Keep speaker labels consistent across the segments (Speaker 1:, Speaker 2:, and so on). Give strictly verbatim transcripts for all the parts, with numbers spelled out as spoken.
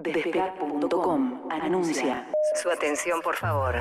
Speaker 1: Despegar punto com anuncia.
Speaker 2: Su atención, por favor.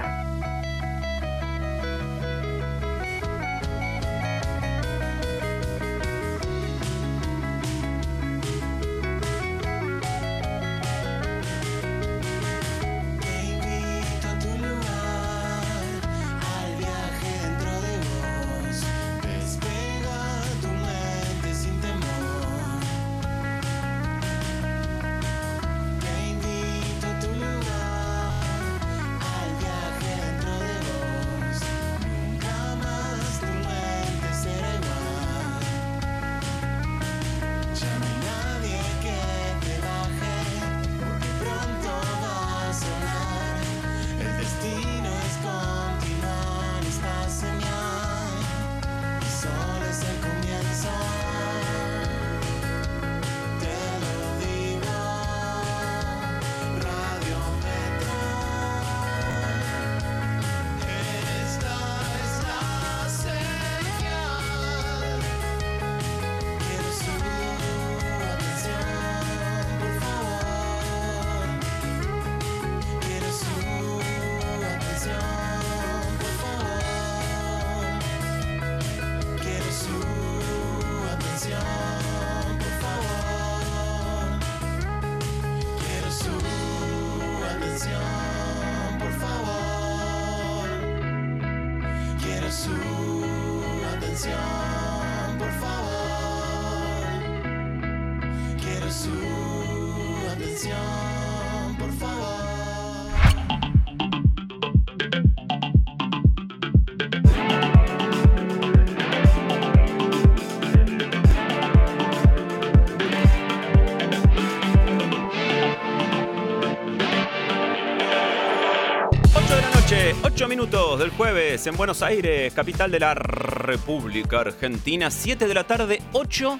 Speaker 3: ocho minutos del jueves en Buenos Aires, capital de la República Argentina. siete de la tarde, ocho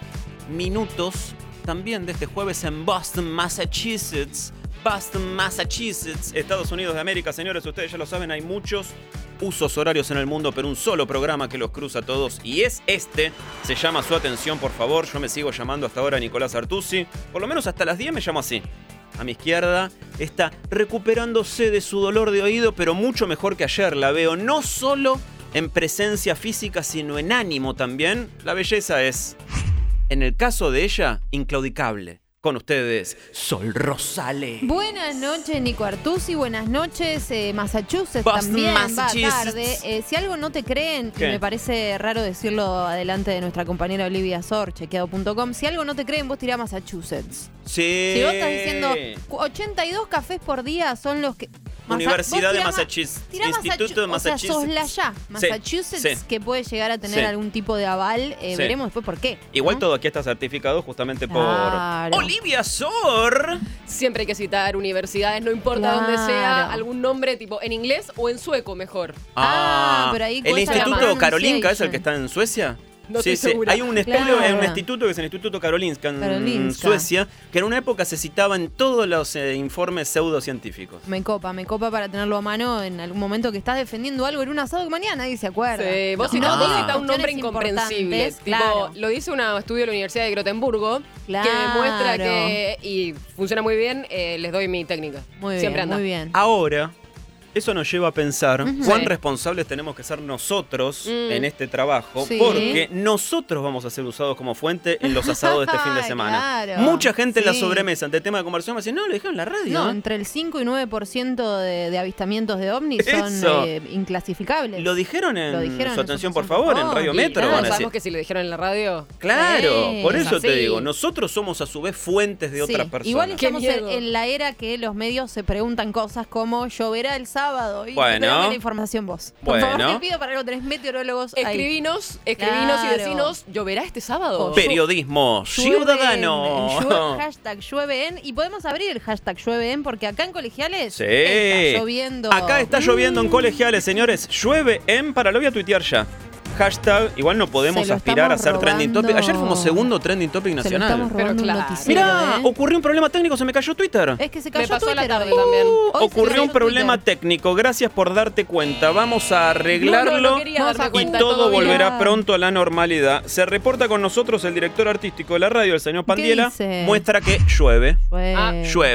Speaker 3: minutos también de este jueves en Boston, Massachusetts. Boston, Massachusetts, Estados Unidos de América. Señores, ustedes ya lo saben, hay muchos usos horarios en el mundo, pero un solo programa que los cruza a todos y es este. Se llama Su Atención, por favor. Yo me sigo llamando hasta ahora Nicolás Artusi. Por lo menos hasta las diez me llamo así. A mi izquierda está recuperándose de su dolor de oído, pero mucho mejor que ayer. La veo no solo en presencia física, sino en ánimo también. La belleza es, en el caso de ella, inclaudicable. Con ustedes, Sol Rosales.
Speaker 4: Buenas noches, Nico Artusi. Buenas noches, eh, Massachusetts
Speaker 3: Boston,
Speaker 4: también.
Speaker 3: Massachusetts.
Speaker 4: Va tarde. Eh, si algo no te creen,
Speaker 3: ¿Qué?
Speaker 4: y me parece raro decirlo adelante de nuestra compañera Olivia Sor, chequeado punto com. Si algo no te creen, vos tirá Massachusetts.
Speaker 3: Sí.
Speaker 4: Si vos estás diciendo ochenta y dos cafés por día son los que...
Speaker 3: Universidad
Speaker 4: vos
Speaker 3: de
Speaker 4: tirá
Speaker 3: Massachusetts.
Speaker 4: tirá
Speaker 3: Instituto de Massachusetts.
Speaker 4: O sea, sos la ya. Massachusetts,
Speaker 3: sí.
Speaker 4: que puede llegar a tener
Speaker 3: Sí.
Speaker 4: algún tipo de aval. Eh,
Speaker 3: Sí.
Speaker 4: Veremos después por qué.
Speaker 3: Igual
Speaker 4: ¿no?
Speaker 3: todo aquí está certificado justamente
Speaker 4: Claro.
Speaker 3: por Olivia Sor.
Speaker 5: Siempre hay que citar universidades, no importa
Speaker 4: Claro.
Speaker 5: dónde sea, algún nombre tipo en inglés o en sueco mejor.
Speaker 4: Ah, pero ahí
Speaker 3: ¿El
Speaker 4: cuesta la
Speaker 3: Instituto Karolinka es el
Speaker 4: pronunciation.
Speaker 3: que está en Suecia?
Speaker 5: No
Speaker 3: sí,
Speaker 5: estoy
Speaker 3: sí.
Speaker 5: segura.
Speaker 3: Hay un, estudio,
Speaker 4: Claro.
Speaker 3: un instituto que es el Instituto Karolinska en
Speaker 4: Karolinska.
Speaker 3: Suecia, que en una época se citaba en todos los eh, informes pseudocientíficos.
Speaker 4: Me copa, me copa para tenerlo a mano en algún momento que estás defendiendo algo en un asado que mañana nadie se acuerda.
Speaker 5: Sí, vos
Speaker 3: No.
Speaker 5: citas
Speaker 3: No.
Speaker 5: un nombre
Speaker 4: Cuestiones
Speaker 5: incomprensible.
Speaker 4: importantes,
Speaker 5: Tipo,
Speaker 4: claro.
Speaker 5: lo dice un estudio de la Universidad de Gotemburgo
Speaker 4: Claro.
Speaker 5: que demuestra que, y funciona muy bien, eh, les doy mi técnica.
Speaker 4: Muy bien,
Speaker 5: Siempre anda.
Speaker 4: muy bien.
Speaker 3: Ahora, eso nos lleva a pensar
Speaker 4: Ujú.
Speaker 3: cuán
Speaker 5: Sí.
Speaker 3: responsables tenemos que ser nosotros
Speaker 5: Mm.
Speaker 3: en este trabajo,
Speaker 4: Sí.
Speaker 3: porque nosotros vamos a ser usados como fuente en los asados de este fin de semana.
Speaker 4: Claro.
Speaker 3: Mucha gente en la
Speaker 4: Sí.
Speaker 3: sobremesa, ante el tema de conversación, me dice, no, lo dijeron en la radio.
Speaker 4: No,
Speaker 3: ¿eh?".
Speaker 4: entre el cinco y nueve por ciento de, de avistamientos de ovnis son
Speaker 3: Eso.
Speaker 4: eh, inclasificables.
Speaker 3: Lo dijeron en
Speaker 4: Lo dijeron
Speaker 3: Su
Speaker 4: en
Speaker 3: Atención,
Speaker 4: Su
Speaker 3: por
Speaker 4: Atención,
Speaker 3: favor,
Speaker 4: por
Speaker 3: en
Speaker 4: favor.
Speaker 3: Radio
Speaker 5: Y
Speaker 3: Metro.
Speaker 5: todos
Speaker 3: van a decir.
Speaker 5: sabemos que si lo dijeron en la radio,
Speaker 3: Claro,
Speaker 4: Sí.
Speaker 3: por
Speaker 5: Es
Speaker 3: eso te
Speaker 5: así.
Speaker 3: digo, nosotros somos a su vez fuentes de
Speaker 4: Sí.
Speaker 3: otras personas.
Speaker 4: Igual
Speaker 5: Qué
Speaker 4: estamos en,
Speaker 5: miedo.
Speaker 4: en la era que los medios se preguntan cosas como lloverá el sábado y
Speaker 3: Bueno.
Speaker 4: dame la información vos. Por
Speaker 3: Bueno.
Speaker 4: favor, te pido para algo tenés meteorólogos ahí.
Speaker 5: escribinos, escribinos
Speaker 4: Claro.
Speaker 5: y decinos, ¿lloverá este sábado?
Speaker 3: Periodismo
Speaker 4: Llueve
Speaker 3: ciudadano.
Speaker 4: en- en llue- hashtag llueve en, y podemos abrir el hashtag llueve en porque acá en Colegiales
Speaker 3: Sí.
Speaker 4: está lloviendo.
Speaker 3: Acá está lloviendo en colegiales, señores. Llueve en para, lo voy a tuitear ya. Hashtag, igual no podemos
Speaker 4: Se lo
Speaker 3: aspirar a
Speaker 4: estamos
Speaker 3: ser trending topic.
Speaker 4: robando.
Speaker 3: Ayer fuimos segundo trending topic
Speaker 4: Se lo
Speaker 3: nacional.
Speaker 4: estamos
Speaker 5: Pero
Speaker 4: robando un
Speaker 5: claro.
Speaker 4: noticiero,
Speaker 3: Mirá,
Speaker 4: ¿eh?
Speaker 3: ocurrió un problema técnico, se me cayó Twitter.
Speaker 4: Es que se
Speaker 5: Me
Speaker 4: cayó
Speaker 5: pasó a la
Speaker 4: Twitter
Speaker 5: tarde
Speaker 4: hoy.
Speaker 5: también.
Speaker 4: Hoy se
Speaker 3: Ocurrió
Speaker 4: cayó
Speaker 3: un problema
Speaker 4: Twitter.
Speaker 3: técnico. Gracias por darte cuenta. Vamos a arreglarlo.
Speaker 5: No, no, no quería
Speaker 4: Vamos
Speaker 5: darme
Speaker 4: a
Speaker 3: y
Speaker 5: cuenta,
Speaker 3: todo
Speaker 5: bien.
Speaker 3: volverá pronto a la normalidad. Se reporta con nosotros el director artístico de la radio, el señor Pandiela.
Speaker 4: dice?
Speaker 3: Muestra que llueve.
Speaker 4: Llueve.
Speaker 5: Ah,
Speaker 3: Llueve.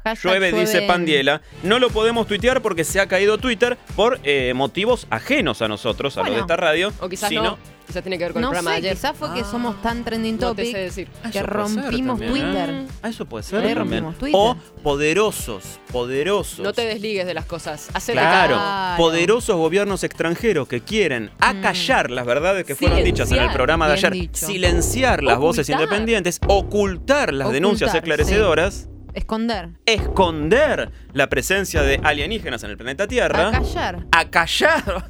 Speaker 4: Hashtag
Speaker 3: Llueve, dice Pandiela. No lo podemos tuitear porque se ha caído Twitter por eh, motivos ajenos a nosotros, a lo
Speaker 4: Bueno.
Speaker 3: de esta radio.
Speaker 5: O quizás
Speaker 3: sino-
Speaker 5: no. Quizás tiene que ver con
Speaker 4: No
Speaker 5: el programa
Speaker 4: sé,
Speaker 5: de ayer.
Speaker 4: quizás fue que
Speaker 3: Ah.
Speaker 4: somos tan trending
Speaker 5: No te
Speaker 4: topic
Speaker 5: sé decir.
Speaker 3: Ah,
Speaker 4: que
Speaker 3: eso puede ser
Speaker 4: rompimos
Speaker 3: también,
Speaker 4: Twitter.
Speaker 3: ¿eh? Ah, eso puede ser
Speaker 4: Ahí
Speaker 3: también.
Speaker 4: rompimos Twitter.
Speaker 3: O poderosos, poderosos.
Speaker 5: No te desligues de las cosas. Hacele
Speaker 3: Claro,
Speaker 4: Claro.
Speaker 3: poderosos gobiernos extranjeros que quieren acallar las verdades que fueron dichas en el
Speaker 5: Silenciar,
Speaker 3: programa de
Speaker 4: bien
Speaker 3: ayer,
Speaker 4: dicho.
Speaker 3: silenciar las voces
Speaker 5: Ocultar.
Speaker 3: independientes, ocultar las
Speaker 4: Ocultar,
Speaker 3: denuncias
Speaker 4: sí.
Speaker 3: esclarecedoras,
Speaker 4: Esconder.
Speaker 3: esconder la presencia de alienígenas en el planeta Tierra,
Speaker 4: Acallar.
Speaker 3: acallar,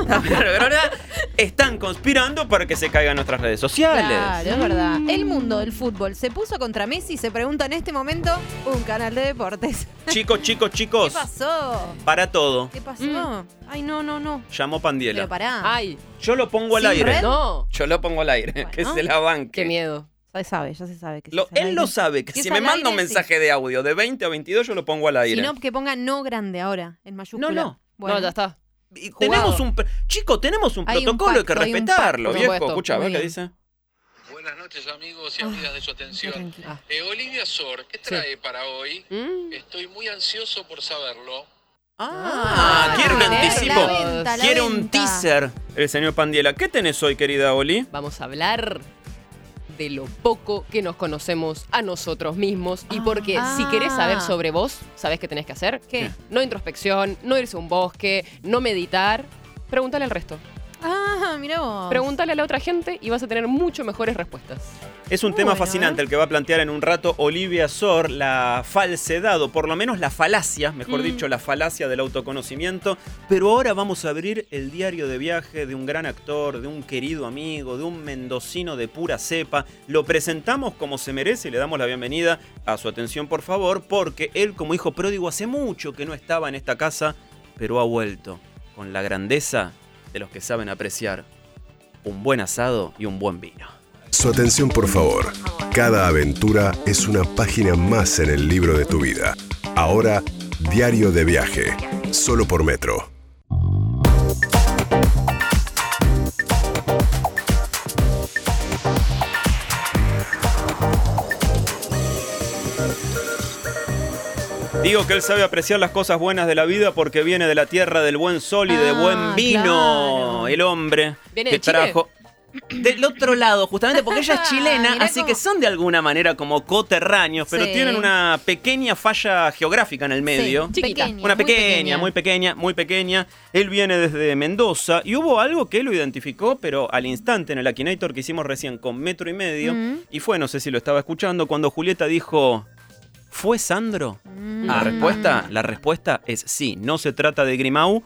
Speaker 3: están conspirando para que se caigan nuestras redes sociales.
Speaker 4: Claro, es verdad. El mundo del fútbol se puso contra Messi, se pregunta en este momento un canal de deportes.
Speaker 3: Chicos, chicos,
Speaker 4: ¿Qué
Speaker 3: chicos,
Speaker 4: pasó?
Speaker 3: para todo.
Speaker 4: ¿Qué pasó? Ay, no, no, no.
Speaker 3: Llamó
Speaker 4: Pero
Speaker 3: Pandiela.
Speaker 4: pará.
Speaker 5: Ay,
Speaker 3: Yo lo pongo al
Speaker 4: ¿Sin
Speaker 3: aire.
Speaker 4: red?
Speaker 5: no.
Speaker 3: Yo lo pongo al aire,
Speaker 4: Bueno.
Speaker 3: que se la banque.
Speaker 5: Qué miedo.
Speaker 4: Ya se sabe, ya se sabe. Que
Speaker 3: Lo-
Speaker 4: si es al
Speaker 3: él lo
Speaker 4: aire.
Speaker 3: sabe, que
Speaker 4: Si
Speaker 3: si
Speaker 4: es
Speaker 3: me
Speaker 4: al
Speaker 3: manda un
Speaker 4: aire,
Speaker 3: mensaje de audio de veinte o veintidós, yo lo pongo al aire.
Speaker 4: Si no, que ponga no grande ahora, en mayúscula.
Speaker 3: No, no.
Speaker 4: Bueno.
Speaker 5: No, ya está.
Speaker 3: Y
Speaker 5: Jugado.
Speaker 3: tenemos un pr- chico, tenemos un
Speaker 4: Hay un
Speaker 3: protocolo, hay que
Speaker 4: pacto, hay un
Speaker 3: respetarlo,
Speaker 5: pacto.
Speaker 3: viejo.
Speaker 5: Por supuesto.
Speaker 3: Escucha, a ver
Speaker 4: Muy
Speaker 3: qué
Speaker 4: bien.
Speaker 3: dice.
Speaker 6: Buenas noches amigos y
Speaker 4: Ah,
Speaker 6: amigas de su atención.
Speaker 4: tranquilo.
Speaker 5: Ah.
Speaker 6: Eh, Olivia Sor, ¿qué trae para hoy?
Speaker 5: Mm.
Speaker 6: Estoy muy ansioso por saberlo.
Speaker 3: Ah,
Speaker 5: Ah,
Speaker 3: quiere un
Speaker 5: la
Speaker 3: anticipo.
Speaker 4: venta, la
Speaker 3: Quiere un
Speaker 4: venta.
Speaker 3: teaser el señor Pandiela. ¿Qué tenés hoy, querida Oli?
Speaker 5: Vamos a hablar de lo poco que nos conocemos a nosotros mismos y porque
Speaker 4: Ah.
Speaker 5: si querés saber sobre vos, ¿sabés qué tenés que hacer?
Speaker 4: ¿Qué?
Speaker 5: No introspección, no irse a un bosque, no meditar. Pregúntale al resto.
Speaker 4: Ah, mirá vos.
Speaker 5: Pregúntale a la otra gente y vas a tener mucho mejores respuestas.
Speaker 3: Es un
Speaker 4: Muy
Speaker 3: tema
Speaker 4: bueno,
Speaker 3: fascinante
Speaker 4: ¿eh?
Speaker 3: el que va a plantear en un rato Olivia Sor, la falsedad, o por lo menos la falacia, mejor
Speaker 5: Mm.
Speaker 3: dicho, la falacia del autoconocimiento. Pero ahora vamos a abrir el diario de viaje de un gran actor, de un querido amigo, de un mendocino de pura cepa. Lo presentamos como se merece y le damos la bienvenida a su atención, por favor, porque él, como hijo pródigo, hace mucho que no estaba en esta casa, pero ha vuelto con la grandeza de los que saben apreciar un buen asado y un buen vino.
Speaker 7: Su atención, por favor. Cada aventura es una página más en el libro de tu vida. Ahora, Diario de Viaje. Solo por Metro.
Speaker 3: Digo que él sabe apreciar las cosas buenas de la vida porque viene de la tierra del buen sol y de
Speaker 4: Ah,
Speaker 3: buen vino.
Speaker 4: claro.
Speaker 3: El hombre
Speaker 5: ¿Viene
Speaker 3: que
Speaker 5: de Chile?
Speaker 3: trajo del otro lado, justamente porque ella es chilena,
Speaker 4: Mirá
Speaker 3: así
Speaker 4: cómo-
Speaker 3: que son de alguna manera como coterráneos, pero
Speaker 4: Sí.
Speaker 3: tienen una pequeña falla geográfica en el medio.
Speaker 4: Sí,
Speaker 5: Chiquita.
Speaker 4: pequeña,
Speaker 3: Una
Speaker 4: muy
Speaker 3: pequeña, muy pequeña, muy pequeña. Él viene desde Mendoza y hubo algo que él lo identificó, pero al instante en el Akinator que hicimos recién con metro y medio.
Speaker 4: Mm.
Speaker 3: Y fue, no sé si lo estaba escuchando, cuando Julieta dijo, ¿fue Sandro?
Speaker 4: Mm.
Speaker 3: La respuesta, la respuesta es sí. No se trata de Grimau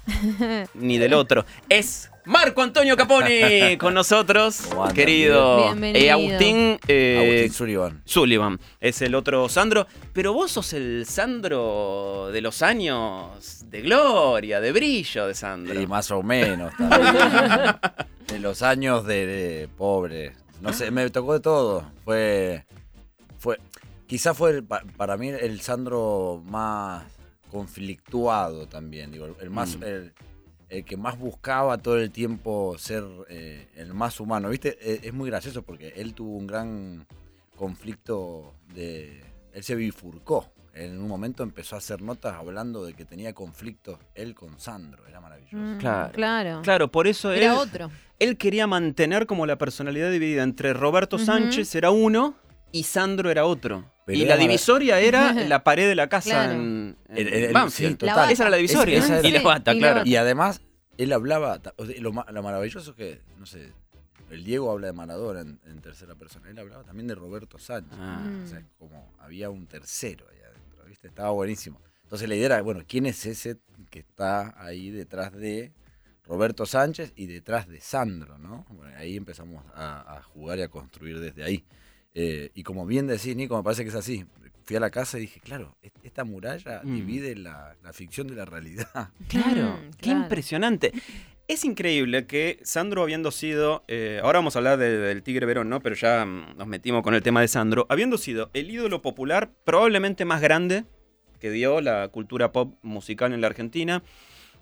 Speaker 3: ni del otro. Es Marco Antonio Caponi con nosotros,
Speaker 8: ¿Cómo andan?
Speaker 3: querido.
Speaker 4: Bienvenido.
Speaker 3: Eh, Agustín, eh,
Speaker 8: Agustín Sullivan.
Speaker 3: Sullivan es el otro Sandro, pero vos sos el Sandro de los años de gloria, de brillo de Sandro.
Speaker 8: Y más o menos también. De los años de, de pobre. No sé, me tocó de todo. Fue. fue quizás fue el- pa- para mí el Sandro más conflictuado también. Digo, el más.
Speaker 3: Mm.
Speaker 8: El, el que más buscaba todo el tiempo ser eh, el más humano. ¿Viste? Eh, Es muy gracioso porque él tuvo un gran conflicto de. Él se bifurcó. En un momento empezó a hacer notas hablando de que tenía conflictos él con Sandro. Era maravilloso.
Speaker 4: Mm,
Speaker 3: Claro.
Speaker 4: Claro.
Speaker 3: Claro, por eso él,
Speaker 4: Era otro.
Speaker 3: él quería mantener como la personalidad dividida entre Roberto
Speaker 4: Ujú.
Speaker 3: Sánchez era uno y Sandro era otro.
Speaker 8: Pero
Speaker 3: y
Speaker 8: era
Speaker 3: la
Speaker 8: mara-
Speaker 3: divisoria era la pared de la casa
Speaker 4: Claro.
Speaker 3: en, en
Speaker 8: El- el- el-
Speaker 3: Banfield.
Speaker 8: sí, total.
Speaker 4: La bata.
Speaker 3: Esa era la divisoria.
Speaker 8: Esa- esa
Speaker 3: y la
Speaker 4: era-
Speaker 3: bata,
Speaker 4: y la
Speaker 3: claro.
Speaker 4: bata.
Speaker 8: Y además, él hablaba, ta- o sea, lo, ma- lo maravilloso es que, no sé, el Diego habla de Maradona en, en tercera persona, él hablaba también de Roberto Sánchez.
Speaker 3: Ah.
Speaker 8: O sea, como había un tercero ahí adentro, ¿viste? Estaba buenísimo. Entonces la idea era, bueno, ¿quién es ese que está ahí detrás de Roberto Sánchez y detrás de Sandro, ¿no? Bueno, ahí empezamos a, a jugar y a construir desde ahí. Eh, y como bien decís, Nico, me parece que es así. Fui a la casa y dije, claro, est- esta muralla
Speaker 3: Mm.
Speaker 8: divide la, la ficción de la realidad.
Speaker 3: Claro,
Speaker 4: Mm,
Speaker 3: qué
Speaker 4: claro.
Speaker 3: impresionante. Es increíble que Sandro habiendo sido, eh, ahora vamos a hablar de- del Tigre Verón, ¿no? Pero ya mm, nos metimos con el tema de Sandro, habiendo sido el ídolo popular probablemente más grande que dio la cultura pop musical en la Argentina,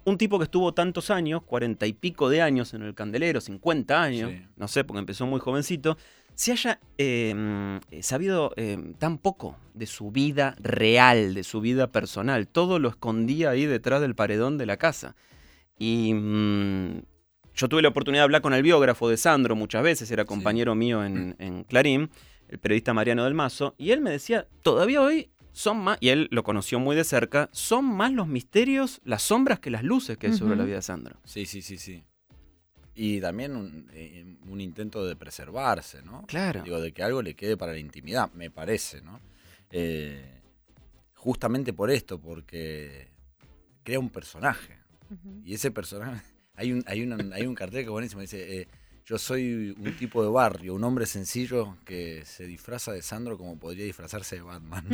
Speaker 3: un tipo que estuvo tantos años, cuarenta y pico de años en el candelero, cincuenta años,
Speaker 8: Sí.
Speaker 3: no sé, porque empezó muy jovencito, se haya eh, sabido eh, tan poco de su vida real, de su vida personal. Todo lo escondía ahí detrás del paredón de la casa. Y mmm, yo tuve la oportunidad de hablar con el biógrafo de Sandro muchas veces, era compañero sí. mío en, en Clarín, el periodista Mariano del Mazo, y él me decía, todavía hoy son más, y él lo conoció muy de cerca, son más los misterios, las sombras que las luces que hay uh-huh. sobre la vida de Sandro.
Speaker 8: Sí, sí, sí, sí. Y también un, eh, un intento de preservarse, ¿no?
Speaker 3: Claro.
Speaker 8: Digo, de que algo le quede para la intimidad, me parece, ¿no? Eh, justamente por esto, porque crea un personaje. Uh-huh. Y ese personaje, hay un, hay un, hay un cartel que es buenísimo, dice, eh, yo soy un tipo de barrio, un hombre sencillo que se disfraza de Sandro como podría disfrazarse de Batman.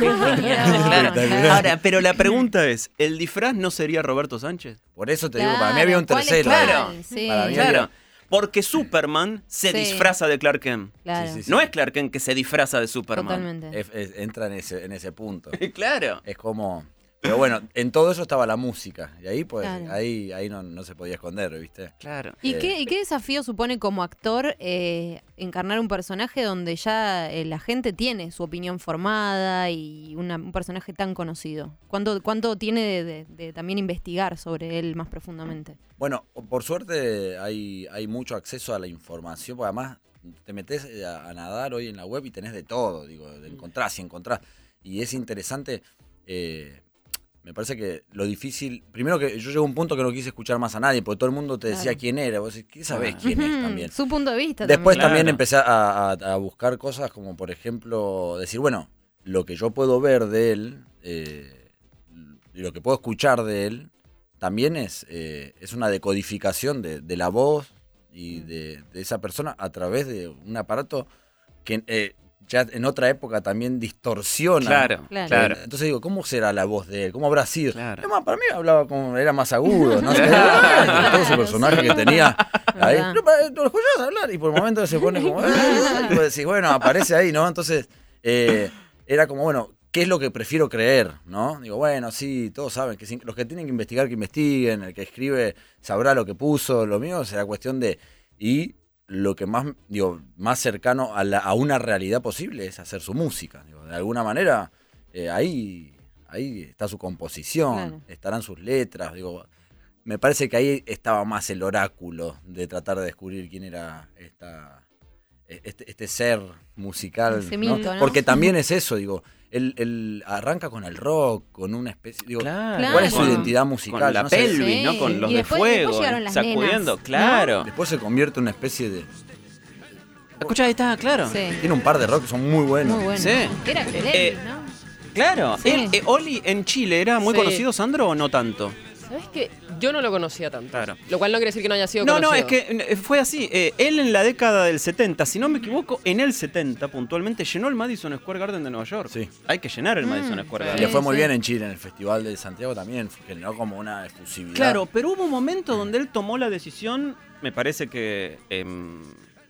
Speaker 3: Claro. Ahora, pero la pregunta es, ¿el disfraz no sería Roberto Sánchez?
Speaker 8: Por eso te
Speaker 4: claro,
Speaker 8: digo, para mí había un tercero.
Speaker 3: Claro,
Speaker 4: sí.
Speaker 8: para mí
Speaker 3: claro.
Speaker 8: había...
Speaker 3: Porque Superman se
Speaker 4: sí.
Speaker 3: disfraza de Clark Kent.
Speaker 4: Claro.
Speaker 8: Sí, sí, sí.
Speaker 3: No es Clark Kent que se disfraza de Superman.
Speaker 4: Totalmente.
Speaker 8: Es, es, entra en ese, en ese punto.
Speaker 3: Claro.
Speaker 8: Es como... Pero bueno, en todo eso estaba la música. Y ahí pues
Speaker 4: claro.
Speaker 8: ahí, ahí no, no se podía esconder, ¿viste?
Speaker 3: Claro.
Speaker 4: ¿Y,
Speaker 8: Eh,
Speaker 4: qué, ¿Y qué desafío supone como actor eh, encarnar un personaje donde ya eh, la gente tiene su opinión formada y una, un personaje tan conocido? ¿Cuánto, cuánto tiene de, de, de también investigar sobre él más profundamente?
Speaker 8: Bueno, por suerte hay, hay mucho acceso a la información, porque además te metes a, a nadar hoy en la web y tenés de todo, digo, de encontrás y encontrás. Y es interesante... Eh, Me parece que lo difícil... Primero que yo llegué a un punto que no quise escuchar más a nadie, porque todo el mundo te decía
Speaker 4: claro.
Speaker 8: quién era. Vos decís, ¿qué sabés quién
Speaker 4: uh-huh.
Speaker 8: es también?
Speaker 4: Su punto de vista
Speaker 8: Después
Speaker 4: también.
Speaker 8: también
Speaker 3: Claro.
Speaker 8: empecé a, a, a buscar cosas como, por ejemplo, decir, bueno, lo que yo puedo ver de él, eh, lo que puedo escuchar de él, también es, eh, es una decodificación de, de la voz y de, de esa persona a través de un aparato que... Eh, ya en otra época también distorsiona.
Speaker 3: Claro,
Speaker 4: Claro.
Speaker 3: claro.
Speaker 8: Entonces digo, ¿cómo será la voz de él? ¿Cómo habrá sido?
Speaker 3: Claro.
Speaker 8: Además, para mí hablaba como, era más agudo, ¿no?
Speaker 3: Claro.
Speaker 8: Todo ese personaje
Speaker 4: Sí.
Speaker 8: que tenía ahí.
Speaker 4: Verdad.
Speaker 8: No, para- ¿Lo escuchás hablar? Y por momentos se pone como... "Eh", y vos decís, bueno, aparece ahí, ¿no? Entonces, eh, era como, bueno, ¿qué es lo que prefiero creer? ¿No? Digo, bueno, sí, todos saben que sí, los que tienen que investigar, que investiguen, el que escribe sabrá lo que puso, lo mío será cuestión de... Y lo que más, digo, más cercano a, la, a una realidad posible es hacer su música. Digo, de alguna manera, eh, ahí, ahí está su composición,
Speaker 4: Claro.
Speaker 8: estarán sus letras. Digo, me parece que ahí estaba más el oráculo de tratar de descubrir quién era esta, este, este ser musical.
Speaker 4: Ese
Speaker 8: ¿no?
Speaker 4: mito, ¿no?
Speaker 8: Porque también es eso, digo, él, él arranca con el rock, con una especie... Digo,
Speaker 3: Claro.
Speaker 8: ¿cuál es su
Speaker 4: Claro.
Speaker 8: identidad musical?
Speaker 3: Con la
Speaker 8: No sé.
Speaker 3: pelvis,
Speaker 4: Sí.
Speaker 3: ¿no? Con los
Speaker 4: Y
Speaker 3: de
Speaker 4: después-
Speaker 3: fuego,
Speaker 4: después llegaron las
Speaker 3: sacudiendo,
Speaker 4: nenas,
Speaker 3: claro.
Speaker 8: Después se convierte en una especie de...
Speaker 3: Escucha, ahí está, claro.
Speaker 4: Sí.
Speaker 8: Tiene un par de rock que son muy buenos.
Speaker 4: Muy bueno.
Speaker 3: Sí.
Speaker 4: Era
Speaker 3: Eh,
Speaker 4: Elvis, ¿no?
Speaker 3: Claro.
Speaker 4: Sí.
Speaker 3: Él, eh, Oli en Chile, ¿era muy
Speaker 5: Sí.
Speaker 3: conocido, Sandro, o no tanto?
Speaker 5: ¿Sabes qué? Yo no lo conocía tanto.
Speaker 3: Claro.
Speaker 5: Lo cual no quiere decir que no haya sido
Speaker 3: No,
Speaker 5: conocido.
Speaker 3: no, es que eh, fue así. Eh, él en la década del setenta, si no me equivoco, en el setenta puntualmente llenó el Madison Square Garden de Nueva York.
Speaker 8: Sí.
Speaker 3: Hay que llenar el
Speaker 4: Mm,
Speaker 3: Madison Square
Speaker 8: Y
Speaker 3: Garden.
Speaker 8: le
Speaker 4: Sí,
Speaker 8: fue muy
Speaker 4: sí.
Speaker 8: bien en Chile, en el Festival de Santiago también, generó como una efusividad.
Speaker 3: Claro, pero hubo un momento donde él tomó la decisión, me parece que em,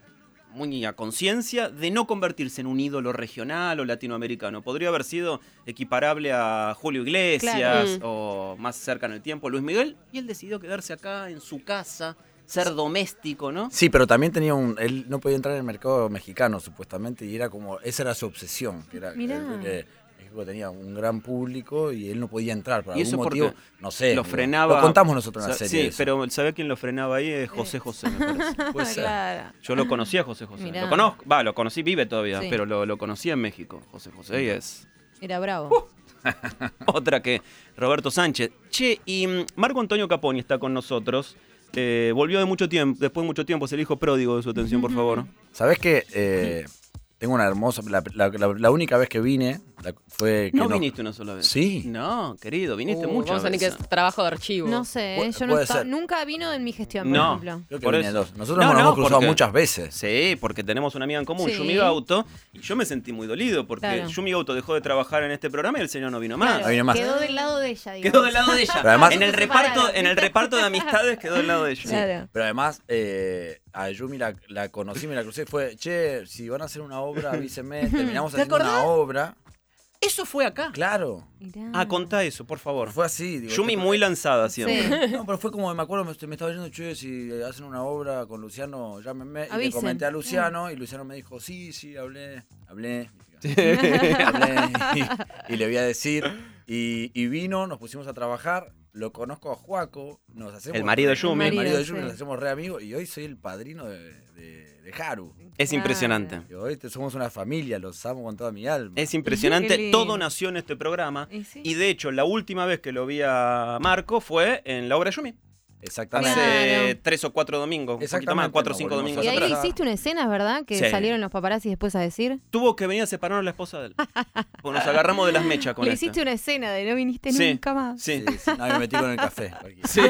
Speaker 3: muy a conciencia, de no convertirse en un ídolo regional o latinoamericano. Podría haber sido equiparable a Julio Iglesias
Speaker 4: Claro.
Speaker 5: Mm.
Speaker 3: o más cerca en el tiempo Luis Miguel, y él decidió quedarse acá en su casa, ser doméstico, ¿no?
Speaker 8: Sí, pero también tenía un... Él no podía entrar en el mercado mexicano, supuestamente, y era como... Esa era su obsesión. Que era,
Speaker 4: Mirá.
Speaker 8: él- él- México tenía un gran público y él no podía entrar por
Speaker 3: Y
Speaker 8: algún
Speaker 3: eso porque
Speaker 8: motivo. No sé.
Speaker 3: lo
Speaker 8: digo,
Speaker 3: frenaba.
Speaker 8: Lo contamos nosotros en la
Speaker 3: Sa-
Speaker 8: serie.
Speaker 3: Sí,
Speaker 8: eso.
Speaker 3: pero ¿sabe quién lo frenaba ahí? Es José José, me parece.
Speaker 8: Puede ser.
Speaker 4: Claro.
Speaker 3: Yo lo conocí a José José.
Speaker 4: Mirá.
Speaker 3: Lo conozco, va, lo conocí, vive todavía,
Speaker 4: Sí.
Speaker 3: pero lo, lo conocí en México, José José, y es
Speaker 4: Era bravo.
Speaker 3: Uh. otra que Roberto Sánchez. Che, y mm, Marco Antonio Caponi está con nosotros. Eh, volvió de mucho tiempo, después de mucho tiempo, es el hijo pródigo de su atención, por favor.
Speaker 8: ¿Sabés qué? Eh, tengo una hermosa... La, la- la- la única vez que vine la- fue que
Speaker 3: No viniste una sola vez.
Speaker 8: Sí.
Speaker 3: No, querido, viniste
Speaker 5: Uh,
Speaker 3: muchas
Speaker 5: Vamos a tener que
Speaker 3: veces.
Speaker 5: trabajo de archivo.
Speaker 4: No sé,
Speaker 8: Pu-
Speaker 4: yo no
Speaker 8: puede
Speaker 4: estaba-
Speaker 8: ser.
Speaker 4: nunca vino en mi gestión, por
Speaker 3: No.
Speaker 4: ejemplo.
Speaker 8: Creo que
Speaker 3: Por
Speaker 8: vine
Speaker 3: eso.
Speaker 8: dos. Nosotros
Speaker 3: No,
Speaker 8: nos
Speaker 3: no,
Speaker 8: hemos cruzado
Speaker 3: porque-
Speaker 8: muchas veces.
Speaker 3: Sí, porque tenemos una amiga en común,
Speaker 4: Sí.
Speaker 3: Yumi Gauto, y yo me sentí muy dolido porque
Speaker 4: Claro.
Speaker 3: Yumi Gauto dejó de trabajar en este programa y el señor no vino más.
Speaker 4: Claro,
Speaker 8: Ahí nomás.
Speaker 4: quedó del lado de ella, digamos.
Speaker 3: Quedó del lado de ella.
Speaker 8: Pero además-
Speaker 3: en, el
Speaker 4: Se
Speaker 3: reparto,
Speaker 4: separaron.
Speaker 3: en el reparto de amistades quedó del lado de ella.
Speaker 4: Claro.
Speaker 8: Pero además, eh, a Yumi la, la conocí, me la crucé. Fue, che, si van a hacer una obra, avísenme. Terminamos
Speaker 4: ¿Te
Speaker 8: haciendo una
Speaker 4: acordás?
Speaker 8: obra.
Speaker 3: Eso fue acá.
Speaker 8: Claro.
Speaker 4: Mirá.
Speaker 3: Ah, contá eso, por favor.
Speaker 8: Fue así. Digo,
Speaker 3: Yumi
Speaker 8: esto-
Speaker 3: muy lanzada siempre.
Speaker 4: Sí.
Speaker 8: No, pero fue como, me acuerdo, me, me estaba diciendo, che, si hacen una obra con Luciano, llámenme. Y le
Speaker 4: Avisen.
Speaker 8: comenté a Luciano y Luciano me dijo, sí, sí, hablé, hablé.
Speaker 3: Sí.
Speaker 8: hablé y, y le voy a decir. Y, y vino, nos pusimos a trabajar, lo conozco a Juaco, nos hacemos...
Speaker 3: El marido de Yumi.
Speaker 8: El marido de
Speaker 4: sí.
Speaker 8: Yumi, nos hacemos re amigos y hoy soy el padrino de, de, de Haru.
Speaker 3: Es
Speaker 4: Claro.
Speaker 3: impresionante.
Speaker 8: Y hoy te- somos una familia, los amo con toda mi alma.
Speaker 3: Es
Speaker 4: Qué
Speaker 3: impresionante.
Speaker 4: lindo.
Speaker 3: Todo nació en este programa.
Speaker 4: Y sí.
Speaker 3: Y de hecho, la última vez que lo vi a Marco fue en la obra de Yumi.
Speaker 8: Exactamente.
Speaker 3: Hace
Speaker 4: Claro.
Speaker 3: tres o cuatro domingos. Un poquito
Speaker 8: Exactamente,
Speaker 3: más, cuatro o
Speaker 8: nos
Speaker 3: cinco
Speaker 8: volvimos
Speaker 3: domingos
Speaker 4: Y ahí
Speaker 3: atrás.
Speaker 4: le hiciste una escena, ¿verdad? Que
Speaker 3: Sí.
Speaker 4: salieron los paparazzi después a decir.
Speaker 3: Tuvo que venir a separarnos la esposa de él. Porque nos agarramos de las mechas con
Speaker 4: Le
Speaker 3: esta.
Speaker 4: hiciste una escena de no viniste
Speaker 3: Sí,
Speaker 4: nunca más.
Speaker 3: Sí.
Speaker 8: Sí, sí. No, me metí con el café. cualquiera.
Speaker 3: Sí.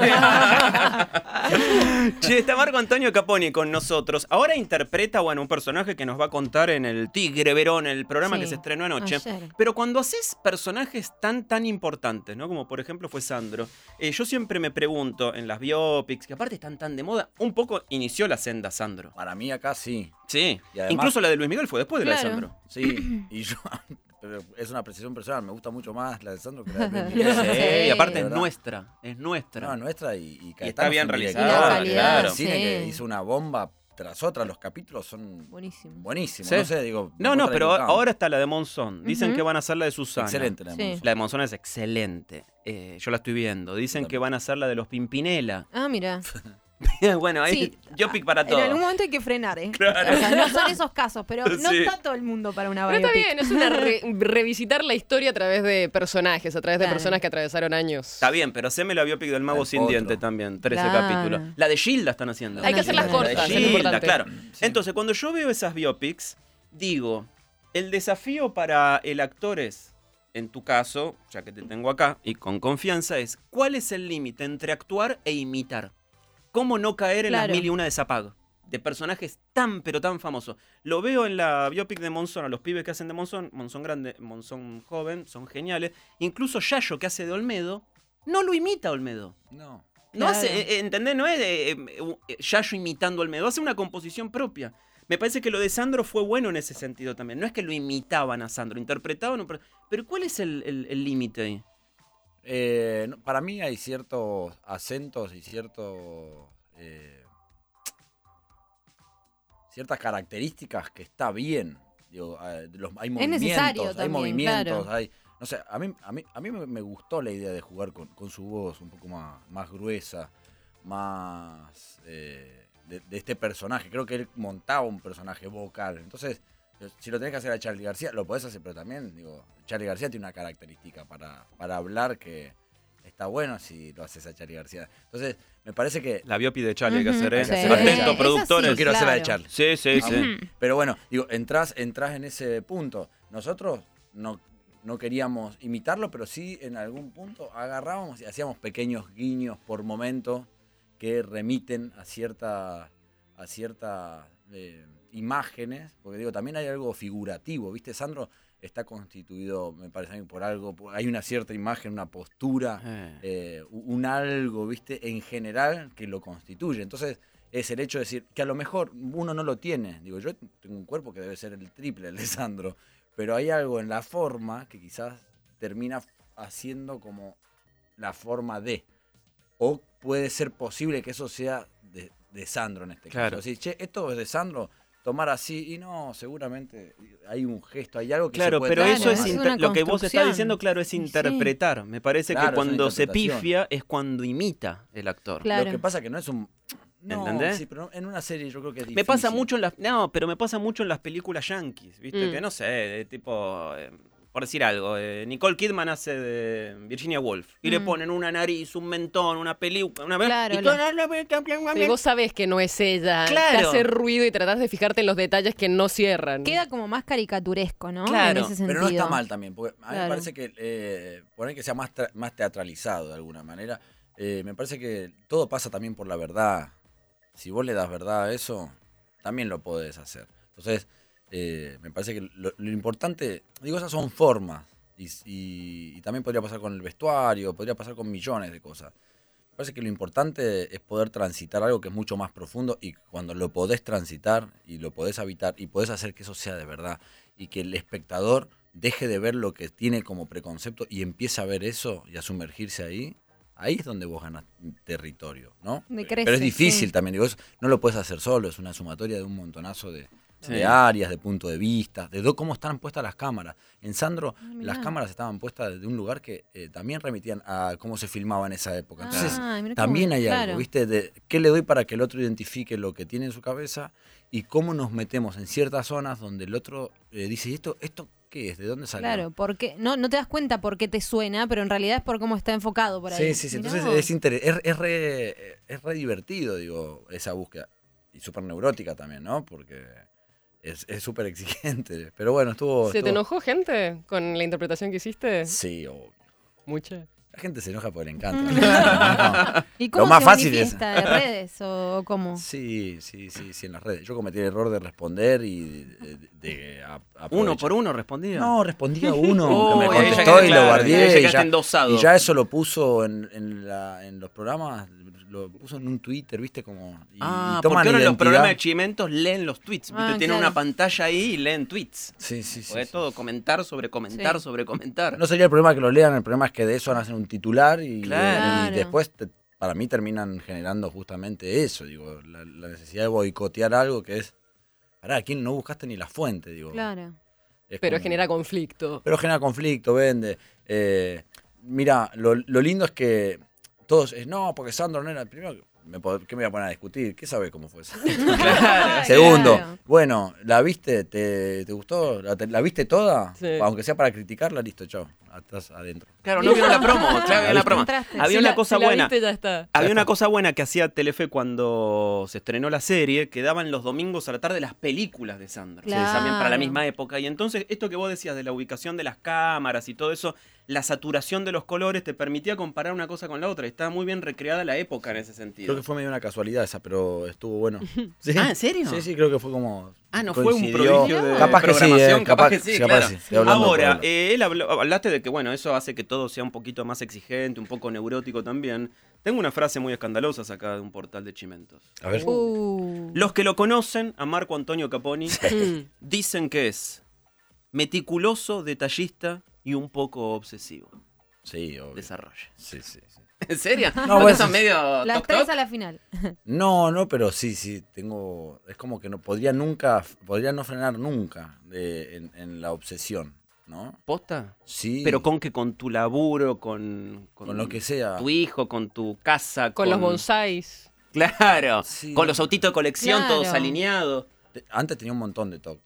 Speaker 3: Che, está Marco Antonio Caponi con nosotros. Ahora interpreta, bueno, un personaje que nos va a contar en el Tigre Verón, el programa
Speaker 4: Sí,
Speaker 3: que se estrenó anoche.
Speaker 4: ayer.
Speaker 3: Pero cuando haces personajes tan, tan importantes, ¿no? Como por ejemplo fue Sandro, eh, yo siempre me pregunto en las biopics, que aparte están tan de moda, un poco inició la senda Sandro.
Speaker 8: Para mí acá sí.
Speaker 3: Sí.
Speaker 8: Y además-
Speaker 3: Incluso la de Luis Miguel fue después de la de
Speaker 4: Claro.
Speaker 3: Sandro.
Speaker 8: Sí, y yo... Pero es una apreciación personal, me gusta mucho más la de Sandro que la de Luis Miguel.
Speaker 3: Sí,
Speaker 4: Sí.
Speaker 3: y aparte es
Speaker 8: ¿Verdad?
Speaker 3: nuestra, es nuestra.
Speaker 8: No, nuestra y, y,
Speaker 3: Y
Speaker 8: Caetano
Speaker 3: está bien
Speaker 8: es un
Speaker 3: realizada.
Speaker 8: director,
Speaker 4: Y la calidad,
Speaker 8: claro.
Speaker 4: sí.
Speaker 8: Cine que hizo una bomba tras otra, los capítulos son
Speaker 4: Buenísimo.
Speaker 8: buenísimos.
Speaker 3: Sí.
Speaker 8: No sé, digo.
Speaker 3: No, no,
Speaker 8: nosotros
Speaker 3: pero
Speaker 8: la disfrutamos.
Speaker 3: ahora está la de Monzón. Dicen
Speaker 4: Ujú.
Speaker 3: que van a hacer la de Susana.
Speaker 8: Excelente la de
Speaker 4: Sí.
Speaker 8: Monzón.
Speaker 3: La de Monzón es excelente. Eh, yo la estoy viendo. Dicen
Speaker 8: Yo
Speaker 3: que van a hacer la de los Pimpinela.
Speaker 4: Ah, mira.
Speaker 3: Bueno, ahí
Speaker 4: Sí.
Speaker 3: yo pick para todo.
Speaker 4: En algún momento hay que frenar, ¿eh?
Speaker 3: Claro.
Speaker 4: O sea, no son esos casos, pero no
Speaker 3: Sí.
Speaker 4: está todo el mundo para una
Speaker 5: Pero está
Speaker 4: biopic.
Speaker 5: bien, es una re- revisitar la historia a través de personajes, a través de
Speaker 4: Claro.
Speaker 5: personas que atravesaron años.
Speaker 3: Está bien, pero haceme la biopic del Mago
Speaker 8: El
Speaker 3: Sin
Speaker 8: otro.
Speaker 3: Diente también, trece
Speaker 4: Claro.
Speaker 3: capítulos. La de Gilda están haciendo.
Speaker 4: Hay que hacer las
Speaker 3: La de
Speaker 4: cortas,
Speaker 5: es lo
Speaker 3: Gilda,
Speaker 5: importante.
Speaker 3: claro.
Speaker 8: Sí.
Speaker 3: Entonces, cuando yo veo esas biopics, digo, el desafío para el actor es, en tu caso, ya que te tengo acá y con confianza, es ¿cuál es el límite entre actuar e imitar? ¿Cómo no caer en
Speaker 4: Claro.
Speaker 3: las mil y una de Zapag? De personajes tan, pero tan famosos. Lo veo en la biopic de Monzón, a los pibes que hacen de Monzón, Monzón grande, Monzón joven, son geniales. Incluso Yayo, que hace de Olmedo, no lo imita a Olmedo.
Speaker 8: No.
Speaker 3: No
Speaker 4: Claro.
Speaker 3: hace, eh, ¿entendés? No es eh, eh, Yayo imitando a Olmedo, hace una composición propia. Me parece que lo de Sandro fue bueno en ese sentido también. No es que lo imitaban a Sandro, interpretaban. un per- Pero ¿cuál es el el- el límite ahí?
Speaker 8: Eh, no, para mí hay ciertos acentos y ciertos eh, ciertas características que está bien. Digo, eh, los- hay movimientos,
Speaker 4: necesario
Speaker 8: hay
Speaker 4: también,
Speaker 8: movimientos,
Speaker 4: claro.
Speaker 8: hay, no sé, a mí, a mí, a mí me, me gustó la idea de jugar con, con su voz un poco más, más gruesa, más eh, de, de este personaje. Creo que él montaba un personaje vocal. Entonces, si lo tenés que hacer a Charly García, lo podés hacer, pero también, digo, Charly García tiene una característica para, para hablar que está bueno si lo haces a Charly García. Entonces, me parece que...
Speaker 3: La biopic de Charlie hay que
Speaker 4: Ujú,
Speaker 3: hacer, ¿eh?
Speaker 8: sí.
Speaker 3: Atento,
Speaker 8: Esa
Speaker 3: productores.
Speaker 8: Yo quiero hacer la de
Speaker 4: claro.
Speaker 8: Charly.
Speaker 3: Sí, sí, sí.
Speaker 8: Vamos. Pero bueno, digo, entras, entras en ese punto. Nosotros no, no queríamos imitarlo, pero sí en algún punto agarrábamos y hacíamos pequeños guiños por momento que remiten a cierta a ciertas eh, imágenes, porque digo, también hay algo figurativo, ¿viste? Sandro está constituido, me parece a mí, por algo, por- hay una cierta imagen, una postura,
Speaker 3: Eh.
Speaker 8: eh, un algo, ¿viste? En general que lo constituye. Entonces, es el hecho de decir que a lo mejor uno no lo tiene. Digo, yo tengo un cuerpo que debe ser el triple, el de Sandro, pero hay algo en la forma que quizás termina haciendo como la forma de. O puede ser posible que eso sea de, de Sandro en este
Speaker 3: Claro.
Speaker 8: caso. Decir, che, esto es de Sandro, tomar así, y no, seguramente hay un gesto, hay algo que
Speaker 3: Claro,
Speaker 8: se puede
Speaker 3: pero
Speaker 4: Claro,
Speaker 3: eso es,
Speaker 4: es
Speaker 3: inter-
Speaker 4: una
Speaker 3: lo que vos estás
Speaker 4: construcción.
Speaker 3: diciendo, claro, es
Speaker 4: Sí.
Speaker 3: interpretar. Me parece
Speaker 8: Claro,
Speaker 3: que
Speaker 8: es una
Speaker 3: cuando se
Speaker 8: interpretación.
Speaker 3: pifia es cuando imita el actor.
Speaker 4: Claro.
Speaker 8: Lo que pasa que no es un... No,
Speaker 3: ¿Entendés?
Speaker 8: sí, pero en una serie yo creo que es
Speaker 3: Me
Speaker 8: difícil.
Speaker 3: pasa mucho en las. No, pero me pasa mucho en las películas yankees, ¿viste?
Speaker 5: Mm.
Speaker 3: Que no sé, de tipo. eh, por decir algo, eh, Nicole Kidman hace de Virginia Woolf. Y le
Speaker 4: Mm.
Speaker 3: ponen una nariz, un mentón, una película. Una...
Speaker 4: Claro,
Speaker 3: y
Speaker 4: lo-
Speaker 5: Y vos sabés que no es ella,
Speaker 3: Claro.
Speaker 5: te hace ruido y tratás de fijarte en los detalles que no cierran.
Speaker 4: Queda como más caricaturesco, ¿no?
Speaker 3: Claro,
Speaker 4: en ese sentido.
Speaker 8: Pero no está mal también, porque a mí me
Speaker 4: Claro.
Speaker 8: parece que eh, poner que sea más, tra- más teatralizado de alguna manera, eh, me parece que todo pasa también por la verdad. Si vos le das verdad a eso, también lo podés hacer. Entonces, eh, me parece que lo, lo importante, digo, esas son formas, y, y- y también podría pasar con el vestuario, podría pasar con millones de cosas. Me parece que lo importante es poder transitar algo que es mucho más profundo, y cuando lo podés transitar y lo podés habitar y podés hacer que eso sea de verdad y que el espectador deje de ver lo que tiene como preconcepto y empiece a ver eso y a sumergirse ahí, ahí es donde vos ganas territorio, ¿no?
Speaker 4: De
Speaker 8: Pero
Speaker 4: crece,
Speaker 8: es difícil
Speaker 4: sí.
Speaker 8: también, digo, eso no lo puedes hacer solo, es una sumatoria de un montonazo de,
Speaker 3: Sí.
Speaker 8: de áreas, de puntos de vista, de do- cómo están puestas las cámaras. En Sandro,
Speaker 4: Ah, mirá.
Speaker 8: las cámaras estaban puestas de un lugar que eh, también remitían a cómo se filmaba en esa época. Entonces,
Speaker 4: Ah, mirá cómo-
Speaker 8: también hay
Speaker 4: claro.
Speaker 8: algo, ¿viste? De qué le doy para que el otro identifique lo que tiene en su cabeza y cómo nos metemos en ciertas zonas donde el otro eh, dice, ¿y esto, esto qué es? ¿De dónde salió?
Speaker 4: Claro, porque no, no te das cuenta por qué te suena, pero en realidad es por cómo está enfocado por ahí.
Speaker 8: Sí, sí, sí.
Speaker 4: Mirá
Speaker 8: Entonces
Speaker 4: vos.
Speaker 8: es, inter- es, es, re, es re divertido, digo, esa búsqueda. Y súper neurótica también, ¿no? Porque es es súper exigente. Pero bueno, estuvo...
Speaker 5: ¿Se te
Speaker 8: estuvo-
Speaker 5: enojó gente con la interpretación que hiciste?
Speaker 8: Sí, obvio.
Speaker 5: Mucha.
Speaker 8: La gente se enoja porque le encanta.
Speaker 4: ¿Y cómo
Speaker 8: Lo más
Speaker 4: se
Speaker 8: fácil es-
Speaker 4: manifiesta? ¿De redes o cómo?
Speaker 8: Sí, sí, sí, sí, en las redes. Yo cometí el error de responder y de, de- de a-
Speaker 3: Uno
Speaker 8: aprovechar.
Speaker 3: por uno respondía.
Speaker 8: No, respondía uno
Speaker 3: Oh,
Speaker 8: que me
Speaker 3: ahí ya
Speaker 8: contestó
Speaker 3: quedé
Speaker 8: y
Speaker 3: claro,
Speaker 8: lo
Speaker 3: ahí
Speaker 8: bardeé.
Speaker 3: ya
Speaker 8: Y
Speaker 3: quedaste
Speaker 8: ya,
Speaker 3: endosado.
Speaker 8: y ya eso lo puso en, en, la, en los programas, lo puso en un Twitter, ¿viste? Como, y,
Speaker 3: Ah,
Speaker 8: y
Speaker 3: porque
Speaker 8: toman
Speaker 3: ahora en los
Speaker 8: identidad.
Speaker 3: programas de Chimentos leen los tweets. ¿Viste?
Speaker 4: Ah,
Speaker 3: Tienen
Speaker 4: claro.
Speaker 3: una pantalla ahí y leen tweets.
Speaker 8: Sí, sí, sí.
Speaker 3: Porque es
Speaker 8: sí.
Speaker 3: todo comentar sobre comentar
Speaker 4: Sí.
Speaker 3: sobre comentar.
Speaker 8: No sería el problema que lo lean, el problema es que de eso van a hacer un titular y,
Speaker 3: Claro.
Speaker 8: y después te- para mí terminan generando justamente eso, digo, la, la necesidad de boicotear algo que es, pará, ¿quién no buscaste ni la fuente? Digo,
Speaker 4: Claro.
Speaker 8: es
Speaker 5: Pero
Speaker 8: como-
Speaker 5: genera conflicto.
Speaker 8: Pero genera conflicto, vende. Eh, mira, lo, lo lindo es que todos, es, no, porque Sandro no era, primero, me, pod- ¿qué me voy a poner a discutir? ¿Qué sabes cómo fue eso?
Speaker 4: Claro.
Speaker 8: Segundo,
Speaker 4: Claro.
Speaker 8: bueno, ¿la viste? ¿Te, te gustó? ¿La, te- la viste toda?
Speaker 5: Sí.
Speaker 8: Aunque sea para criticarla, listo, chao, estás adentro.
Speaker 3: Claro, no vieron la promo. Claro, vieron la promo.
Speaker 4: Entraste.
Speaker 3: Había
Speaker 5: Si
Speaker 3: una
Speaker 5: la-
Speaker 3: cosa
Speaker 5: si la
Speaker 3: buena.
Speaker 5: viste, ya está.
Speaker 3: Había una cosa buena que hacía Telefe cuando se estrenó la serie, que daban los domingos a la tarde las películas de Sandra.
Speaker 4: Claro.
Speaker 3: También para la misma época. Y entonces, esto que vos decías de la ubicación de las cámaras y todo eso, la saturación de los colores te permitía comparar una cosa con la otra. Y estaba muy bien recreada la época en ese sentido.
Speaker 8: Creo que fue medio una casualidad esa, pero estuvo bueno. ¿Sí?
Speaker 3: Ah, ¿en serio?
Speaker 8: Sí, sí, creo que fue como.
Speaker 3: Ah, no fue un
Speaker 8: coincidió.
Speaker 3: prodigio de
Speaker 8: Capaz que sí,
Speaker 3: programación,
Speaker 8: eh,
Speaker 3: capaz,
Speaker 8: capaz
Speaker 3: que sí,
Speaker 8: capaz
Speaker 3: claro.
Speaker 8: sí, estoy hablando por
Speaker 3: Ahora,
Speaker 8: hablar.
Speaker 3: eh, él habló- hablaste de que, bueno, eso hace que todo sea un poquito más exigente, un poco neurótico también. Tengo una frase muy escandalosa sacada de un portal de Chimentos.
Speaker 8: A ver.
Speaker 4: Uh.
Speaker 3: Los que lo conocen, a Marco Antonio Caponi,
Speaker 5: Mm.
Speaker 3: dicen que es meticuloso, detallista y un poco obsesivo.
Speaker 8: Sí, obvio.
Speaker 3: Desarrolla.
Speaker 8: Sí, sí, sí.
Speaker 3: ¿En serio?
Speaker 8: No,
Speaker 3: ¿No
Speaker 8: bueno,
Speaker 3: son
Speaker 8: sí.
Speaker 3: medio
Speaker 4: Las
Speaker 3: toc,
Speaker 4: tres
Speaker 3: toc?
Speaker 4: a la final.
Speaker 8: No, no, pero sí, sí, tengo. Es como que no podría nunca, podría no frenar nunca de- en, en la obsesión, ¿no?
Speaker 3: ¿Posta?
Speaker 8: Sí.
Speaker 3: Pero con que con tu laburo, con,
Speaker 8: Con lo que sea.
Speaker 3: tu hijo, con tu casa,
Speaker 5: Con los bonsáis.
Speaker 3: Claro,
Speaker 8: Sí.
Speaker 3: con los autitos de colección,
Speaker 4: Claro.
Speaker 3: todos alineados.
Speaker 8: Te- Antes tenía un montón de toque.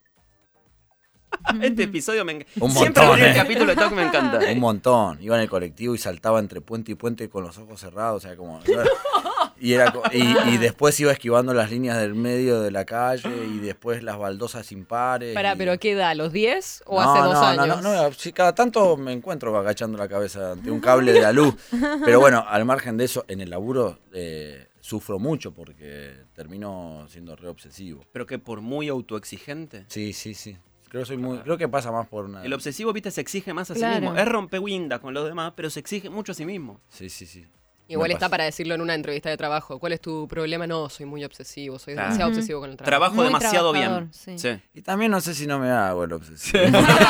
Speaker 3: Este episodio me encanta.
Speaker 8: Un
Speaker 3: Siempre
Speaker 8: montón,
Speaker 3: abrir el
Speaker 8: eh.
Speaker 3: capítulo de Talk me encanta.
Speaker 8: Un montón. Iba en el colectivo y saltaba entre puente y puente con los ojos cerrados, o sea, como. Y, era, co- y, y después iba esquivando las líneas del medio de la calle y después las baldosas impares.
Speaker 5: Pará,
Speaker 8: y-
Speaker 5: ¿pero qué edad? ¿A los diez o
Speaker 8: No,
Speaker 5: hace dos
Speaker 8: no,
Speaker 5: años?
Speaker 8: No, no, no, sí, cada tanto me encuentro agachando la cabeza ante un cable de la luz. Pero bueno, al margen de eso, en el laburo eh, sufro mucho porque termino siendo re obsesivo.
Speaker 3: Pero que por muy autoexigente.
Speaker 8: Sí, sí, sí. Creo que soy muy, creo que pasa más por una.
Speaker 3: El obsesivo, viste, se exige más a sí
Speaker 4: Claro.
Speaker 3: mismo. Es rompeguindas con los demás, pero se exige mucho a sí mismo.
Speaker 8: Sí, sí, sí.
Speaker 5: Igual
Speaker 8: Me
Speaker 5: está
Speaker 8: pasa.
Speaker 5: para decirlo en una entrevista de trabajo. ¿Cuál es tu problema? No, soy muy obsesivo, soy
Speaker 3: Claro.
Speaker 5: demasiado
Speaker 4: Ujú.
Speaker 5: obsesivo con el trabajo.
Speaker 3: Trabajo
Speaker 4: Muy
Speaker 3: demasiado
Speaker 4: trabajador,
Speaker 3: bien.
Speaker 4: sí.
Speaker 3: Sí.
Speaker 8: Y también no sé si no me hago el obsesivo.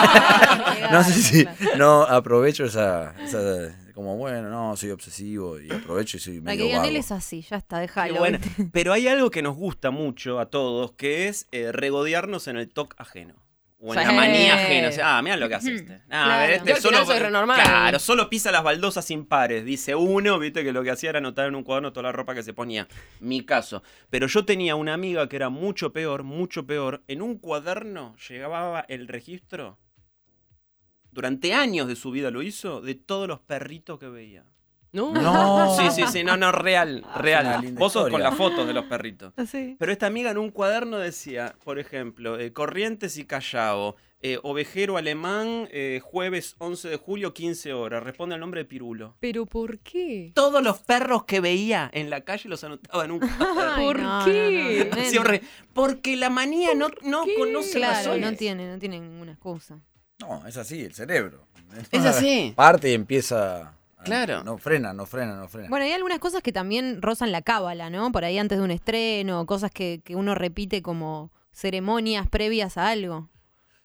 Speaker 8: No sé si no aprovecho esa, esa como bueno, no, soy obsesivo y aprovecho y soy
Speaker 4: Para que
Speaker 8: medio
Speaker 4: digan,
Speaker 8: vago.
Speaker 4: él es así, ya está,
Speaker 3: Qué
Speaker 4: déjalo.
Speaker 3: buena.
Speaker 4: ¿viste?
Speaker 3: Pero hay algo que nos gusta mucho a todos, que es eh, regodearnos en el toque ajeno. O en
Speaker 5: Sí.
Speaker 3: la manía ajena. O sea, ah, mirá lo que hace este. Ah,
Speaker 4: Claro.
Speaker 3: a ver, este
Speaker 5: Yo al final soy re normal.
Speaker 3: Claro, solo pisa las baldosas impares. Dice uno, viste, que lo que hacía era anotar en un cuaderno toda la ropa que se ponía. Mi caso. Pero yo tenía una amiga que era mucho peor, mucho peor. En un cuaderno llegaba el registro, durante años de su vida lo hizo, de todos los perritos que veía.
Speaker 5: No.
Speaker 8: No.
Speaker 3: Sí, sí, sí, no, no, real,
Speaker 8: Una
Speaker 3: real.
Speaker 8: linda
Speaker 3: Vos sos
Speaker 8: historia.
Speaker 3: con las fotos de los perritos.
Speaker 4: Sí.
Speaker 3: Pero esta amiga en un cuaderno decía, por ejemplo, eh, Corrientes y Callao, eh, ovejero alemán, eh, jueves once de julio, quince horas. Responde al nombre de Pirulo.
Speaker 5: ¿Pero por qué?
Speaker 3: Todos los perros que veía en la calle los anotaba en un cuaderno.
Speaker 4: Ay,
Speaker 5: ¿Por
Speaker 4: no,
Speaker 5: qué?
Speaker 4: no, no, no,
Speaker 3: Así horrible. Porque la manía no, no
Speaker 5: qué?
Speaker 3: conoce
Speaker 4: Claro,
Speaker 3: razones.
Speaker 4: no tiene, no tiene ninguna excusa.
Speaker 8: No, es así, el cerebro.
Speaker 3: Es así.
Speaker 8: Parte y empieza. a-
Speaker 3: Claro.
Speaker 8: No frena, no frena, no frena.
Speaker 4: Bueno, hay algunas cosas que también rozan la cábala, ¿no? Por ahí antes de un estreno, cosas que, que uno repite como ceremonias previas a algo.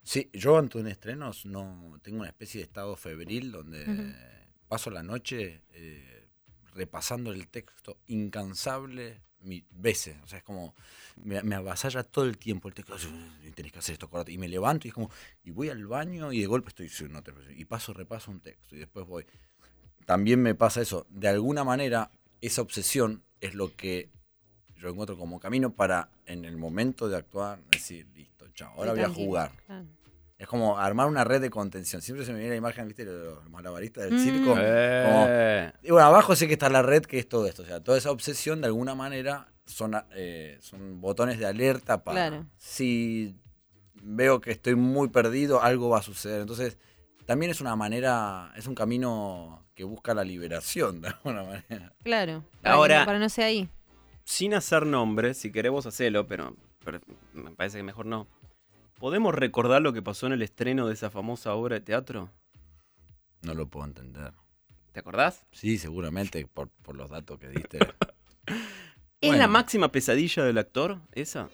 Speaker 8: Sí, yo ante un estreno no tengo una especie de estado febril donde
Speaker 4: Ujú.
Speaker 8: paso la noche eh, repasando el texto incansable mi- veces. O sea, es como me, me avasalla todo el tiempo el texto. "Ay, tenés que hacer esto, acordate". Y me levanto y es como, y voy al baño y de golpe estoy, "Sí, no te preocupes", y paso, repaso un texto y después voy. También me pasa eso. De alguna manera, esa obsesión es lo que yo encuentro como camino para, en el momento de actuar, decir, listo, chao, ahora
Speaker 4: Sí,
Speaker 8: voy a
Speaker 4: tranquilo.
Speaker 8: jugar.
Speaker 4: Claro.
Speaker 8: Es como armar una red de contención. Siempre se me viene la imagen, ¿viste? de Los malabaristas del
Speaker 4: Mm.
Speaker 8: circo.
Speaker 3: Eh.
Speaker 8: Y bueno, abajo sé que está la red, que es todo esto. O sea, toda esa obsesión, de alguna manera, son, eh, son botones de alerta para...
Speaker 4: Claro.
Speaker 8: Si veo que estoy muy perdido, algo va a suceder. Entonces, también es una manera, es un camino que busca la liberación, de alguna manera.
Speaker 4: Claro. Para
Speaker 3: Ahora-
Speaker 4: que no- para no ser ahí.
Speaker 3: Sin hacer nombres, si queremos hacerlo, pero, pero me parece que mejor no. ¿Podemos recordar lo que pasó en el estreno de esa famosa obra de teatro?
Speaker 8: No lo puedo entender.
Speaker 3: ¿Te acordás?
Speaker 8: Sí, seguramente, por, por los datos que diste.
Speaker 3: ¿Es
Speaker 8: Bueno.
Speaker 3: la máxima pesadilla del actor esa?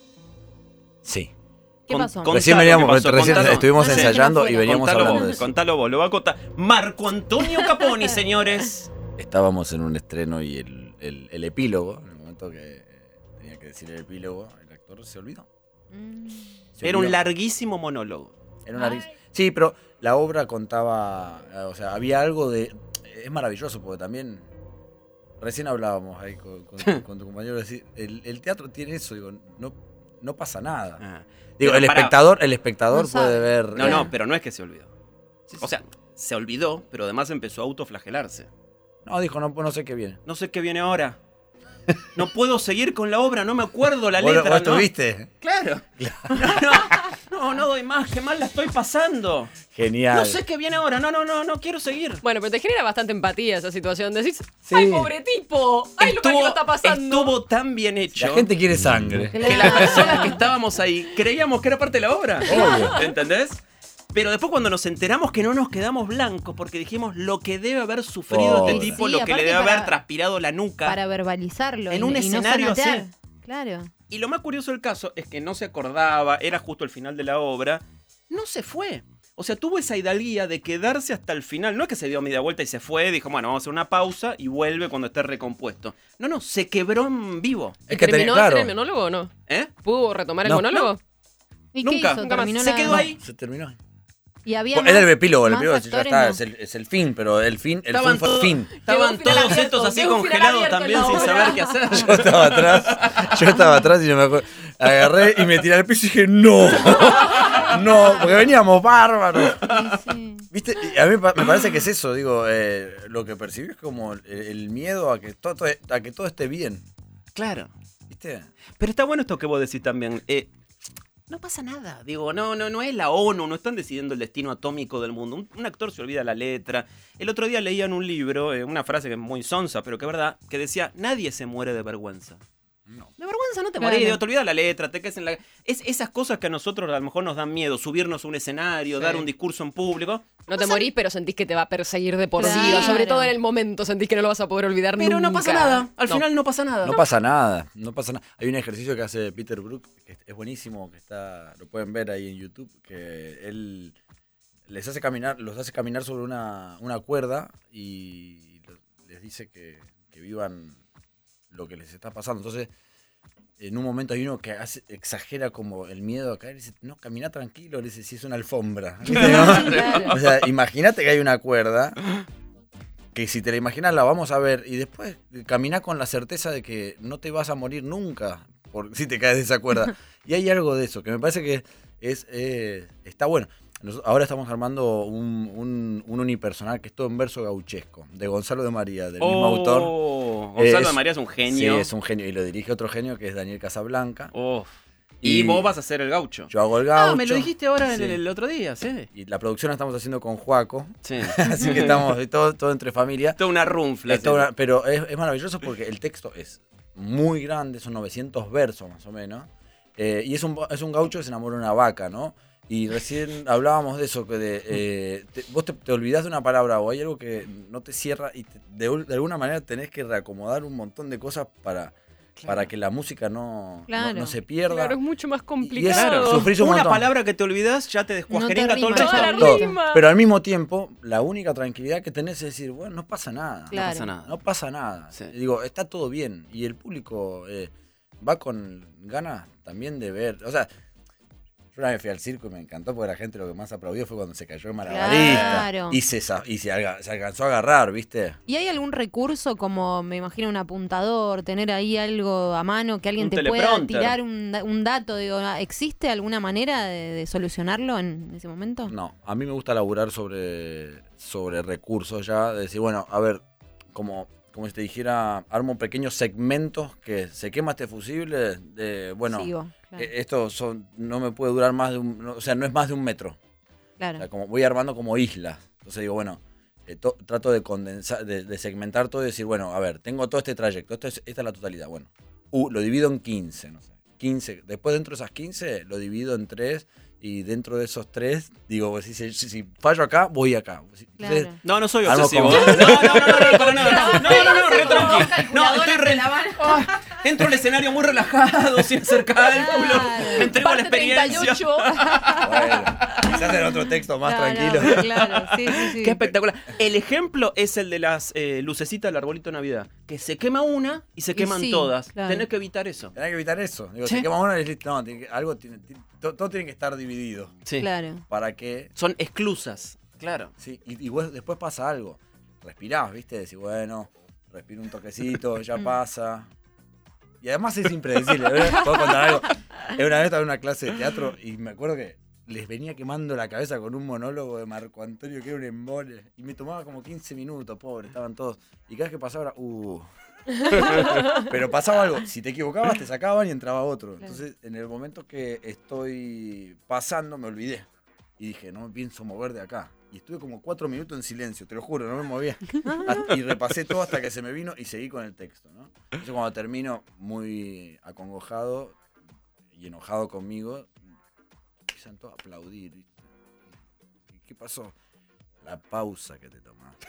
Speaker 8: Sí.
Speaker 4: ¿Qué
Speaker 3: Con-
Speaker 4: pasó?
Speaker 3: contá
Speaker 8: Recién
Speaker 3: lo que
Speaker 8: veníamos,
Speaker 3: pasó,
Speaker 8: recién
Speaker 3: contalo.
Speaker 8: estuvimos
Speaker 4: No sé,
Speaker 8: ensayando
Speaker 4: que
Speaker 8: y
Speaker 4: no
Speaker 8: veníamos
Speaker 3: Contalo
Speaker 8: hablando
Speaker 3: vos,
Speaker 8: de eso.
Speaker 3: contalo vos, lo va a contar Marco Antonio Caponi, señores.
Speaker 8: Estábamos en un estreno y el, el- el epílogo, en el momento que eh, tenía que decir el epílogo, el actor se olvidó.
Speaker 4: Mm.
Speaker 8: Se
Speaker 3: Era un
Speaker 8: olvidó.
Speaker 3: larguísimo monólogo.
Speaker 8: Era una risa. Sí, pero la obra contaba, eh, o sea, había algo de... Es maravilloso porque también... Recién hablábamos ahí con, con- con tu compañero, decir, el, el teatro tiene eso, digo, no, no pasa nada.
Speaker 3: Ah.
Speaker 8: Digo,
Speaker 3: Pero
Speaker 8: el
Speaker 3: pará.
Speaker 8: espectador, el espectador
Speaker 4: No sabe.
Speaker 8: puede ver...
Speaker 3: No,
Speaker 8: eh,
Speaker 3: no, pero no es que se olvidó. O sea, se olvidó, pero además empezó a autoflagelarse.
Speaker 8: No, dijo, no, no sé qué viene.
Speaker 3: No sé qué viene ahora. No puedo seguir con la obra, no me acuerdo la
Speaker 8: ¿Vos,
Speaker 3: letra.
Speaker 8: vos
Speaker 3: ¿no?
Speaker 8: estuviste?
Speaker 3: Claro. No, no, no, no doy más, qué mal la estoy pasando.
Speaker 8: Genial.
Speaker 3: No sé qué viene ahora, no, no, no, no quiero seguir.
Speaker 5: Bueno, pero te genera bastante empatía esa situación. Decís,
Speaker 8: Sí.
Speaker 5: ¡ay, pobre tipo! ¡Ay, lo mal que lo está pasando!
Speaker 3: estuvo tan bien hecho
Speaker 8: La gente quiere sangre.
Speaker 3: que las personas que estábamos ahí creíamos que era parte de la obra.
Speaker 8: Obvio.
Speaker 3: ¿Entendés? Pero después cuando nos enteramos que no nos quedamos blancos porque dijimos lo que debe haber sufrido
Speaker 8: Pobre.
Speaker 3: este tipo,
Speaker 4: Sí,
Speaker 3: lo que
Speaker 4: aparte
Speaker 3: le debe
Speaker 4: para-
Speaker 3: haber transpirado la nuca.
Speaker 4: Para verbalizarlo.
Speaker 3: En
Speaker 4: y-
Speaker 3: un
Speaker 4: y
Speaker 3: escenario
Speaker 4: no fanatear.
Speaker 3: así.
Speaker 4: Claro.
Speaker 3: Y lo más curioso del caso es que no se acordaba, era justo el final de la obra, no se fue. O sea, tuvo esa hidalguía de quedarse hasta el final. No es que se dio media vuelta y se fue, dijo, bueno, vamos a hacer una pausa y vuelve cuando esté recompuesto. No, no, se quebró en vivo.
Speaker 8: Es que
Speaker 5: ¿Terminó
Speaker 8: tenés- claro,
Speaker 5: de hacer el monólogo o no?
Speaker 3: ¿Eh?
Speaker 5: ¿Pudo retomar
Speaker 8: No.
Speaker 5: el monólogo?
Speaker 4: ¿Y
Speaker 3: Nunca,
Speaker 4: qué hizo?
Speaker 3: nunca más.
Speaker 4: Terminó
Speaker 3: Se
Speaker 4: la-
Speaker 3: quedó ahí.
Speaker 8: se terminó.
Speaker 4: Y había
Speaker 8: Era el
Speaker 4: más-
Speaker 8: epílogo, el
Speaker 4: más
Speaker 8: epílogo ya
Speaker 4: actores,
Speaker 8: está,
Speaker 4: no.
Speaker 8: es, el, es el fin, pero el fin, el
Speaker 3: Estaban,
Speaker 8: fin fue
Speaker 3: todo-
Speaker 8: fin.
Speaker 3: estaban
Speaker 5: Quedó un final
Speaker 3: todos
Speaker 5: abierto,
Speaker 3: estos así
Speaker 5: quedó un final
Speaker 3: congelados
Speaker 5: abierto en
Speaker 3: también
Speaker 5: la
Speaker 3: sin
Speaker 5: obra.
Speaker 3: saber qué hacer.
Speaker 8: Yo estaba atrás, yo estaba atrás y yo me acuerdo, agarré y me tiré al piso y dije, no, no, porque veníamos bárbaros.
Speaker 4: Sí, sí.
Speaker 8: ¿Viste? Y a mí pa- me parece que es eso, digo, eh, lo que percibí es como el, el miedo a que, todo, a que todo esté bien.
Speaker 3: Claro.
Speaker 8: ¿Viste?
Speaker 3: Pero está bueno esto que vos decís también. Eh, no pasa nada. Digo, no, no, no es la ONU, no están decidiendo el destino atómico del mundo. Un, un actor se olvida la letra. El otro día leía en un libro, eh, una frase que es muy sonsa, pero que es verdad, que decía, nadie se muere de vergüenza.
Speaker 8: No.
Speaker 3: De vergüenza no te
Speaker 4: Claro.
Speaker 3: morís, digo, te olvidas la letra, te quedas en la... Es esas cosas que a nosotros a lo mejor nos dan miedo, subirnos a un escenario,
Speaker 5: Sí.
Speaker 3: dar un discurso en público.
Speaker 5: No te morís, pero sentís que te va a perseguir de por
Speaker 4: Claro.
Speaker 5: vida. Sobre todo en el momento sentís que no lo vas a poder olvidar
Speaker 3: Pero
Speaker 5: nunca.
Speaker 3: no pasa nada, al
Speaker 5: No.
Speaker 3: final no pasa nada.
Speaker 8: No pasa nada, no pasa nada. Hay un ejercicio que hace Peter Brook, que es buenísimo, que está, lo pueden ver ahí en YouTube, que él les hace caminar, los hace caminar sobre una, una cuerda y les dice que, que vivan lo que les está pasando. Entonces, en un momento hay uno que hace, exagera como el miedo a caer y dice, no, camina tranquilo, le dice, si es una alfombra. ¿Viste, no?
Speaker 4: Claro.
Speaker 8: O sea, imagínate que hay una cuerda que si te la imaginas la vamos a ver y después caminá con la certeza de que no te vas a morir nunca por, si te caes de esa cuerda. Y hay algo de eso que me parece que es eh, está bueno. Nos- ahora estamos armando un, un, un unipersonal que es todo en verso gauchesco, de Gonzalo de María, del mismo autor.
Speaker 3: Oh, Gonzalo
Speaker 8: Es-
Speaker 3: de María es un genio.
Speaker 8: Sí, es un genio. Y lo dirige otro genio que es Daniel Casablanca.
Speaker 3: Oh. Y,
Speaker 8: Y-
Speaker 3: vos vas a ser el gaucho.
Speaker 8: Yo hago el gaucho.
Speaker 3: Ah, me lo dijiste ahora
Speaker 8: Sí.
Speaker 3: el, el otro día, sí.
Speaker 8: Y la producción la estamos haciendo con Juaco.
Speaker 3: Sí.
Speaker 8: Así que estamos todo, todo entre familia.
Speaker 3: Toda una runfla.
Speaker 8: Es toda una- pero es, es maravilloso porque el texto es muy grande, son novecientos versos más o menos. Eh, y es un, es un gaucho que se enamora de una vaca, ¿no? Y recién hablábamos de eso, que de, eh, te- vos te, te olvidás de una palabra o hay algo que no te cierra y te- de, de alguna manera tenés que reacomodar un montón de cosas para para que la música no,
Speaker 4: Claro.
Speaker 8: no, no se pierda.
Speaker 5: Claro, es mucho más
Speaker 8: Y es-
Speaker 5: complicado.
Speaker 8: sufrís un
Speaker 3: Una
Speaker 8: montón.
Speaker 3: palabra que te olvidas ya te descuajeringa
Speaker 4: No
Speaker 3: todo
Speaker 4: te
Speaker 3: el
Speaker 4: rima.
Speaker 3: resto.
Speaker 5: Toda la
Speaker 8: Todo.
Speaker 5: rima.
Speaker 8: Pero al mismo tiempo, la única tranquilidad que tenés es decir, bueno, no pasa nada.
Speaker 4: Claro.
Speaker 3: No pasa nada.
Speaker 8: No pasa nada.
Speaker 3: Sí.
Speaker 8: Digo, está todo bien. Y el público eh, va con ganas también de ver. O sea, yo una vez fui al circo y me encantó porque la gente lo que más aplaudió fue cuando se cayó el malabarista.
Speaker 4: Claro.
Speaker 8: Y, se, sa- y se, alga- se alcanzó a agarrar, ¿viste?
Speaker 4: ¿Y hay algún recurso como, me imagino, un apuntador, tener ahí algo a mano que alguien
Speaker 3: Un
Speaker 4: te pueda
Speaker 3: teleprompter.
Speaker 4: tirar un, da- un dato? Digo, ¿existe alguna manera de, de solucionarlo en ese momento?
Speaker 8: No, a mí me gusta laburar sobre, sobre recursos ya. De decir, bueno, a ver, como, como si te dijera, armo pequeños segmentos que se quema este fusible. De, bueno,
Speaker 4: Sigo, claro.
Speaker 8: eh, esto son, no me puede durar más de un. no- o sea, no es más de un metro.
Speaker 4: claro.
Speaker 8: O sea, como voy armando como islas. Entonces digo, bueno, eh, to- trato de condensar, de, de segmentar todo y decir, bueno, a ver, tengo todo este trayecto, esto es, esta es la totalidad. Bueno, uh, lo divido en quince, no sé. quince. Después dentro de esas quince lo divido en tres y dentro de esos tres, digo, si, si, si fallo acá, voy acá. Si- entonces,
Speaker 4: Claro.
Speaker 3: No, no soy
Speaker 8: Algo
Speaker 3: obsesivo.
Speaker 8: como-
Speaker 3: ¿eh? No, no, no, no, no, para nada. No, no, no, re tranqui. No, estoy re... Ay, entro al escenario muy relajado, sin hacer cálculo.
Speaker 4: Claro.
Speaker 3: Me entrego a la
Speaker 5: Parte treinta y
Speaker 3: experiencia.
Speaker 5: ocho.
Speaker 8: bueno, quizás en otro texto más
Speaker 4: Claro,
Speaker 8: tranquilo.
Speaker 4: Claro, sí, sí, sí.
Speaker 3: Qué espectacular. El ejemplo es el de las eh, lucecitas del arbolito de Navidad. Que se quema una y se
Speaker 4: Y
Speaker 3: queman
Speaker 4: sí,
Speaker 3: todas.
Speaker 4: claro.
Speaker 3: Tenés que evitar eso.
Speaker 8: Tenés que evitar eso. Digo,
Speaker 3: Sí.
Speaker 8: se quema uno y listo. No, tiene que- algo tiene, tiene- to- todo tiene que estar dividido.
Speaker 3: Sí.
Speaker 4: Claro.
Speaker 8: Para que.
Speaker 3: Son exclusas. Claro.
Speaker 8: Sí, y, y vos- después pasa algo. Respirás, ¿viste? Decís, bueno, respiro un toquecito, ya pasa. Y además es impredecible. ¿verdad? ¿Puedo contar algo? Una vez estaba en una clase de teatro y me acuerdo que les venía quemando la cabeza con un monólogo de Marco Antonio que era un embole. Y me tomaba como quince minutos, pobre, estaban todos. Y cada vez que pasaba era, uh. Pero pasaba algo, si te equivocabas te sacaban y entraba otro. Entonces, en el momento que estoy pasando, me olvidé. Y dije, no me pienso mover de acá. Y estuve como cuatro minutos en silencio, te lo juro, no me movía. Hasta- y repasé todo hasta que se me vino y seguí con el texto, ¿no? Entonces cuando termino muy acongojado y enojado conmigo, empiezan todos a aplaudir. ¿viste? ¿Y qué pasó? La pausa que te tomaste.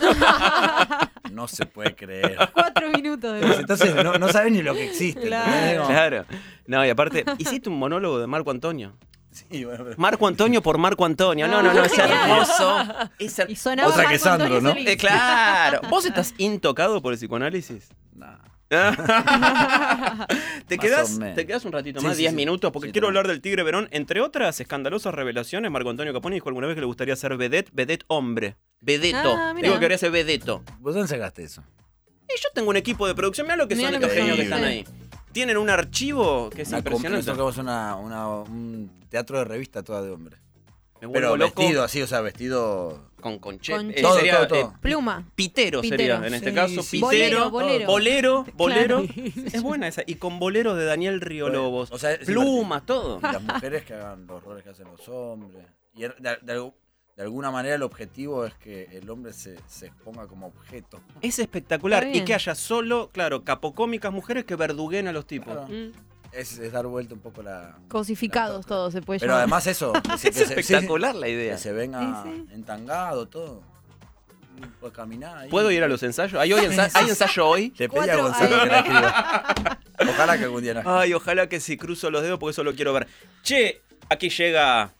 Speaker 8: No se puede creer.
Speaker 4: Cuatro minutos de...
Speaker 8: Pues entonces no, no sabes ni lo que existe.
Speaker 4: Claro.
Speaker 8: ¿entendés? Como-
Speaker 3: Claro. No, y aparte, hiciste un monólogo de Marco Antonio.
Speaker 8: Sí, bueno, pero-
Speaker 3: Marco Antonio por Marco Antonio. No, no, no, es hermoso. Es her-
Speaker 4: Y sonaba
Speaker 8: Otra que
Speaker 4: Marco Antonio
Speaker 8: Sandro, ¿no?
Speaker 4: solito.
Speaker 3: Eh, claro. ¿Vos estás intocado por el psicoanálisis?
Speaker 8: Nah.
Speaker 3: te,
Speaker 8: Más
Speaker 3: quedás,
Speaker 8: o menos.
Speaker 3: te quedás un ratito
Speaker 8: Sí,
Speaker 3: más,
Speaker 8: sí,
Speaker 3: diez
Speaker 8: sí.
Speaker 3: minutos, porque
Speaker 8: Sí,
Speaker 3: quiero
Speaker 8: toma.
Speaker 3: hablar del Tigre Verón. Entre otras escandalosas revelaciones, Marco Antonio Caponi dijo alguna vez que le gustaría ser vedette, vedette hombre. Vedeto.
Speaker 4: Ah, mira.
Speaker 3: Digo que quería ser vedeto.
Speaker 8: ¿Vos dónde sacaste eso?
Speaker 3: Y yo tengo un equipo de producción, mirá lo que
Speaker 4: Mirá
Speaker 3: son
Speaker 4: lo
Speaker 3: estos
Speaker 8: que
Speaker 3: genios que
Speaker 8: son.
Speaker 3: están ahí. Tienen un archivo que es
Speaker 8: Una com-
Speaker 3: impresionante.
Speaker 8: Nosotros una, una, un teatro de revista toda de hombres.
Speaker 3: Me
Speaker 8: Pero
Speaker 3: vuelvo loco
Speaker 8: vestido así, o sea, vestido.
Speaker 3: con conche.
Speaker 4: Con
Speaker 3: eh,
Speaker 4: che-
Speaker 8: Todo,
Speaker 3: sería,
Speaker 8: todo, todo.
Speaker 3: eh,
Speaker 4: Pluma.
Speaker 3: pitero,
Speaker 4: Pitero.
Speaker 3: sería, en este
Speaker 8: Sí,
Speaker 3: caso.
Speaker 8: sí.
Speaker 3: Pitero.
Speaker 4: Bolero,
Speaker 3: Bolero. Bolero.
Speaker 4: Claro.
Speaker 3: Es buena esa. Y con bolero de Daniel Riolobos.
Speaker 8: O sea, es
Speaker 3: Plumas, todo.
Speaker 8: Y las mujeres que hagan los roles que hacen los hombres. Y er- de, de algu- de alguna manera el objetivo es que el hombre se, se exponga como objeto.
Speaker 3: Es espectacular.
Speaker 4: Está
Speaker 3: Y
Speaker 4: bien.
Speaker 3: que haya solo, claro, capocómicas mujeres que verduguen a los tipos.
Speaker 8: Claro.
Speaker 5: Mm.
Speaker 8: Es, es dar vuelta un poco la.
Speaker 4: Cosificados
Speaker 8: la-
Speaker 4: todos se puede
Speaker 8: Pero
Speaker 4: llamar.
Speaker 8: además eso. que se-
Speaker 3: Es
Speaker 8: que se-
Speaker 3: espectacular la
Speaker 8: sí,
Speaker 3: idea.
Speaker 8: que se venga
Speaker 4: Sí, sí.
Speaker 8: entangado todo. Puede caminar ahí.
Speaker 3: ¿Puedo ir a los ensayos? ¿Hay, hoy ensa- ¿hay ensayo hoy?
Speaker 8: Le pedí a
Speaker 4: Cuatro-
Speaker 8: Gonzalo
Speaker 4: ahí.
Speaker 8: que la escriba. Ojalá que algún día no.
Speaker 3: Ay, ojalá que sí, cruzo los dedos porque eso lo quiero ver. Che, aquí llega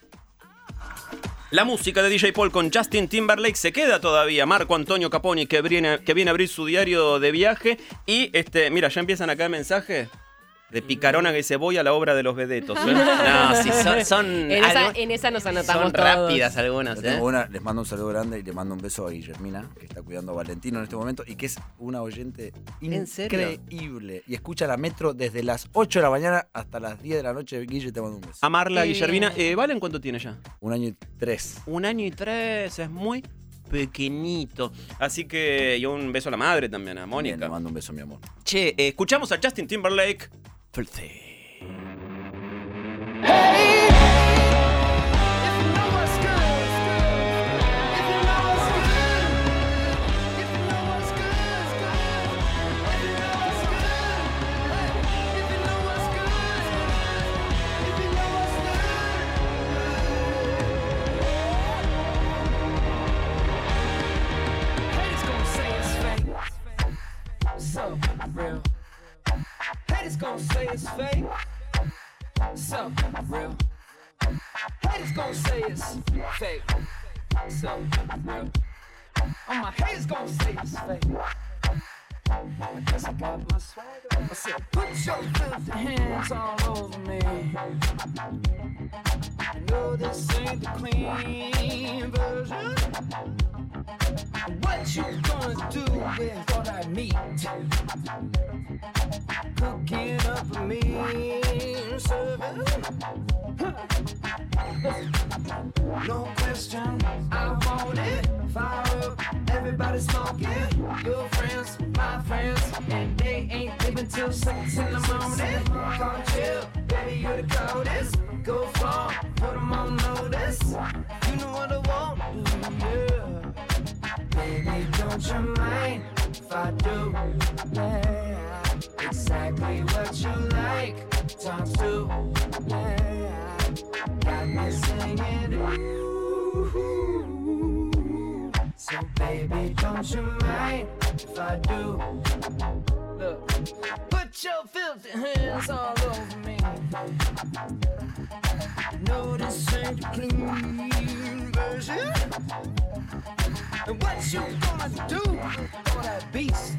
Speaker 3: la música de D J Paul con Justin Timberlake. Se queda todavía Marco Antonio Caponi que viene, que viene a abrir su diario de viaje. Y este, mira, ya empiezan acá mensajes de picarona que dice voy a la obra de los vedetos. ¿eh? No, sí, son, son,
Speaker 5: En esa,
Speaker 3: algo-
Speaker 5: en esa nos anotamos
Speaker 3: son
Speaker 5: todos.
Speaker 3: rápidas algunas.
Speaker 8: Yo
Speaker 3: ¿eh?
Speaker 8: tengo una, les mando un saludo grande y le mando un beso a Guillermina, que está cuidando a Valentino en este momento y que es una oyente
Speaker 3: ¿En serio?
Speaker 8: increíble. Y escucha la metro desde las ocho de la mañana hasta las diez de la noche. Guille, te mando un beso.
Speaker 3: Amarla,
Speaker 4: Qué
Speaker 3: Guillermina.
Speaker 4: bien.
Speaker 3: Eh, ¿Valen cuánto tiene ya?
Speaker 8: Un año y tres.
Speaker 3: Un año y tres, es muy pequeñito. Así que, y un beso a la madre también, a
Speaker 8: Bien,
Speaker 3: Mónica.
Speaker 8: le mando un beso, mi amor.
Speaker 3: Che, eh, escuchamos a Justin Timberlake. Filthy.
Speaker 9: So real. say it's fake. So real. Haters gon' say it's fake. So real. All my haters gon' say it's fake. I guess I got my swagger. I said, put your filthy hands all over me. I know this ain't the clean version. What you gonna do with all that meat? Cooking up a mean service. No question, I want it. Fire up, everybody smoking. Your friends, my friends, and they ain't leaving till six in the morning. Come chill, baby, you the coldest. Go far, put them on notice. You know what I want, yeah. Baby, don't you mind if I do? Yeah, exactly what you like. Times two, yeah. Got me singing, ooh. So baby, don't you mind if I do? Look, put your filthy hands all over me. No, this ain't the clean version. And what you gonna do for that beast?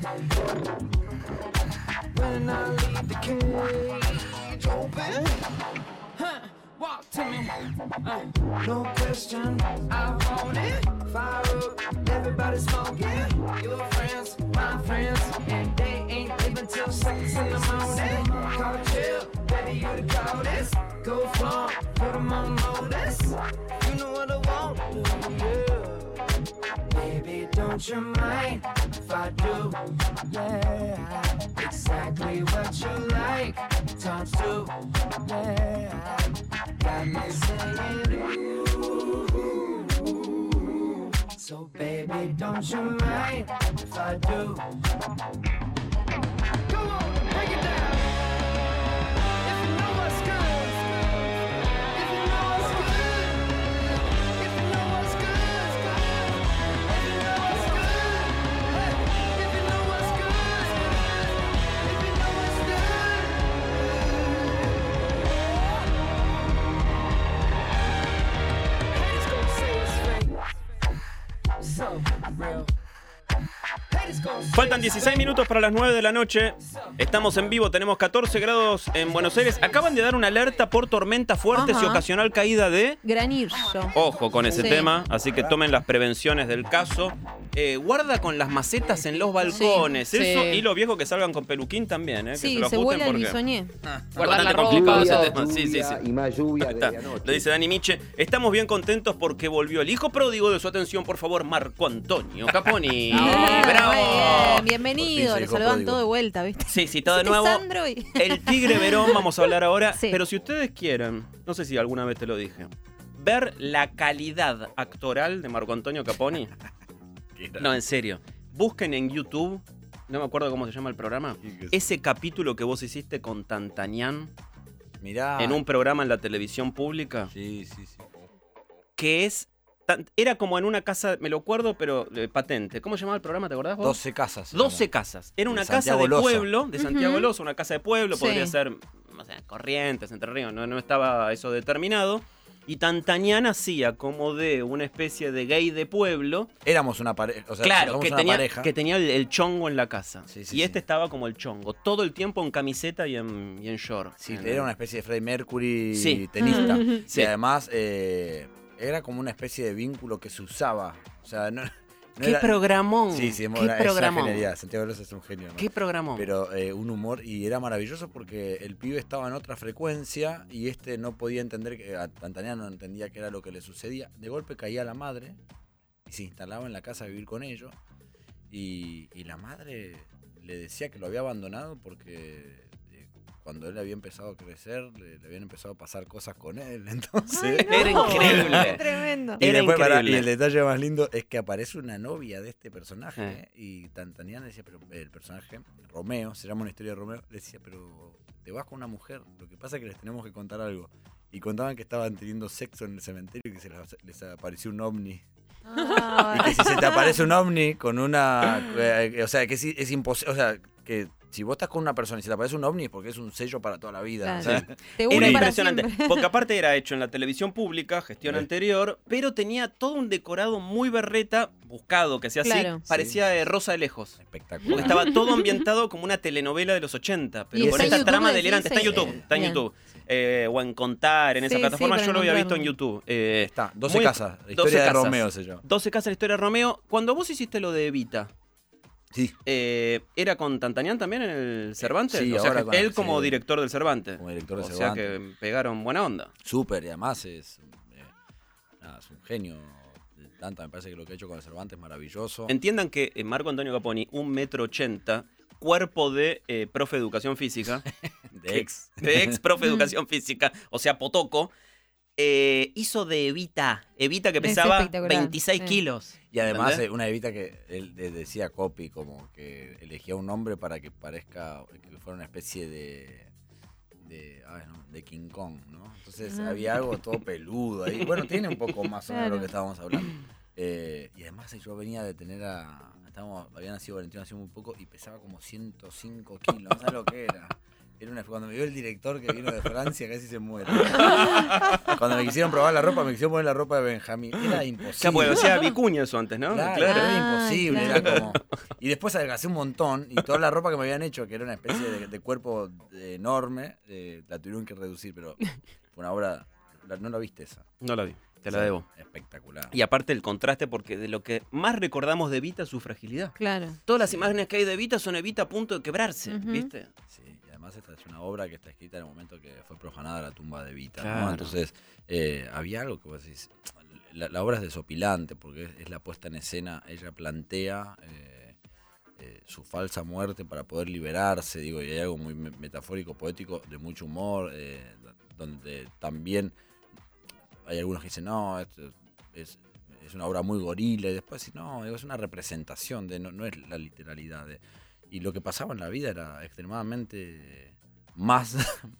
Speaker 9: When I leave the cage open, huh? Walk to me, uh, no question, I want it. Fire up, everybody smoking. Your friends, my friends, and they ain't leaving till six in the morning. Call it chill, baby, you the coldest. Go far, put them on notice. You know what I want, yeah. Baby, don't you mind if I do? Yeah, exactly what you like. Times two, yeah. Got me singing, ooh. So baby, don't you mind if I do? Come on, break it down. If you know what's good, if you know what's good, if you know what's good, if you know what's good, if you know what's good, if you know what's good. Haters gon' say it's fake. So real.
Speaker 3: Faltan dieciséis minutos para las nueve de la noche. Estamos en vivo, tenemos catorce grados en Buenos Aires. Acaban de dar una alerta por tormentas fuertes
Speaker 4: Ajá.
Speaker 3: y ocasional caída de...
Speaker 4: Granillo.
Speaker 3: Ojo con ese
Speaker 4: Sí.
Speaker 3: tema, así que tomen las prevenciones del caso. Eh, guarda con las macetas en los balcones.
Speaker 5: Sí.
Speaker 3: Eso,
Speaker 5: Sí.
Speaker 3: y los viejos que salgan con peluquín también, ¿eh? Que
Speaker 4: Sí,
Speaker 3: se lo
Speaker 4: se
Speaker 3: ajusten
Speaker 4: vuela el
Speaker 3: porque...
Speaker 4: bisoñé.
Speaker 5: Guardar la
Speaker 3: Bastante complicado
Speaker 5: ropa,
Speaker 3: ese
Speaker 5: todo.
Speaker 3: tema. Sí, sí, sí.
Speaker 10: Y más lluvia
Speaker 3: Ahí está.
Speaker 10: desde anoche.
Speaker 3: Lo dice Dani Miche. Estamos bien contentos porque volvió el hijo pródigo de su atención, por favor, Marco Antonio Caponi.
Speaker 4: Ah,
Speaker 3: ¡Bravo!
Speaker 4: muy bien, bienvenido.
Speaker 8: Por fin se
Speaker 4: Le
Speaker 8: dijo
Speaker 4: saludan
Speaker 8: pródigo.
Speaker 4: todo de vuelta, ¿viste?
Speaker 3: Sí, sí, está de
Speaker 4: Sí,
Speaker 3: nuevo.
Speaker 4: Sandro y-
Speaker 3: El Tigre Verón, vamos a hablar ahora.
Speaker 4: Sí.
Speaker 3: Pero si ustedes quieren, no sé si alguna vez te lo dije, ver la calidad actoral de Marco Antonio Caponi. No, en serio. Busquen en YouTube, no me acuerdo cómo se llama el programa, ese capítulo que vos hiciste con Tantanián
Speaker 8: Mirá.
Speaker 3: en un programa en la televisión pública,
Speaker 8: Sí, sí, sí.
Speaker 3: que es... tan- Era como en una casa, me lo acuerdo, pero eh, patente. ¿Cómo se llamaba el programa? ¿Te acordás vos?
Speaker 8: doce casas. se
Speaker 3: doce
Speaker 8: llama.
Speaker 3: casas. Era
Speaker 8: De
Speaker 3: una casa
Speaker 8: Santiago
Speaker 3: de
Speaker 8: Loza.
Speaker 3: pueblo, de Santiago
Speaker 4: Ujú.
Speaker 3: Loza, una casa de pueblo,
Speaker 4: Sí.
Speaker 3: podría ser, no sé, Corrientes, Entre Ríos, no, no estaba eso determinado. Y Tantanián hacía como de una especie de gay de pueblo.
Speaker 8: Éramos una pareja. O sea,
Speaker 3: Claro,
Speaker 8: somos
Speaker 3: que
Speaker 8: una
Speaker 3: tenía,
Speaker 8: pareja.
Speaker 3: que tenía el, el chongo en la casa.
Speaker 8: Sí, sí,
Speaker 3: y
Speaker 8: sí.
Speaker 3: este estaba como el chongo, todo el tiempo en camiseta y en, y en short.
Speaker 8: Sí,
Speaker 3: En-
Speaker 8: era una especie de Freddie Mercury
Speaker 3: Sí.
Speaker 8: tenista.
Speaker 3: Sí.
Speaker 8: Y además eh, era como una especie de vínculo que se usaba. O sea, no, no
Speaker 3: ¡Qué
Speaker 8: era-
Speaker 3: programón!
Speaker 8: Sí, sí,
Speaker 3: ¡Qué
Speaker 8: era, esa
Speaker 3: programón!
Speaker 8: genialidad. Santiago Loza es un genio, ¿no?
Speaker 3: ¡Qué programón!
Speaker 8: Pero eh, un humor, y era maravilloso porque el pibe estaba en otra frecuencia y este no podía entender, que a Tantanián no entendía qué era lo que le sucedía. De golpe caía la madre y se instalaba en la casa a vivir con ellos. Y, y la madre le decía que lo había abandonado porque eh, cuando él había empezado a crecer, le, le habían empezado a pasar cosas con él. Entonces,
Speaker 3: Era increíble.
Speaker 4: Qué tremendo.
Speaker 8: y,
Speaker 3: Era
Speaker 8: después, pará,
Speaker 3: increíble.
Speaker 8: y el detalle más lindo es que aparece una novia de este personaje.
Speaker 3: Eh.
Speaker 8: ¿eh? Y Tantanián le decía, pero el personaje, Romeo, se llama Una historia de Romeo, le decía, pero te vas con una mujer. Lo que pasa es que les tenemos que contar algo. Y contaban que estaban teniendo sexo en el cementerio y que se les, les apareció un ovni.
Speaker 4: Ah,
Speaker 8: Y que si se te aparece un ovni con una... eh, o sea, que es, es imposible... O sea, que si vos estás con una persona y se te aparece un ovni es porque es un sello para toda la vida.
Speaker 4: Claro.
Speaker 8: O sea,
Speaker 4: Te une
Speaker 3: Era
Speaker 4: para
Speaker 3: impresionante,
Speaker 4: siempre.
Speaker 3: porque aparte era hecho en la televisión pública, gestión
Speaker 8: Sí.
Speaker 3: anterior, pero tenía todo un decorado muy berreta, buscado, que hacía
Speaker 4: Claro.
Speaker 3: así, parecía de Rosa de Lejos.
Speaker 8: espectacular.
Speaker 3: Porque estaba todo ambientado como una telenovela de los ochenta, pero
Speaker 4: Y
Speaker 3: con
Speaker 4: está en
Speaker 3: esta
Speaker 4: YouTube,
Speaker 3: trama
Speaker 4: decís,
Speaker 3: delirante. Está en
Speaker 4: sí.
Speaker 3: YouTube, está en
Speaker 4: Bien.
Speaker 3: YouTube. Eh, o en Contar, en esa
Speaker 4: Sí,
Speaker 3: plataforma,
Speaker 4: sí,
Speaker 3: yo
Speaker 4: para
Speaker 3: lo había visto en
Speaker 4: encontrarlo.
Speaker 3: YouTube. Eh,
Speaker 8: Está, doce
Speaker 3: muy-
Speaker 8: casas, la
Speaker 3: doce
Speaker 8: historia de
Speaker 3: casas.
Speaker 8: Romeo se llama.
Speaker 3: doce casas, la historia de Romeo. Cuando vos hiciste lo de Evita,
Speaker 8: Sí,
Speaker 3: eh, ¿era con Tantanián también en el Cervantes?
Speaker 8: sí,
Speaker 3: o sea,
Speaker 8: ahora
Speaker 3: que
Speaker 8: con-
Speaker 3: él como
Speaker 8: sí.
Speaker 3: director del Cervantes.
Speaker 8: como director de
Speaker 3: o sea
Speaker 8: Cervantes.
Speaker 3: que pegaron buena onda.
Speaker 8: Súper, y además es, eh, nada, es un genio. de Tanta, me parece que lo que ha hecho con el Cervantes es maravilloso.
Speaker 3: Entiendan que eh, Marco Antonio Caponi, un metro ochenta, cuerpo de eh, profe de educación física,
Speaker 8: de ex.
Speaker 3: de ex profe de educación física, o sea, Potoco, eh, hizo de Evita, Evita que
Speaker 4: Es
Speaker 3: pesaba
Speaker 4: espectacular,
Speaker 3: veintiséis
Speaker 4: sí.
Speaker 3: kilos.
Speaker 8: Y además
Speaker 3: ¿Entendés?
Speaker 8: eh, una evita que él eh, decía Copy como que elegía un nombre para que parezca que fuera una especie de de, ay, no, de King Kong, ¿no? Entonces
Speaker 4: Ah.
Speaker 8: había algo todo peludo ahí. Bueno, tiene un poco más o menos
Speaker 4: Claro.
Speaker 8: lo que estábamos hablando. Eh, y además eh, yo venía de tener a estábamos, había nacido Valentino hace muy poco y pesaba como ciento cinco kilos, no sabes lo que era. Era una, cuando me vio el director que vino de Francia casi se muere. Cuando me quisieron probar la ropa, me quisieron poner la ropa de Benjamín. Era imposible.
Speaker 3: Ya, pues, o sea, Vicuña eso antes, ¿no?
Speaker 8: Claro,
Speaker 3: Claro.
Speaker 8: era
Speaker 4: Ah,
Speaker 8: imposible,
Speaker 4: claro.
Speaker 8: era como... Y después adelgacé un montón y toda la ropa que me habían hecho, que era una especie de, de cuerpo eh, enorme, eh, la tuvieron que reducir, pero fue una obra... la- no la viste esa.
Speaker 3: No la vi, te la
Speaker 8: Sí,
Speaker 3: debo.
Speaker 8: Espectacular.
Speaker 3: Y aparte el contraste, porque de lo que más recordamos de Evita es su fragilidad.
Speaker 4: Claro.
Speaker 3: Todas las imágenes que hay de Evita son Evita a punto de quebrarse,
Speaker 4: Ujú.
Speaker 3: ¿viste?
Speaker 8: Sí, y además esta es una obra que está escrita en el momento que fue profanada la tumba de Evita,
Speaker 3: Claro.
Speaker 8: ¿no? Entonces, eh, había algo que vos decís... La, la obra es desopilante porque es, es la puesta en escena, ella plantea... eh, eh, su falsa muerte para poder liberarse, digo, y hay algo muy me- metafórico, poético, de mucho humor, eh, donde también hay algunos que dicen, no, esto es, es una obra muy gorila, y después dicen, no, es una representación, de no, no es la literalidad. De, y lo que pasaba en la vida era extremadamente más,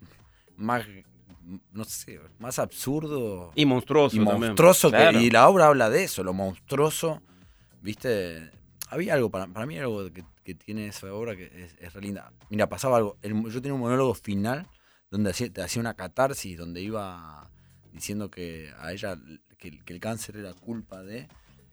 Speaker 8: más no sé, más absurdo
Speaker 3: Y monstruoso
Speaker 8: y
Speaker 3: también.
Speaker 8: monstruoso que,
Speaker 3: Claro.
Speaker 8: y la obra habla de eso, lo monstruoso, viste, había algo para, para mí algo que, que tiene esa obra que es, es re linda. Mira, pasaba algo, el- yo tenía un monólogo final donde hacía, te hacía una catarsis, donde iba diciendo que a ella que, que el cáncer era culpa de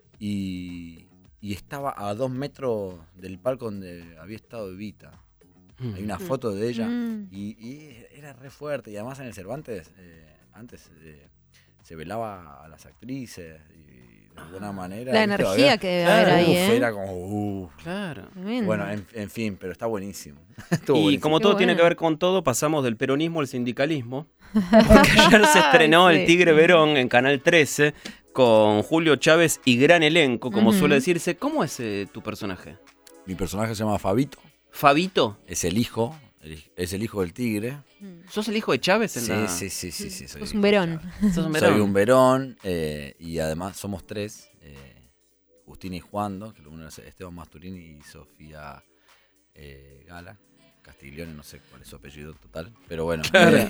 Speaker 8: y, y estaba a dos metros del palco donde había estado Evita. Hay una foto de ella
Speaker 4: Mm.
Speaker 8: y, y era re fuerte. Y además en el Cervantes, eh, antes eh, se velaba a las actrices y de alguna manera.
Speaker 4: La
Speaker 8: ¿viste?
Speaker 4: energía
Speaker 8: Había-
Speaker 4: que debe haber ahí,
Speaker 8: Uf,
Speaker 4: ¿eh?
Speaker 8: Era como, uh.
Speaker 3: Claro.
Speaker 4: Tremendo.
Speaker 8: Bueno, en, en fin, pero está buenísimo. Estuvo
Speaker 3: Y
Speaker 8: buenísimo.
Speaker 3: como
Speaker 4: Qué
Speaker 3: todo
Speaker 4: bueno.
Speaker 3: tiene que ver con todo, pasamos del peronismo al sindicalismo. Porque ayer se estrenó
Speaker 4: Sí.
Speaker 3: El Tigre Verón en Canal trece con Julio Chávez y gran elenco, como
Speaker 4: Ujú.
Speaker 3: suele decirse. ¿Cómo es eh, tu personaje?
Speaker 8: Mi personaje se llama Fabito,
Speaker 3: ¿Fabito?
Speaker 8: es el hijo, el- es el hijo del tigre.
Speaker 3: ¿Sos el hijo de Chávez? En
Speaker 8: Sí,
Speaker 3: la...
Speaker 8: sí, sí, sí, sí. Soy
Speaker 4: Sos
Speaker 8: el
Speaker 4: un
Speaker 8: hijo de
Speaker 4: verón.
Speaker 8: Chávez.
Speaker 3: ¿Sos un
Speaker 8: Soy
Speaker 3: verón?
Speaker 8: un verón eh, y además somos tres, eh, Justina y Juando, que lo uno es Esteban Masturini y Sofía eh, Gala, Castiglione, no sé cuál es su apellido total, pero bueno.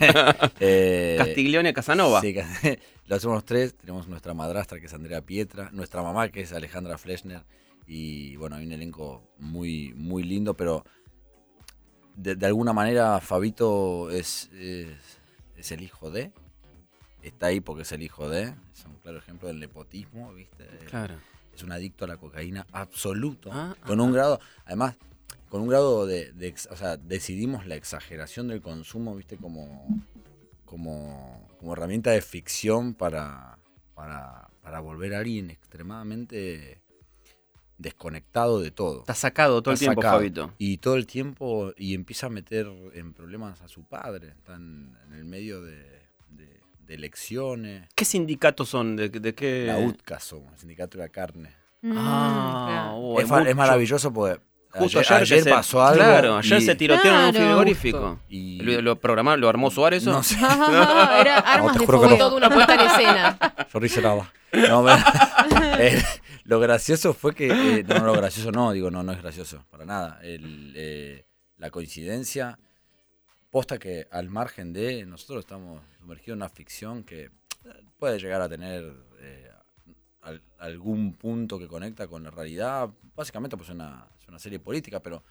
Speaker 8: eh,
Speaker 3: Castiglione Casanova.
Speaker 8: Sí, lo hacemos los tres, tenemos nuestra madrastra que es Andrea Pietra, nuestra mamá que es Alejandra Fleshner y bueno, hay un elenco muy, muy lindo, pero de, de alguna manera Fabito es, es, es el hijo de, está ahí porque es el hijo de, es un claro ejemplo del nepotismo, ¿viste?
Speaker 3: Claro.
Speaker 8: Es un adicto a la cocaína absoluto,
Speaker 3: Ah,
Speaker 8: con un grado, además, con un grado de, de ex- o sea, decidimos la exageración del consumo, ¿viste? Como, como, como herramienta de ficción para, para, para volver a alguien extremadamente desconectado de todo.
Speaker 3: Está sacado todo el
Speaker 8: Está
Speaker 3: tiempo,
Speaker 8: sacado.
Speaker 3: Fabito.
Speaker 8: Y todo el tiempo, y empieza a meter en problemas a su padre, está en, en el medio de, de- de elecciones.
Speaker 3: ¿Qué sindicatos son? ¿De, de qué?
Speaker 8: La U T C A somos, el Sindicato de la Carne.
Speaker 4: Mm,
Speaker 3: Ah,
Speaker 4: claro.
Speaker 3: oh,
Speaker 8: es,
Speaker 3: hay
Speaker 8: fa- es
Speaker 3: mucho-
Speaker 8: maravilloso porque
Speaker 3: Justo
Speaker 8: ayer,
Speaker 3: ayer, que
Speaker 8: ayer
Speaker 3: se-
Speaker 8: pasó algo.
Speaker 3: Claro, ayer
Speaker 8: y-
Speaker 3: se tirotearon en un
Speaker 4: Claro.
Speaker 3: frigorífico.
Speaker 8: Y,
Speaker 3: ¿Lo, lo programaron, lo armó Suárez eso?
Speaker 8: no sé,
Speaker 4: Era armas
Speaker 8: te
Speaker 4: de
Speaker 8: juro que
Speaker 4: fuego.
Speaker 8: no.
Speaker 5: Toda una puesta en escena.
Speaker 8: yo hice nada. No, pero- eh, lo gracioso fue que. eh, no, no, lo gracioso no, digo, no, no es gracioso, para nada. El, eh, la coincidencia, posta que al margen de. Nosotros estamos sumergidos en una ficción que puede llegar a tener eh, al- algún punto que conecta con la realidad. Básicamente, pues es una, es una serie política, pero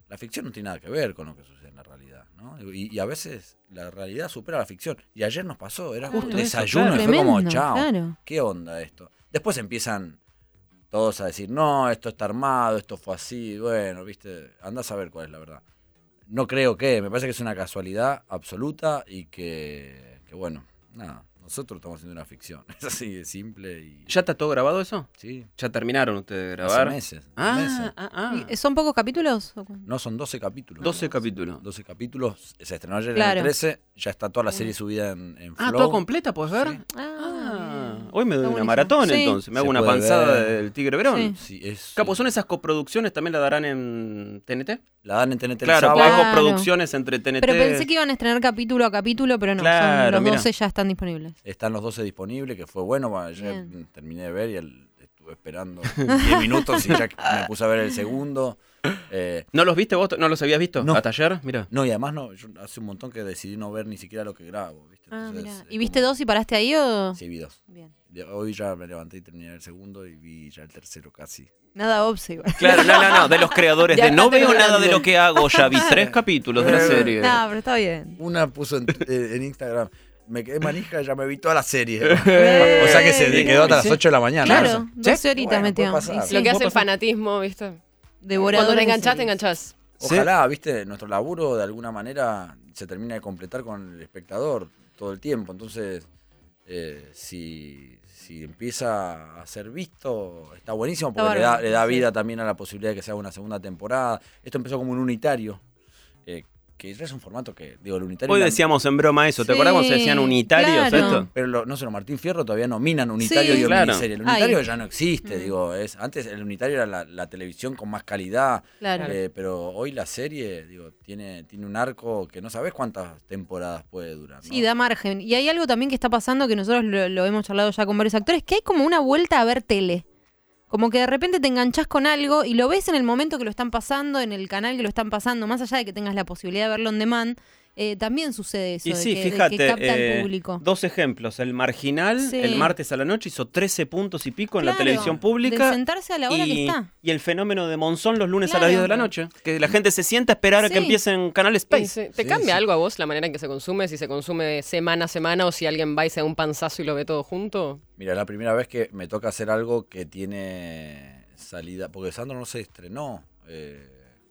Speaker 8: la ficción no tiene nada que ver con lo que sucede en la realidad, ¿no? Y, y a veces la realidad supera la ficción. Y ayer nos pasó, era
Speaker 4: Claro.
Speaker 8: justo
Speaker 3: Eso,
Speaker 8: desayuno
Speaker 3: claro.
Speaker 8: y fue como,
Speaker 4: Tremendo,
Speaker 8: chao,
Speaker 4: claro.
Speaker 8: ¿qué onda esto? Después empiezan todos a decir, no, esto está armado, esto fue así, bueno, viste, andás a ver cuál es la verdad. No creo que, me parece que es una casualidad absoluta y que, que bueno, nada, nosotros estamos haciendo una ficción. Es así de simple y...
Speaker 3: ¿Ya está todo grabado eso?
Speaker 8: Sí,
Speaker 3: ¿Ya terminaron ustedes de
Speaker 8: hace
Speaker 3: grabar?
Speaker 8: meses.
Speaker 3: Ah,
Speaker 8: meses.
Speaker 3: ah, ah.
Speaker 4: ¿Y ¿Son pocos capítulos? ¿O cuánto?
Speaker 8: No, son doce capítulos.
Speaker 3: doce capítulos.
Speaker 8: doce capítulos, se estrenó ayer en
Speaker 4: Claro.
Speaker 8: el trece, ya está toda la serie subida en, en
Speaker 3: Ah,
Speaker 8: Flow.
Speaker 3: ¿toda completa puedes ver?
Speaker 8: Sí.
Speaker 3: Ah,
Speaker 4: bien.
Speaker 3: hoy me doy
Speaker 4: Está
Speaker 3: una
Speaker 4: buenísimo.
Speaker 3: maratón
Speaker 4: Sí.
Speaker 3: entonces. Me hago
Speaker 8: Se
Speaker 3: una
Speaker 8: puede
Speaker 3: panzada
Speaker 8: ver.
Speaker 3: del Tigre Verón.
Speaker 8: Sí,
Speaker 4: Sí.
Speaker 8: es,
Speaker 3: Capo, ¿son esas coproducciones? ¿También la darán en T N T?
Speaker 8: la dan en T N T el
Speaker 3: Claro,
Speaker 8: sábado.
Speaker 3: hay
Speaker 4: Claro.
Speaker 3: coproducciones entre T N T.
Speaker 4: Pero pensé que iban a estrenar capítulo a capítulo, pero no,
Speaker 3: Claro,
Speaker 4: son, los
Speaker 3: mira.
Speaker 4: doce ya están disponibles.
Speaker 8: Están los doce disponibles, que fue bueno. Bueno, ayer
Speaker 4: Bien.
Speaker 8: terminé de ver y el- estuve esperando diez minutos y ya me puse a ver el segundo. Eh,
Speaker 3: ¿No los viste vos? ¿No los habías visto?
Speaker 8: No.
Speaker 3: ¿Hasta ayer? Mira.
Speaker 8: no, y además no, yo hace un montón que decidí no ver ni siquiera lo que grabo. ¿viste?
Speaker 4: Ah,
Speaker 8: Entonces,
Speaker 4: mirá.
Speaker 8: es
Speaker 4: ¿Y viste
Speaker 8: como-
Speaker 4: dos y paraste ahí o...?
Speaker 8: Sí, vi dos.
Speaker 4: Bien.
Speaker 8: De- Hoy ya me levanté y terminé el segundo y vi ya el tercero casi.
Speaker 4: Nada obse igual.
Speaker 3: Claro, no, no, no. De los creadores
Speaker 5: Ya
Speaker 3: de no
Speaker 5: está
Speaker 3: veo nada
Speaker 5: terminando.
Speaker 3: de lo que hago. Ya vi tres capítulos de la
Speaker 8: Eh,
Speaker 3: serie.
Speaker 4: No, pero está bien.
Speaker 8: Una puso en, eh, en Instagram, me quedé manija, ya me vi toda la serie.
Speaker 4: Eh,
Speaker 8: O sea que se
Speaker 3: Sí,
Speaker 8: quedó hasta
Speaker 3: sí.
Speaker 8: las ocho de la mañana.
Speaker 4: Claro,
Speaker 8: eso.
Speaker 4: doce horitas
Speaker 8: Bueno,
Speaker 4: metió.
Speaker 8: puede pasar.
Speaker 4: Y sí,
Speaker 5: Lo que hace
Speaker 3: vos
Speaker 5: el
Speaker 3: pasás.
Speaker 5: fanatismo, ¿viste?
Speaker 4: devoradores
Speaker 5: Cuando te
Speaker 4: de
Speaker 5: enganchás, te
Speaker 4: series.
Speaker 5: enganchás.
Speaker 8: Ojalá, viste, nuestro laburo de alguna manera se termina de completar con el espectador todo el tiempo. Entonces, eh, si, si empieza a ser visto, está buenísimo porque
Speaker 4: Está
Speaker 8: le da,
Speaker 4: bárbaro,
Speaker 8: le da
Speaker 4: sí.
Speaker 8: vida también a la posibilidad de que se haga una segunda temporada. Esto empezó como un unitario, eh, que ya es un formato que, digo, el unitario...
Speaker 3: Hoy
Speaker 8: la-
Speaker 3: decíamos en broma eso. ¿Te
Speaker 4: Sí,
Speaker 3: acordás cuando se decían unitarios
Speaker 4: claro.
Speaker 3: esto?
Speaker 8: Pero lo- no sé, Martín Fierro todavía nominan unitario
Speaker 4: Sí.
Speaker 8: y
Speaker 3: Claro.
Speaker 8: miniserie. El unitario
Speaker 4: Ay.
Speaker 8: ya no existe,
Speaker 4: Mm.
Speaker 8: digo, es antes el unitario era la, la televisión con más calidad,
Speaker 4: Claro.
Speaker 8: eh, pero hoy la serie, digo, tiene, tiene un arco que no sabes cuántas temporadas puede durar. ¿no?
Speaker 4: Sí, da margen. Y hay algo también que está pasando que nosotros lo, lo hemos charlado ya con varios actores, que hay como una vuelta a ver tele. Como que de repente te enganchás con algo y lo ves en el momento que lo están pasando, en el canal que lo están pasando, más allá de que tengas la posibilidad de verlo on demand, eh, también sucede eso,
Speaker 3: Y
Speaker 4: de,
Speaker 3: sí,
Speaker 4: que, de
Speaker 3: fíjate,
Speaker 4: que capta
Speaker 3: eh,
Speaker 4: al público.
Speaker 3: dos ejemplos. El Marginal,
Speaker 4: Sí.
Speaker 3: el martes a la noche, hizo trece puntos y pico en la
Speaker 4: Claro,
Speaker 3: televisión pública.
Speaker 4: de sentarse a la hora
Speaker 3: y,
Speaker 4: que está.
Speaker 3: y el fenómeno de Monzón los lunes a las
Speaker 4: Claro.
Speaker 3: diez de la noche. Que la gente se sienta a esperar a que
Speaker 4: Sí.
Speaker 3: empiece en Canal
Speaker 5: Y
Speaker 3: Space.
Speaker 5: se- ¿Te
Speaker 8: Sí,
Speaker 5: cambia
Speaker 8: sí.
Speaker 5: algo a vos la manera en que se consume? Si se consume semana a semana o si alguien va y se da un panzazo y lo ve todo junto.
Speaker 8: Mira, es la primera vez que me toca hacer algo que tiene salida, porque Sandro no se estrenó, eh,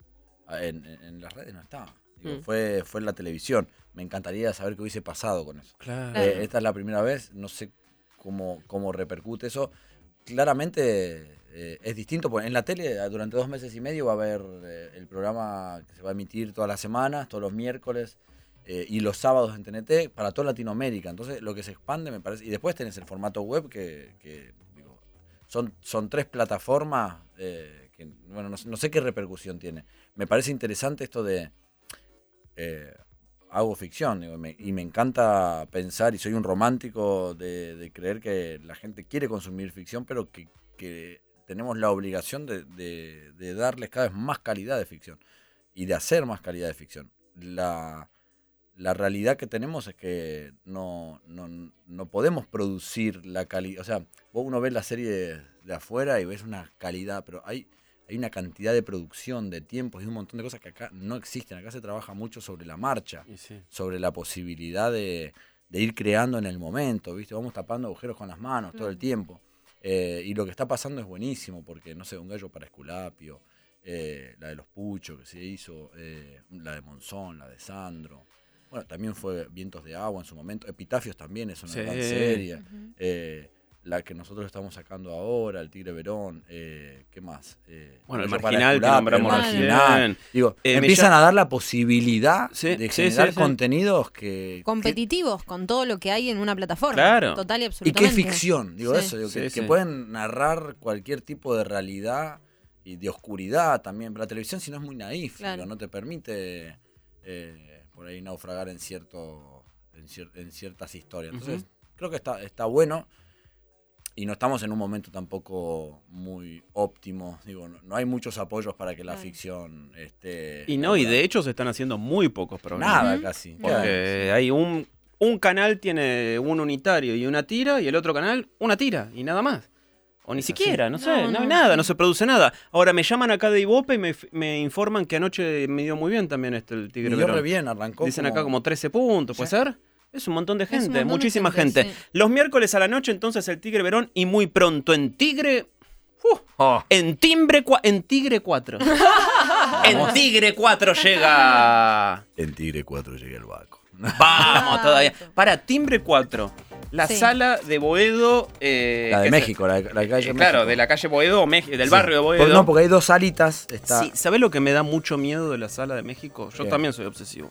Speaker 8: en, en- en las redes no estaba. Digo,
Speaker 5: Mm.
Speaker 8: fue, fue en la televisión. Me encantaría saber qué hubiese pasado con eso.
Speaker 3: Claro.
Speaker 8: Eh, esta es la primera vez, no sé cómo, cómo repercute eso. Claramente eh, es distinto, porque en la tele eh, durante dos meses y medio va a haber eh, el programa que se va a emitir todas las semanas, todos los miércoles eh, y los sábados en T N T para toda Latinoamérica. Entonces lo que se expande me parece, y después tenés el formato web que, que, digo, son, son tres plataformas eh, que, bueno, no, sé- no sé qué repercusión tiene. Me parece interesante esto de... eh, hago ficción digo, me- y me encanta pensar y soy un romántico de, de creer que la gente quiere consumir ficción, pero que, que tenemos la obligación de, de- de darles cada vez más calidad de ficción y de hacer más calidad de ficción. La, la realidad que tenemos es que no, no, no podemos producir la calidad. O sea, vos uno ve la serie de, de afuera y ves una calidad, pero hay... Hay una cantidad de producción, de tiempos y un montón de cosas que acá no existen. Acá se trabaja mucho sobre la marcha,
Speaker 3: Y sí.
Speaker 8: sobre la posibilidad de, de ir creando en el momento, ¿viste? Vamos tapando agujeros con las manos todo el tiempo. Eh, y lo que está pasando es buenísimo, porque, no sé, Un gallo para Esculapio, eh, la de los Puchos que se hizo, eh, la de Monzón, la de Sandro. Bueno, también fue Vientos de Agua en su momento. Epitafios también es una
Speaker 3: Sí.
Speaker 8: gran serie. Eh, la que nosotros estamos sacando ahora, El Tigre Verón, eh, ¿qué más? Eh,
Speaker 3: Bueno, El
Speaker 8: Gallo para
Speaker 3: Marginal, que
Speaker 8: Esculapio,
Speaker 3: nombramos
Speaker 8: El Marginal.
Speaker 3: recién.
Speaker 8: Digo,
Speaker 3: Eh, me
Speaker 8: empiezan
Speaker 3: ya-
Speaker 8: a dar la posibilidad
Speaker 3: Sí,
Speaker 8: de
Speaker 3: sí,
Speaker 8: generar
Speaker 3: sí, sí.
Speaker 8: contenidos que...
Speaker 4: Competitivos con todo lo que hay en una plataforma.
Speaker 3: Claro.
Speaker 4: Total y
Speaker 8: que- y
Speaker 4: absolutamente.
Speaker 8: qué ficción, digo
Speaker 4: Sí.
Speaker 8: eso, digo, que,
Speaker 3: Sí,
Speaker 8: que
Speaker 3: sí.
Speaker 8: pueden narrar cualquier tipo de realidad y de oscuridad también. Pero la televisión, si no, es muy naif,
Speaker 4: Claro.
Speaker 8: digo, no te permite eh, por ahí naufragar en cierto en, cier- en ciertas historias. Entonces,
Speaker 3: Ujú.
Speaker 8: creo que está, está bueno. Y no estamos en un momento tampoco muy óptimo. Digo, no, no hay muchos apoyos para que la
Speaker 4: Claro.
Speaker 8: ficción esté...
Speaker 3: Y no, y de
Speaker 8: laburada.
Speaker 3: hecho se están haciendo muy pocos programas.
Speaker 8: Nada
Speaker 4: Ujú.
Speaker 8: casi.
Speaker 3: Porque hay un, un canal tiene un unitario y una tira, y el otro canal una tira, y nada más. O ni
Speaker 8: Es
Speaker 3: siquiera,
Speaker 8: así.
Speaker 3: no sé,
Speaker 4: No,
Speaker 3: no,
Speaker 4: no,
Speaker 3: hay nada,
Speaker 4: sí.
Speaker 3: no se produce nada. Ahora me llaman acá de Ibope y me, me informan que anoche me dio muy bien también este el Tigre
Speaker 8: Y yo
Speaker 3: Verón.
Speaker 8: re bien, arrancó
Speaker 3: Dicen
Speaker 8: como-
Speaker 3: acá como trece puntos, ¿puede
Speaker 8: Sí.
Speaker 3: ser? Es un montón de
Speaker 4: un
Speaker 3: gente,
Speaker 4: montón de
Speaker 3: muchísima
Speaker 4: gente,
Speaker 3: gente.
Speaker 4: sí.
Speaker 3: Los miércoles a la noche entonces el Tigre Verón y muy pronto en Tigre... ¡uh!
Speaker 8: Oh,
Speaker 3: En Timbre cua- en Tigre cuatro. En Tigre cuatro llega...
Speaker 8: en Tigre cuatro llega el Baco.
Speaker 3: Vamos todavía. Para Timbre cuatro. La
Speaker 4: Sí.
Speaker 3: sala de Boedo... eh,
Speaker 8: La de
Speaker 3: que
Speaker 8: México, la, de- la de
Speaker 3: se-
Speaker 8: calle
Speaker 3: eh, claro,
Speaker 8: México.
Speaker 3: de la calle Boedo, o Meji- del
Speaker 8: Sí.
Speaker 3: barrio de Boedo.
Speaker 8: Por- no, porque hay dos salitas. Está,
Speaker 3: Sí, ¿sabés lo que me da mucho miedo de la sala de México? Yo
Speaker 8: ¿Qué?
Speaker 3: también soy obsesivo.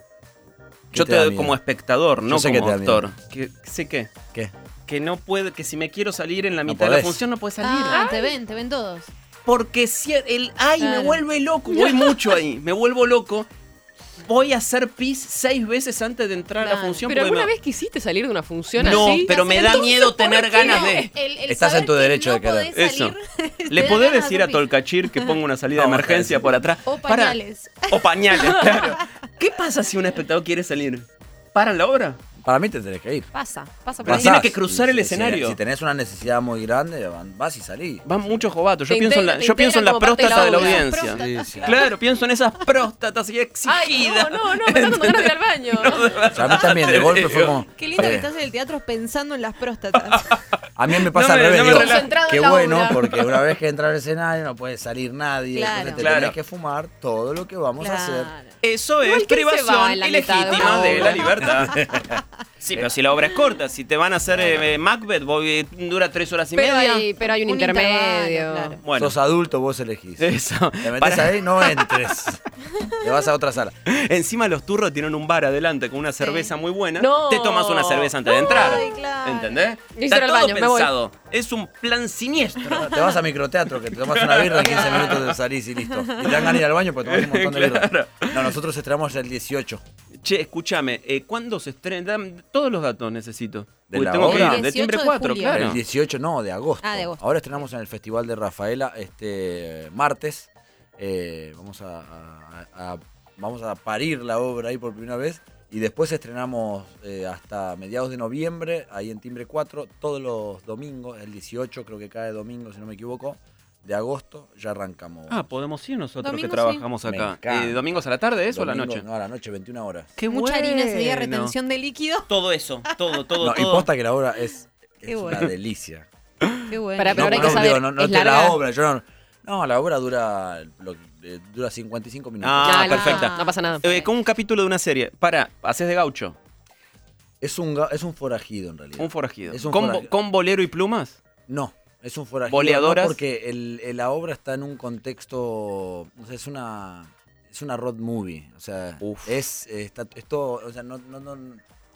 Speaker 8: ¿Qué
Speaker 3: Yo
Speaker 8: te
Speaker 3: te
Speaker 8: da
Speaker 3: doy
Speaker 8: miedo?
Speaker 3: como espectador, no
Speaker 8: sé que
Speaker 3: como
Speaker 8: te da miedo.
Speaker 3: actor. Que, sé qué.
Speaker 8: ¿Qué?
Speaker 3: Que no puede, que si me quiero salir en la
Speaker 8: No
Speaker 3: mitad de la
Speaker 8: podés.
Speaker 3: función no puede salir.
Speaker 4: Ah, te ven, te ven todos.
Speaker 3: Porque si el ay
Speaker 4: Claro.
Speaker 3: me vuelve loco, voy mucho ahí, me vuelvo loco. Voy a hacer pis seis veces antes de entrar a la
Speaker 4: Claro.
Speaker 3: función.
Speaker 5: ¿Pero
Speaker 3: porque
Speaker 5: alguna
Speaker 3: me-
Speaker 5: vez quisiste salir de una función
Speaker 3: No,
Speaker 5: así?
Speaker 3: pero me da miedo tener ganas de.
Speaker 4: El- el
Speaker 8: Estás en
Speaker 4: saber
Speaker 8: tu
Speaker 4: que
Speaker 8: derecho
Speaker 4: no
Speaker 8: de querer.
Speaker 4: podés
Speaker 3: Eso.
Speaker 4: salir, te
Speaker 3: ¿Le
Speaker 4: da
Speaker 3: podés
Speaker 4: ganas
Speaker 3: decir
Speaker 4: de
Speaker 3: a Tolcachir que ponga una salida de
Speaker 8: No,
Speaker 3: emergencia
Speaker 8: sí.
Speaker 3: por atrás?
Speaker 4: O
Speaker 3: Para-
Speaker 4: pañales.
Speaker 3: O pañales, claro. ¿Qué pasa si un espectador quiere salir? ¿Paran la obra?
Speaker 8: Para mí te tenés que ir.
Speaker 4: Pasa, pasa por
Speaker 3: Pero
Speaker 4: ahí.
Speaker 3: tiene
Speaker 8: Pasás.
Speaker 3: que cruzar
Speaker 8: Y
Speaker 3: el
Speaker 8: si-
Speaker 3: escenario.
Speaker 8: Si, si tenés una necesidad muy grande, van- vas y salís.
Speaker 3: Van muchos jovatos. Yo
Speaker 5: Te
Speaker 3: pienso en la,
Speaker 5: integra- te
Speaker 3: yo pienso en la
Speaker 5: integra como parte de
Speaker 3: próstata de la
Speaker 5: la obra.
Speaker 3: audiencia.
Speaker 4: Próstata.
Speaker 8: Sí, sí.
Speaker 3: Claro, pienso en esas próstatas y
Speaker 5: Ay,
Speaker 3: exigidas.
Speaker 5: no, no, no, me están dando ganas de ir al baño.
Speaker 8: O sea, a mí también, de golpe fue como...
Speaker 4: Qué lindo
Speaker 8: eh,
Speaker 4: que estás en el teatro pensando en las próstatas.
Speaker 8: A mí me pasa
Speaker 3: No
Speaker 8: al
Speaker 3: me-
Speaker 8: revés,
Speaker 3: no me
Speaker 8: digo,
Speaker 3: relajo.
Speaker 5: Concentrado
Speaker 8: qué
Speaker 5: en la
Speaker 8: bueno,
Speaker 5: obra.
Speaker 8: porque una vez que entra al escenario no puede salir nadie,
Speaker 4: Claro.
Speaker 8: entonces te
Speaker 3: Claro.
Speaker 8: tenés que fumar todo lo que vamos a hacer.
Speaker 4: Claro.
Speaker 3: Eso
Speaker 5: Igual
Speaker 3: es
Speaker 5: que se va
Speaker 3: privación
Speaker 5: en la mitad de
Speaker 3: ilegítima
Speaker 5: una
Speaker 3: de la
Speaker 5: obra.
Speaker 3: libertad. Sí, pero si la obra es corta, si te van a hacer eh, Macbeth, voy- dura tres horas y
Speaker 5: Pero
Speaker 3: media.
Speaker 5: hay, pero hay un,
Speaker 4: Un
Speaker 5: intermedio.
Speaker 4: intervalo, claro.
Speaker 3: Bueno,
Speaker 8: Sos adulto, vos elegís.
Speaker 3: eso.
Speaker 8: Te metes
Speaker 3: Para-
Speaker 8: ahí, no entres. Te vas a otra sala.
Speaker 3: Encima los turros tienen un bar adelante con una cerveza muy buena.
Speaker 5: No.
Speaker 3: Te tomas una cerveza antes de entrar.
Speaker 4: Ay, claro.
Speaker 3: ¿Entendés?
Speaker 5: Listo,
Speaker 3: Está
Speaker 5: ir al
Speaker 3: todo
Speaker 5: baño, me voy.
Speaker 3: pensado. Es un plan siniestro.
Speaker 8: Te vas a microteatro, que te tomas una birra en quince minutos de salís y listo. Y te dan ganas de ir al baño porque tomas un montón de birra.
Speaker 3: Claro.
Speaker 8: No, nosotros estrenamos el dieciocho.
Speaker 3: Che, escúchame, eh, ¿cuándo se estrena? Dame- Todos los datos necesito.
Speaker 8: ¿De
Speaker 3: Porque
Speaker 8: la
Speaker 3: tengo que
Speaker 8: obra?
Speaker 3: ir, de Timbre
Speaker 4: dieciocho de
Speaker 3: cuatro,
Speaker 4: julio.
Speaker 3: claro.
Speaker 8: El dieciocho, no, de agosto.
Speaker 4: Ah, de agosto.
Speaker 8: Ahora estrenamos en el Festival de Rafaela este martes. Eh, vamos a, a- a- vamos a parir la obra ahí por primera vez. Y después estrenamos eh, hasta mediados de noviembre, ahí en Timbre cuatro, todos los domingos, el dieciocho creo que cae domingo, si no me equivoco, de agosto, ya arrancamos.
Speaker 3: Ah, podemos ir nosotros
Speaker 4: Domingo,
Speaker 3: que trabajamos
Speaker 8: sí. Me
Speaker 3: acá.
Speaker 8: encanta.
Speaker 3: Eh, ¿Domingos a la tarde eso o a la
Speaker 8: Domingo-
Speaker 3: noche?
Speaker 8: No, a la noche, veintiuna horas.
Speaker 3: Qué
Speaker 4: Mucha harina ese día,
Speaker 3: bueno.
Speaker 4: retención de líquido.
Speaker 3: Todo eso, todo, todo,
Speaker 8: No, y
Speaker 3: todo.
Speaker 8: posta que la obra es,
Speaker 4: Qué
Speaker 8: es
Speaker 4: bueno.
Speaker 8: una delicia.
Speaker 4: Qué bueno.
Speaker 5: Para- pero
Speaker 8: no,
Speaker 5: ahora hay que
Speaker 8: no,
Speaker 5: saber,
Speaker 8: digo, no, no
Speaker 5: ¿es
Speaker 8: es de la
Speaker 5: larga?
Speaker 8: obra, yo no, no, la obra dura, lo- eh, dura cincuenta y cinco minutos.
Speaker 3: Ah,
Speaker 5: Ah, no,
Speaker 3: perfecta.
Speaker 5: No pasa nada.
Speaker 3: Eh, con un capítulo de una serie. Para, haces de gaucho.
Speaker 8: Es un, ga- es un forajido en realidad.
Speaker 3: Un forajido.
Speaker 8: Es un
Speaker 3: ¿Con,
Speaker 8: forajido.
Speaker 3: ¿Con bolero y plumas?
Speaker 8: No, es un forajido.
Speaker 3: ¿Boleadoras?
Speaker 8: No, porque el- el- la obra está en un contexto, o sea, es una es una road movie, o sea,
Speaker 3: Uf.
Speaker 8: es está, es todo, o sea, no, no, no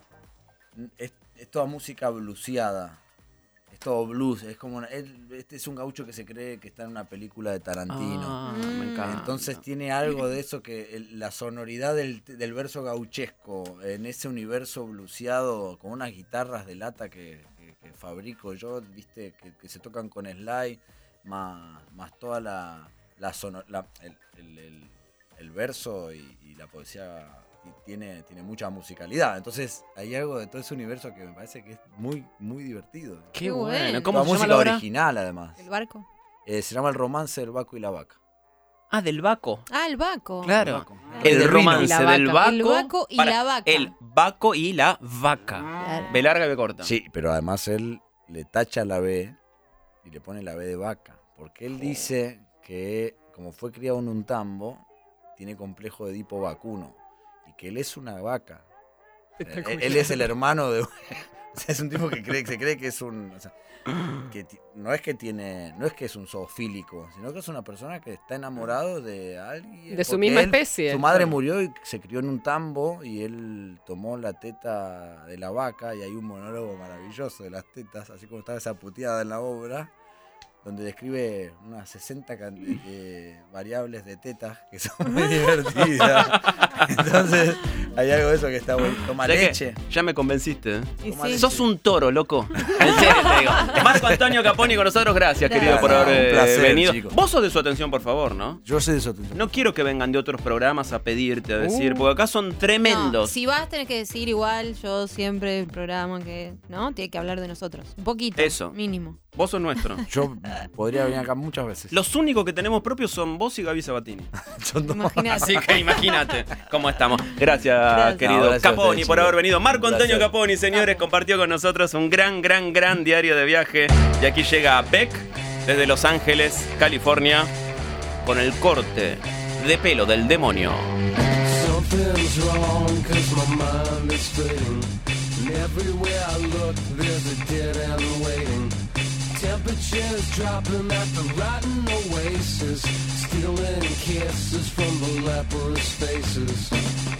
Speaker 8: es, es toda música blueseada. Es todo blues, es como una- él- este es un gaucho que se cree que está en una película de Tarantino.
Speaker 3: Ah,
Speaker 4: Mm.
Speaker 3: me encanta.
Speaker 8: Entonces tiene algo de eso que el- la sonoridad del, del verso gauchesco en ese universo bluseado con unas guitarras de lata que, que- que fabrico yo, viste, que, que se tocan con slide, más, más toda la, la, sono- la- el, el- el- el verso y, y la poesía y tiene, tiene mucha musicalidad. Entonces hay algo de todo ese universo que me parece que es muy, muy divertido.
Speaker 3: Qué
Speaker 4: Qué
Speaker 3: bueno.
Speaker 4: bueno.
Speaker 3: ¿Cómo
Speaker 8: Toda
Speaker 3: se llama
Speaker 8: música
Speaker 3: la obra?
Speaker 8: original además.
Speaker 4: El barco.
Speaker 8: Eh, se llama El romance del Baco y la vaca.
Speaker 3: Ah, del Baco.
Speaker 4: Ah, el Baco.
Speaker 3: Claro.
Speaker 8: Baco.
Speaker 3: El
Speaker 8: Del
Speaker 3: romance
Speaker 5: Y la
Speaker 3: del
Speaker 5: vaca.
Speaker 3: Baco.
Speaker 4: El Baco y
Speaker 3: para-
Speaker 4: la vaca.
Speaker 3: El Baco y la vaca.
Speaker 4: Claro.
Speaker 3: B larga y B corta.
Speaker 8: Sí, pero además él le tacha la B y le pone la B de vaca. Porque él dice que, como fue criado en un tambo, tiene complejo de Edipo vacuno. Y que él es una vaca. O sea, él, él es el hermano de. O sea, es un tipo que cree, se cree que es un. O sea, que ti- no es que tiene. No es que es un zoofílico, sino que es una persona que está enamorado de alguien.
Speaker 5: De su
Speaker 8: porque
Speaker 5: misma
Speaker 8: él-
Speaker 5: especie.
Speaker 8: Su madre murió y se crió en un tambo y él tomó la teta de la vaca y hay un monólogo maravilloso de las tetas, así como estaba esa puteada en la obra, donde describe unas sesenta can- eh, variables de tetas que son muy divertidas. Entonces, hay algo de eso que está bueno. Toma
Speaker 3: ¿Sabés
Speaker 8: leche.
Speaker 3: qué? Ya me convenciste. ¿eh?
Speaker 4: Y
Speaker 8: Toma
Speaker 4: sí.
Speaker 8: leche.
Speaker 3: Sos un toro, loco. En serio te digo. Marco Antonio Caponi con nosotros, gracias,
Speaker 4: Gracias.
Speaker 3: querido, por haber
Speaker 8: Un
Speaker 3: eh,
Speaker 8: placer,
Speaker 3: venido.
Speaker 8: chicos.
Speaker 3: Vos sos de su atención, por favor, ¿no?
Speaker 8: Yo soy de eso.
Speaker 3: No quiero que vengan de otros programas a pedirte, a decir,
Speaker 5: Uh.
Speaker 3: porque acá son
Speaker 4: No,
Speaker 3: tremendos.
Speaker 4: si vas, tenés que decir igual, yo siempre el programa que, ¿no? Tiene que hablar de nosotros. Un poquito.
Speaker 3: Eso.
Speaker 4: Mínimo.
Speaker 3: Vos sos nuestro.
Speaker 8: Yo podría venir acá muchas veces.
Speaker 3: Los únicos que tenemos propios son vos y Gaby Sabatini.
Speaker 8: Yo no.
Speaker 4: Imagínate.
Speaker 3: Así que imagínate cómo estamos. Gracias,
Speaker 4: Gracias.
Speaker 3: querido
Speaker 8: No, gracias a
Speaker 3: Caponi,
Speaker 8: ustedes,
Speaker 3: por
Speaker 8: chicos.
Speaker 3: haber venido. Marco Antonio
Speaker 8: Gracias.
Speaker 3: Caponi, señores, compartió con nosotros un gran, gran, gran diario de viaje. Y aquí llega Beck desde Los Ángeles, California, con el corte de pelo del demonio.
Speaker 9: Something's wrong, cause my mind is fading. And everywhere I look, there's a dead end waiting. Temperatures dropping at the rotten oasis, stealing kisses from the leprous faces.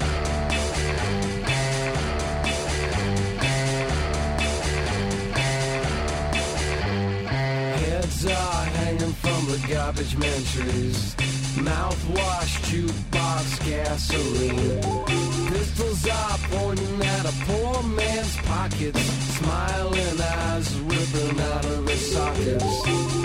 Speaker 9: Heads are hanging from the garbage man trees. Mouthwash, jukebox, gasoline. Pistols are pointing at a poor man's pockets. Smiling eyes ripping out of their sockets.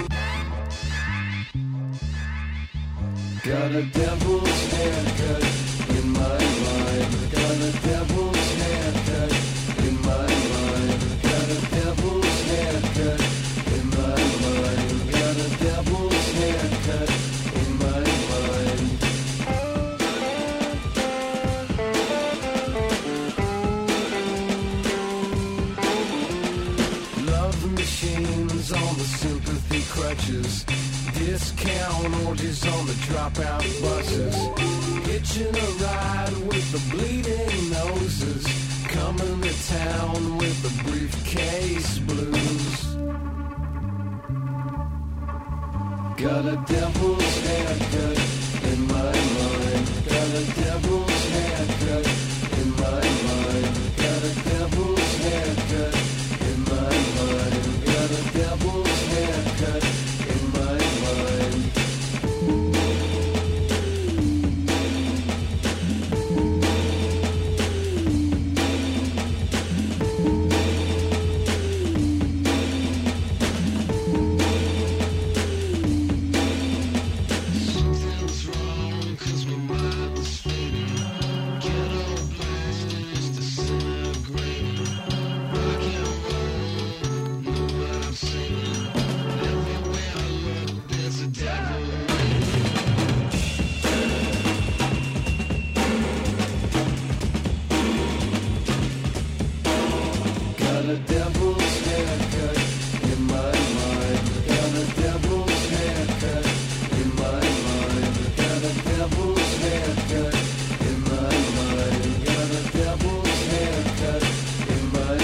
Speaker 9: Got a devil's haircut in my mind. Got a devil's haircut in my mind. Got a devil's haircut in my mind. Got a devil's haircut in my mind. Love machines on the sympathy crutches. Discount orgies on the dropout buses. Hitching a ride with the bleeding noses. Coming to town with the briefcase blues. Got a devil's haircut in my mind. Got a devil's haircut in my mind. Got a devil's haircut in my mind. Got a devil's haircut in my mind. Got a devil's haircut in my mind. Got a devil's haircut in my mind. Got a devil's haircut in my mind. Got a devil's haircut in my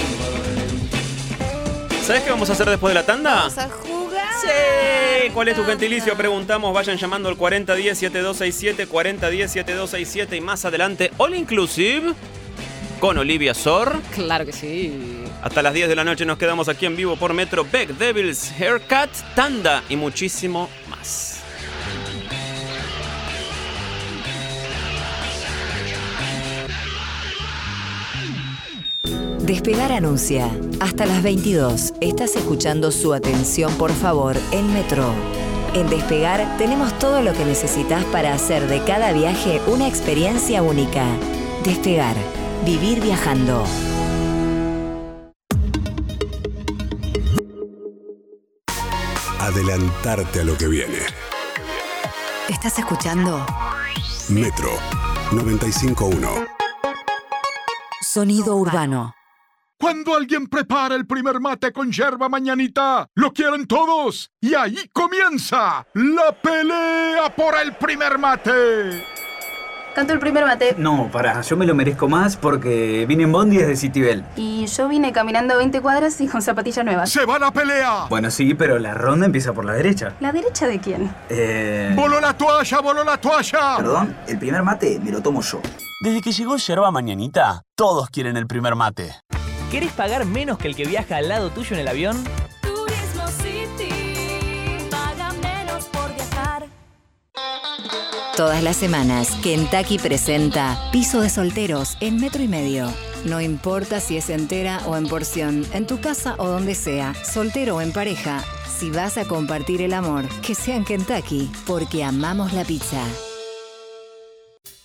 Speaker 9: mind.
Speaker 3: ¿Sabés qué vamos a hacer después de la tanda?
Speaker 4: Vamos a jugar.
Speaker 3: Sí. ¿Cuál es tu gentilicio? Preguntamos. Vayan llamando al cuarenta diez, setenta y dos sesenta y siete, cuarenta diez, setenta y dos sesenta y siete y más adelante All Inclusive con Olivia Sor.
Speaker 5: Claro que sí.
Speaker 3: Hasta las diez de la noche nos quedamos aquí en vivo por Metro. Beck, Devil's Haircut, tanda y muchísimo más.
Speaker 2: Despegar anuncia. Hasta las veintidós estás escuchando Su Atención, por favor, en Metro. En Despegar tenemos todo lo que necesitas para hacer de cada viaje una experiencia única. Despegar. Vivir viajando.
Speaker 7: Adelantarte a lo que viene.
Speaker 2: ¿Estás escuchando?
Speaker 7: Metro noventa y cinco punto uno.
Speaker 2: Sonido urbano.
Speaker 10: Cuando alguien prepara el primer mate con yerba mañanita, lo quieren todos. Y ahí comienza la pelea por el primer mate.
Speaker 11: Canto el primer mate.
Speaker 12: No, pará, yo me lo merezco más porque vine en bondi desde Citibel.
Speaker 11: Y yo vine caminando veinte cuadras y con zapatillas nuevas.
Speaker 10: ¡Se va la pelea!
Speaker 12: Bueno, sí, pero la ronda empieza por la derecha.
Speaker 11: ¿La derecha de quién?
Speaker 12: Eh...
Speaker 10: ¡Voló la toalla, voló la toalla!
Speaker 13: Perdón, el primer mate me lo tomo yo.
Speaker 14: Desde que llegó Yerba Mañanita, todos quieren el primer mate.
Speaker 15: ¿Querés pagar menos que el que viaja al lado tuyo en el avión?
Speaker 16: Turismo City, paga menos por viajar.
Speaker 2: Todas las semanas, Kentucky presenta Piso de Solteros en Metro y Medio. No importa si es entera o en porción, en tu casa o donde sea, soltero o en pareja, si vas a compartir el amor, que sea en Kentucky, porque amamos la pizza.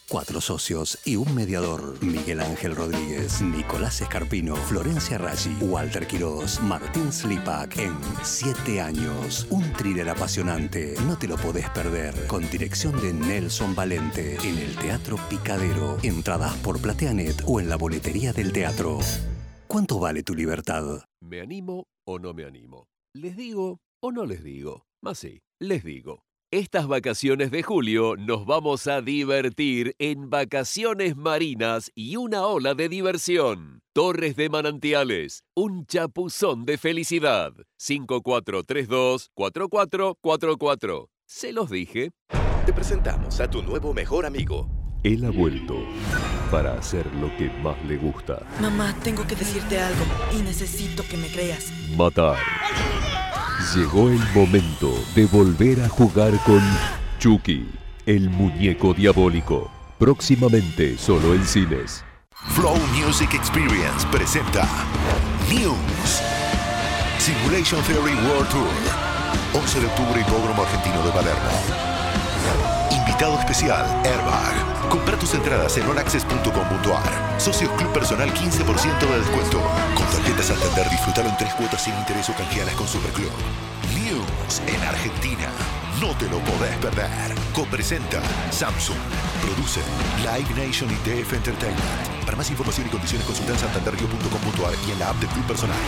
Speaker 17: Cuatro socios y un mediador. Miguel Ángel Rodríguez, Nicolás Escarpino, Florencia Raggi, Walter Quiroz, Martín Slipak en Siete años. Un thriller apasionante. No te lo podés perder. Con dirección de Nelson Valente. En el Teatro Picadero. Entradas por PlateaNet o en la boletería del teatro. ¿Cuánto vale tu libertad?
Speaker 18: ¿Me animo o no me animo? ¿Les digo o no les digo? Más sí, les digo. Estas vacaciones de julio nos vamos a divertir en Vacaciones Marinas y una ola de diversión. Torres de Manantiales, un chapuzón de felicidad. cinco cuatro tres dos, cuatro cuatro cuatro cuatro. ¿Se los dije?
Speaker 19: Te presentamos a tu nuevo mejor amigo.
Speaker 18: Él ha vuelto para hacer lo que más le gusta.
Speaker 20: Mamá, tengo que decirte algo y necesito que me creas.
Speaker 18: Matar. Llegó el momento de volver a jugar con Chucky, el muñeco diabólico. Próximamente solo en cines.
Speaker 21: Flow Music Experience presenta News Simulation Theory World Tour, once de octubre, Hipódromo Argentino de Palermo. Invitado especial, Airbag. Compra tus entradas en all access punto com punto a r. Socios Club Personal, quince por ciento de descuento. Con tarjetas Santander, disfrutalo en tres cuotas sin interés o canjealas con Superclub. News en Argentina. No te lo podés perder. Copresenta Samsung. Produce Live Nation y T F Entertainment. Para más información y condiciones consulta en santander río punto com punto a r y en la app del Club Personal.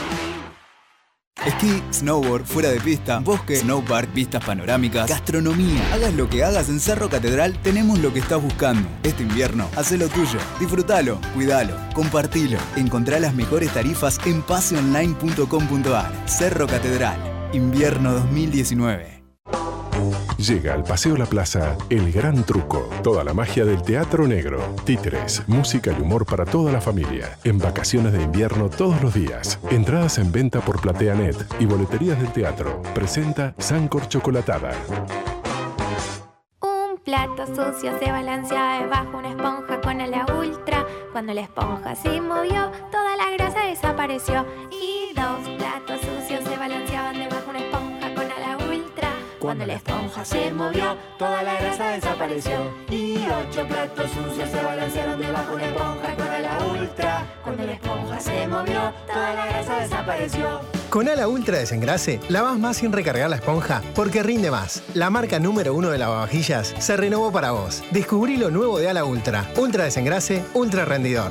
Speaker 22: Esquí, snowboard, fuera de pista, bosque, snowpark, vistas panorámicas, gastronomía. Hagas lo que hagas en Cerro Catedral, tenemos lo que estás buscando. Este invierno, hacé lo tuyo. Disfrútalo, cuidalo, compartilo. Encontrá las mejores tarifas en pase online punto com punto a r. Cerro Catedral, invierno dos mil diecinueve.
Speaker 23: Llega al Paseo La Plaza El Gran Truco. Toda la magia del teatro negro. Títeres, música y humor para toda la familia. En vacaciones de invierno todos los días. Entradas en venta por PlateaNet y boleterías del teatro. Presenta Sancor Chocolatada.
Speaker 24: Un plato sucio se balanceaba bajo una esponja con ala ultra. Cuando la esponja se movió, toda la grasa desapareció. Y dos platos sucios se balanceaban debajo una esponja con ala ultra. Cuando la esponja se movió, toda la grasa desapareció. Y ocho platos sucios se balancearon debajo una esponja con ala ultra. Cuando la esponja se movió, toda la grasa desapareció.
Speaker 25: Con Ala Ultra Desengrase, lavas más sin recargar la esponja porque rinde más. La marca número uno de lavavajillas se renovó para vos. Descubrí lo nuevo de Ala Ultra. Ultra Desengrase, ultra rendidor.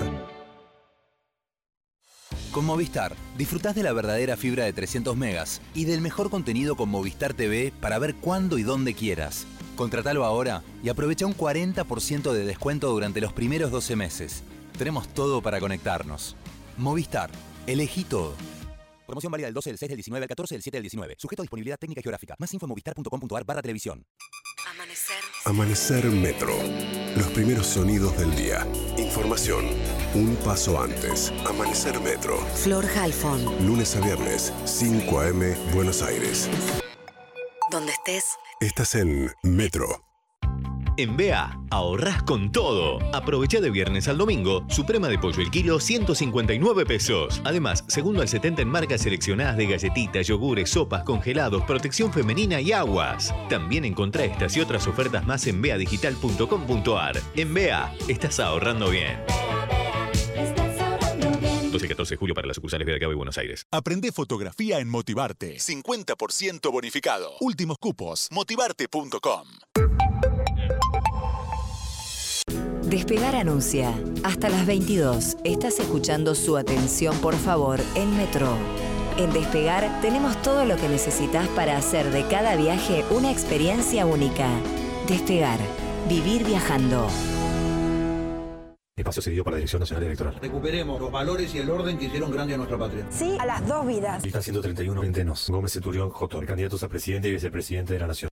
Speaker 26: Con Movistar, disfrutás de la verdadera fibra de trescientos megas y del mejor contenido con Movistar T V para ver cuándo y dónde quieras. Contratalo ahora y aprovecha un cuarenta por ciento de descuento durante los primeros doce meses. Tenemos todo para conectarnos. Movistar, elegí todo. Promoción válida del doce del seis del diecinueve al catorce del siete del diecinueve. Sujeto a disponibilidad técnica y geográfica. Más info en movistar punto com punto a r barra televisión.
Speaker 7: Amanecer. Amanecer Metro. Los primeros sonidos del día. Información. Un paso antes. Amanecer Metro.
Speaker 2: Flor Halfon.
Speaker 7: Lunes a viernes, cinco a eme, Buenos Aires.
Speaker 2: Donde estés.
Speaker 7: Estás en Metro.
Speaker 27: En B A, ahorrás con todo. Aprovecha de viernes al domingo, suprema de pollo el kilo, ciento cincuenta y nueve pesos. Además, segundo al setenta en marcas seleccionadas de galletitas, yogures, sopas, congelados, protección femenina y aguas. También encontrá estas y otras ofertas más en bea digital punto com punto a r. En B A, estás ahorrando bien. doce y catorce de julio para las sucursales Viacaba y Buenos Aires.
Speaker 28: Aprende fotografía en Motivarte. cincuenta por ciento bonificado. Últimos cupos. motivarte punto com.
Speaker 2: Despegar anuncia. Hasta las veintidós estás escuchando Su Atención por Favor en Metro. En Despegar tenemos todo lo que necesitas para hacer de cada viaje una experiencia única. Despegar. Vivir viajando.
Speaker 29: Espacio cedido para la Dirección Nacional Electoral.
Speaker 30: Recuperemos los valores y el orden que hicieron grande a nuestra patria.
Speaker 31: Sí a las dos vidas.
Speaker 29: Lista ciento treinta y uno, Centenos, Gómez Centurión, Jotor, candidatos a presidente y vicepresidente de la Nación.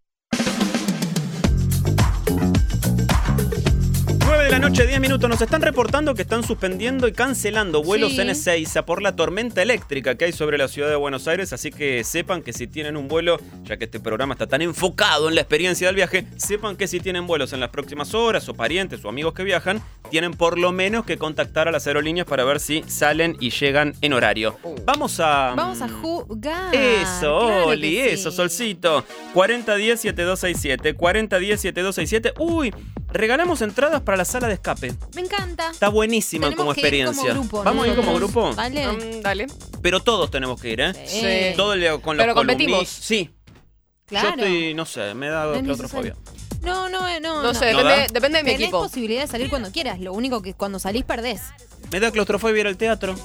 Speaker 3: nueve de la noche, diez minutos. Nos están reportando que están suspendiendo y cancelando vuelos
Speaker 4: Sí.
Speaker 3: en Ezeiza por la tormenta eléctrica que hay sobre la ciudad de Buenos Aires. Así que sepan que si tienen un vuelo, ya que este programa está tan enfocado en la experiencia del viaje, sepan que si tienen vuelos en las próximas horas o parientes o amigos que viajan, tienen por lo menos que contactar a las aerolíneas para ver si salen y llegan en horario. Vamos a...
Speaker 4: Vamos a jugar.
Speaker 3: Eso,
Speaker 4: Claro
Speaker 3: Oli,
Speaker 4: que sí.
Speaker 3: eso, Solcito. cuarenta diez, setenta y dos sesenta y siete. cuarenta diez, setenta y dos sesenta y siete. Uy, Regalamos entradas para la sala de escape.
Speaker 4: Me encanta.
Speaker 3: Está buenísima
Speaker 4: Tenemos
Speaker 3: como
Speaker 4: que ir
Speaker 3: experiencia.
Speaker 4: como grupo,
Speaker 3: ¿Vamos a ir como
Speaker 4: nosotros.
Speaker 3: grupo?
Speaker 4: Dale.
Speaker 1: Mm, dale.
Speaker 3: Pero todos tenemos que ir, ¿eh?
Speaker 1: Sí.
Speaker 3: Todo el- con los
Speaker 1: Pero competimos.
Speaker 3: columnistas. Sí.
Speaker 4: Claro.
Speaker 3: Yo estoy, no sé, me da
Speaker 4: No es
Speaker 3: claustrofobia.
Speaker 4: No, no, eh, no.
Speaker 1: No sé,
Speaker 3: ¿No
Speaker 1: depende,
Speaker 3: da?
Speaker 1: depende de mi
Speaker 4: Tenés
Speaker 1: equipo.
Speaker 4: posibilidad de salir cuando quieras. Lo único que cuando salís perdés.
Speaker 3: Me da claustrofobia ir al teatro.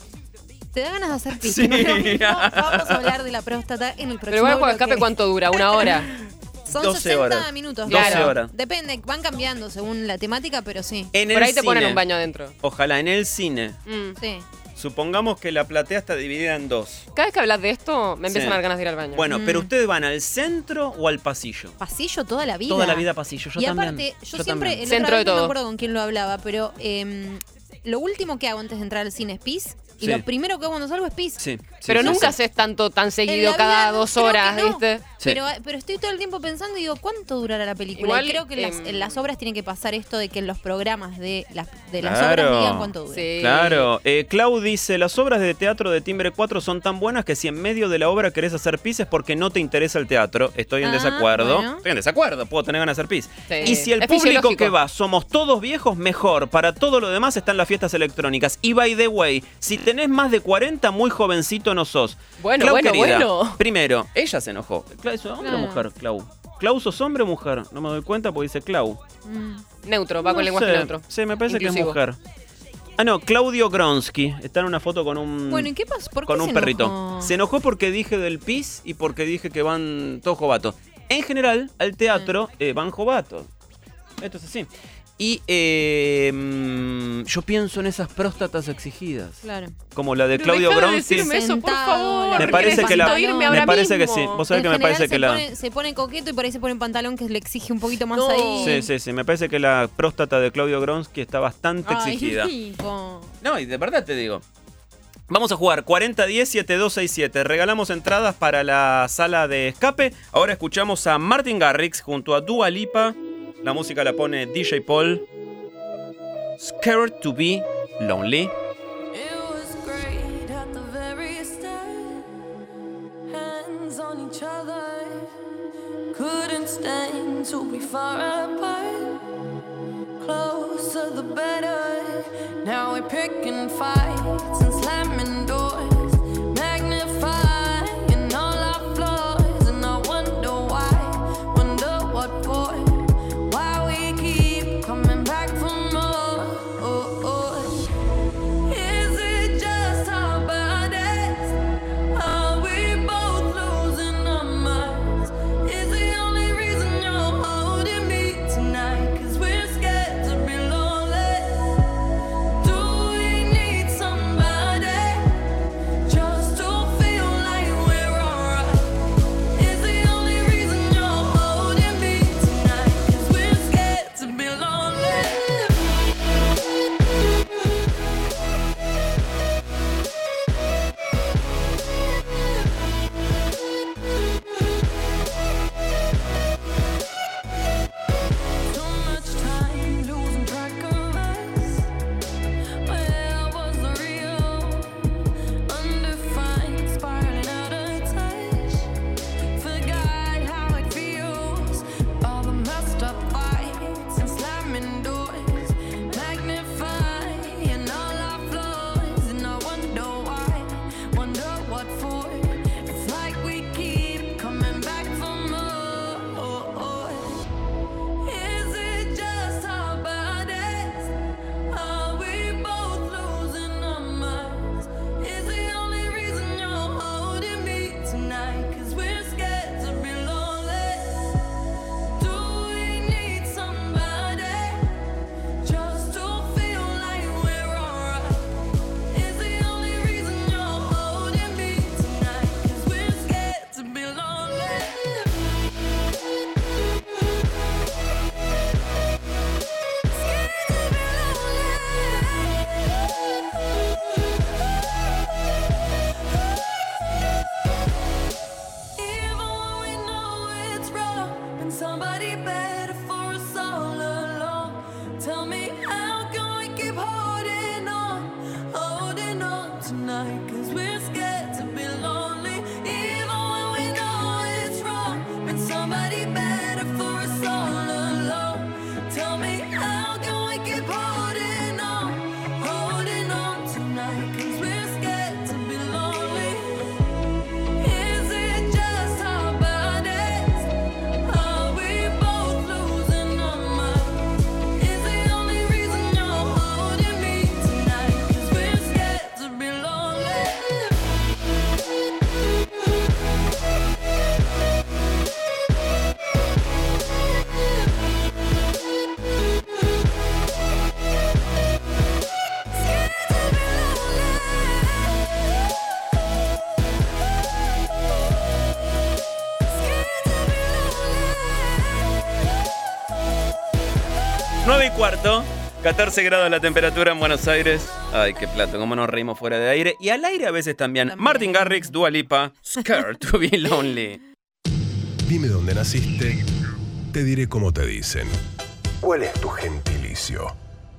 Speaker 4: Te da ganas de hacer pis.
Speaker 3: Sí.
Speaker 4: No, no, no, vamos a hablar de la próstata en el próximo
Speaker 1: Pero igual el juego de
Speaker 4: bloque.
Speaker 1: escape, ¿cuánto dura? ¿Una hora?
Speaker 4: Son
Speaker 3: doce
Speaker 4: sesenta
Speaker 3: horas.
Speaker 4: minutos.
Speaker 3: doce
Speaker 4: Claro.
Speaker 3: horas.
Speaker 4: Depende, van cambiando según la temática, pero sí.
Speaker 3: En
Speaker 1: Por
Speaker 3: el
Speaker 1: ahí te ponen
Speaker 3: cine,
Speaker 1: un baño adentro.
Speaker 3: Ojalá, en el cine.
Speaker 1: Mm.
Speaker 4: Sí.
Speaker 3: Supongamos que la platea está dividida en dos.
Speaker 1: Cada vez que hablas de esto, me empiezan
Speaker 3: Sí.
Speaker 1: a dar ganas de ir al baño.
Speaker 3: Bueno,
Speaker 4: Mm.
Speaker 3: pero ¿ustedes van al centro o al pasillo?
Speaker 4: Pasillo toda la vida.
Speaker 3: Toda la vida pasillo. Yo
Speaker 4: y
Speaker 3: también.
Speaker 4: aparte, yo,
Speaker 3: Yo
Speaker 4: siempre,
Speaker 3: también.
Speaker 4: el
Speaker 1: Centro
Speaker 4: otro
Speaker 1: de
Speaker 4: vez no
Speaker 1: todo.
Speaker 4: me acuerdo con quién lo hablaba, pero em, lo último que hago antes de entrar al cine es pis. Y
Speaker 3: Sí.
Speaker 4: lo primero que hago cuando salgo es pis.
Speaker 3: Sí. sí,
Speaker 1: Pero
Speaker 3: sí,
Speaker 1: nunca
Speaker 3: sí.
Speaker 1: haces tanto, tan
Speaker 4: En
Speaker 1: seguido,
Speaker 4: la
Speaker 1: cada
Speaker 4: vida no,
Speaker 1: dos
Speaker 4: creo que
Speaker 1: horas,
Speaker 4: no.
Speaker 1: ¿viste?
Speaker 3: Sí.
Speaker 4: Pero, pero estoy todo el tiempo pensando y digo, ¿cuánto durará la película?
Speaker 1: Igual,
Speaker 4: y creo que en las,
Speaker 1: em,
Speaker 4: en las obras tiene que pasar esto de que en los programas de las, de las
Speaker 3: Claro.
Speaker 4: obras digan cuánto dura.
Speaker 1: Sí.
Speaker 3: Claro, eh, Clau dice, las obras de teatro de Timbre cuatro son tan buenas que si en medio de la obra querés hacer pis es porque no te interesa el teatro. Estoy en
Speaker 4: Ah,
Speaker 3: desacuerdo.
Speaker 4: bueno.
Speaker 3: Estoy en desacuerdo, puedo tener ganas de hacer pis.
Speaker 1: Sí.
Speaker 3: Y si el
Speaker 1: Es
Speaker 3: público
Speaker 1: fisiológico.
Speaker 3: que va somos todos viejos, mejor. Para todo lo demás están las fiestas electrónicas. Y by the way, si tenés más de cuarenta, muy jovencito no sos.
Speaker 1: Bueno,
Speaker 3: Clau,
Speaker 1: bueno,
Speaker 3: querida,
Speaker 1: bueno.
Speaker 3: Primero, ella se enojó. Clau, ¿es hombre o
Speaker 4: Claro.
Speaker 3: mujer, Clau? ¿Clau sos hombre o mujer? No me doy cuenta porque dice Clau.
Speaker 4: Mm.
Speaker 1: Neutro, va
Speaker 3: No
Speaker 1: con lenguaje
Speaker 3: sé.
Speaker 1: neutro.
Speaker 3: Sí, me parece
Speaker 1: Inclusivo.
Speaker 3: que es mujer. Ah, no, Claudio Gronsky. Está en una foto con un...
Speaker 4: Bueno, ¿y qué pasó? ¿Por qué
Speaker 3: con
Speaker 4: se
Speaker 3: un perrito.
Speaker 4: enojó?
Speaker 3: Se enojó porque dije del pis y porque dije que van todos jovatos. En general, al teatro eh, van jovatos. Esto es así. Y eh, mm, yo pienso en esas próstatas exigidas.
Speaker 4: Claro.
Speaker 3: Como la de
Speaker 1: Pero
Speaker 3: Claudio
Speaker 1: dejá de
Speaker 3: Gronsky.
Speaker 1: decirme eso, por
Speaker 4: Sentado,
Speaker 1: favor.
Speaker 3: Me
Speaker 1: que
Speaker 3: parece que la-
Speaker 1: necesito irme ahora
Speaker 3: me parece que
Speaker 1: mismo.
Speaker 3: sí. Vos sabés
Speaker 4: En
Speaker 3: que me
Speaker 4: general
Speaker 3: parece
Speaker 4: se
Speaker 3: que la...
Speaker 4: pone, se pone coqueto y por ahí se pone un pantalón que le exige un poquito más
Speaker 1: No.
Speaker 4: ahí.
Speaker 3: Sí, sí, sí. Me parece que la próstata de Claudio Gronsky está bastante
Speaker 4: Ay,
Speaker 3: exigida.
Speaker 4: Nico.
Speaker 3: No, y de verdad te digo. Vamos a jugar cuarenta diez siete dos seis siete. Regalamos entradas para la sala de escape. Ahora escuchamos a Martin Garrix junto a Dua Lipa. La música la pone D J Paul. Scared to be lonely.
Speaker 16: It was great at the very start. Hands on each other. Couldn't stand to be far apart. Closer the better. Now we're picking fights and slamming doors. Magnifying all our flaws. And I wonder why. Wonder what for. Why we keep coming back for more. Oh, oh. Is it just our bodies? Are we both losing our minds? Is the only reason you're holding me tonight? 'Cause we're scared to be lonely. Do we need somebody?
Speaker 3: nueve y cuarto, catorce grados la temperatura en Buenos Aires. Ay, qué plato, cómo nos reímos fuera de aire. Y al aire a veces también. también. Martin Garrix, Dua Lipa, Scared to be Lonely.
Speaker 7: Dime dónde naciste, te diré cómo te dicen. ¿Cuál es tu gentilicio?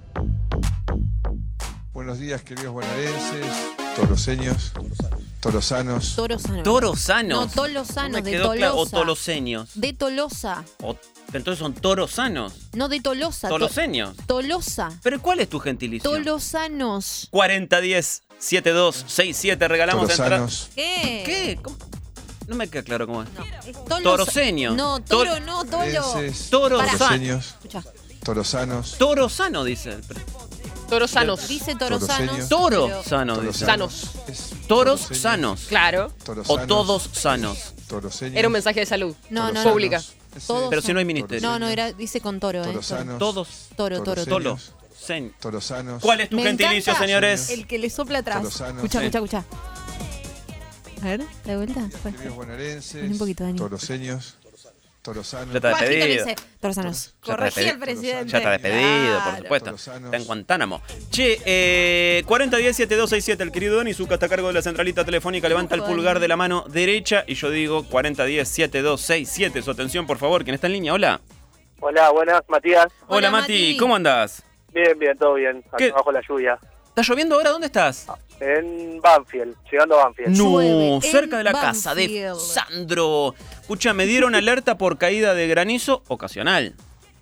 Speaker 5: Buenos días, queridos bonaerenses, toloseños, tolosanos.
Speaker 4: Torosanos.
Speaker 3: Torosanos.
Speaker 4: No, tolosanos,
Speaker 3: No me
Speaker 4: de
Speaker 3: quedó
Speaker 4: Tolosa.
Speaker 3: claro. O toloseños.
Speaker 4: De Tolosa.
Speaker 3: O- entonces son torosanos.
Speaker 4: No, de Tolosa. to-
Speaker 3: Toloseños.
Speaker 4: Tolosa.
Speaker 3: ¿Pero cuál es tu gentilicio?
Speaker 4: Tolosanos.
Speaker 3: cuarenta diez setenta y dos sesenta y siete. Regalamos
Speaker 5: Tolosanos.
Speaker 3: entradas.
Speaker 4: ¿Qué?
Speaker 3: ¿Qué? ¿Cómo? No me queda claro cómo es.
Speaker 4: Es Tolosa-
Speaker 3: Toroseño.
Speaker 4: No, toro, no, tolo.
Speaker 5: Bonaerenses,
Speaker 3: Torosano.
Speaker 5: toloseños,
Speaker 4: Escucha.
Speaker 5: tolosanos.
Speaker 3: Torosano, dice.
Speaker 1: Torosanos.
Speaker 4: Dice torosanos.
Speaker 3: Toro
Speaker 4: pero-
Speaker 3: sano, dice.
Speaker 1: Sanos.
Speaker 3: Toros
Speaker 5: Toroseños.
Speaker 3: sanos.
Speaker 1: Claro.
Speaker 3: O
Speaker 5: Tolosanos,
Speaker 3: todos sanos.
Speaker 5: toloseños,
Speaker 1: Era un mensaje de salud.
Speaker 4: No, no, no.
Speaker 1: Pública.
Speaker 4: Todos
Speaker 3: Pero si
Speaker 4: son-
Speaker 3: no hay ministerio.
Speaker 4: No, no, era, dice con toro, ¿eh?
Speaker 5: tolosanos,
Speaker 3: Todos.
Speaker 4: Toro, toro, toro.
Speaker 3: Tolo. Sen.
Speaker 5: tolosanos.
Speaker 3: ¿Cuál es tu
Speaker 4: Me
Speaker 3: gentilicio,
Speaker 4: encanta
Speaker 3: señores?
Speaker 4: El que le sopla atrás.
Speaker 5: Tolosanos.
Speaker 4: Escucha,
Speaker 3: Sí.
Speaker 4: escucha, escucha. A ver, de vuelta.
Speaker 5: Queridos bonaerenses,
Speaker 4: Un poquito, Dani.
Speaker 5: toloseños, tolosanos.
Speaker 3: Ya está
Speaker 4: Bajito le
Speaker 3: despedido.
Speaker 4: dice, Torosanos.
Speaker 3: Ya está
Speaker 4: Corregí
Speaker 3: despedido.
Speaker 4: al presidente.
Speaker 3: Ya está despedido, por
Speaker 4: Claro.
Speaker 3: supuesto.
Speaker 5: Tolosanos.
Speaker 3: Está en Guantánamo. Che, eh, cuarenta diez setenta y dos sesenta y siete. El querido Dani Zucca está a cargo de la centralita telefónica. Levanta el
Speaker 4: Ojo,
Speaker 3: pulgar
Speaker 4: Dani.
Speaker 3: de la mano derecha y yo digo cuarenta diez setenta y dos sesenta y siete. Su atención, por favor. ¿Quién está en línea? Hola.
Speaker 6: Hola, buenas, Matías.
Speaker 3: Hola,
Speaker 4: Hola,
Speaker 3: Mati.
Speaker 4: Mati.
Speaker 3: ¿Cómo andás?
Speaker 6: Bien, bien, todo bien. Acá
Speaker 3: ¿Qué?
Speaker 6: bajo la lluvia.
Speaker 3: ¿Está lloviendo ahora? ¿Dónde estás?
Speaker 6: En Banfield, llegando a Banfield.
Speaker 3: No,
Speaker 4: Llueve en
Speaker 3: cerca de la casa de
Speaker 4: Banfield.
Speaker 3: Sandro. Escucha, me dieron alerta por caída de granizo ocasional.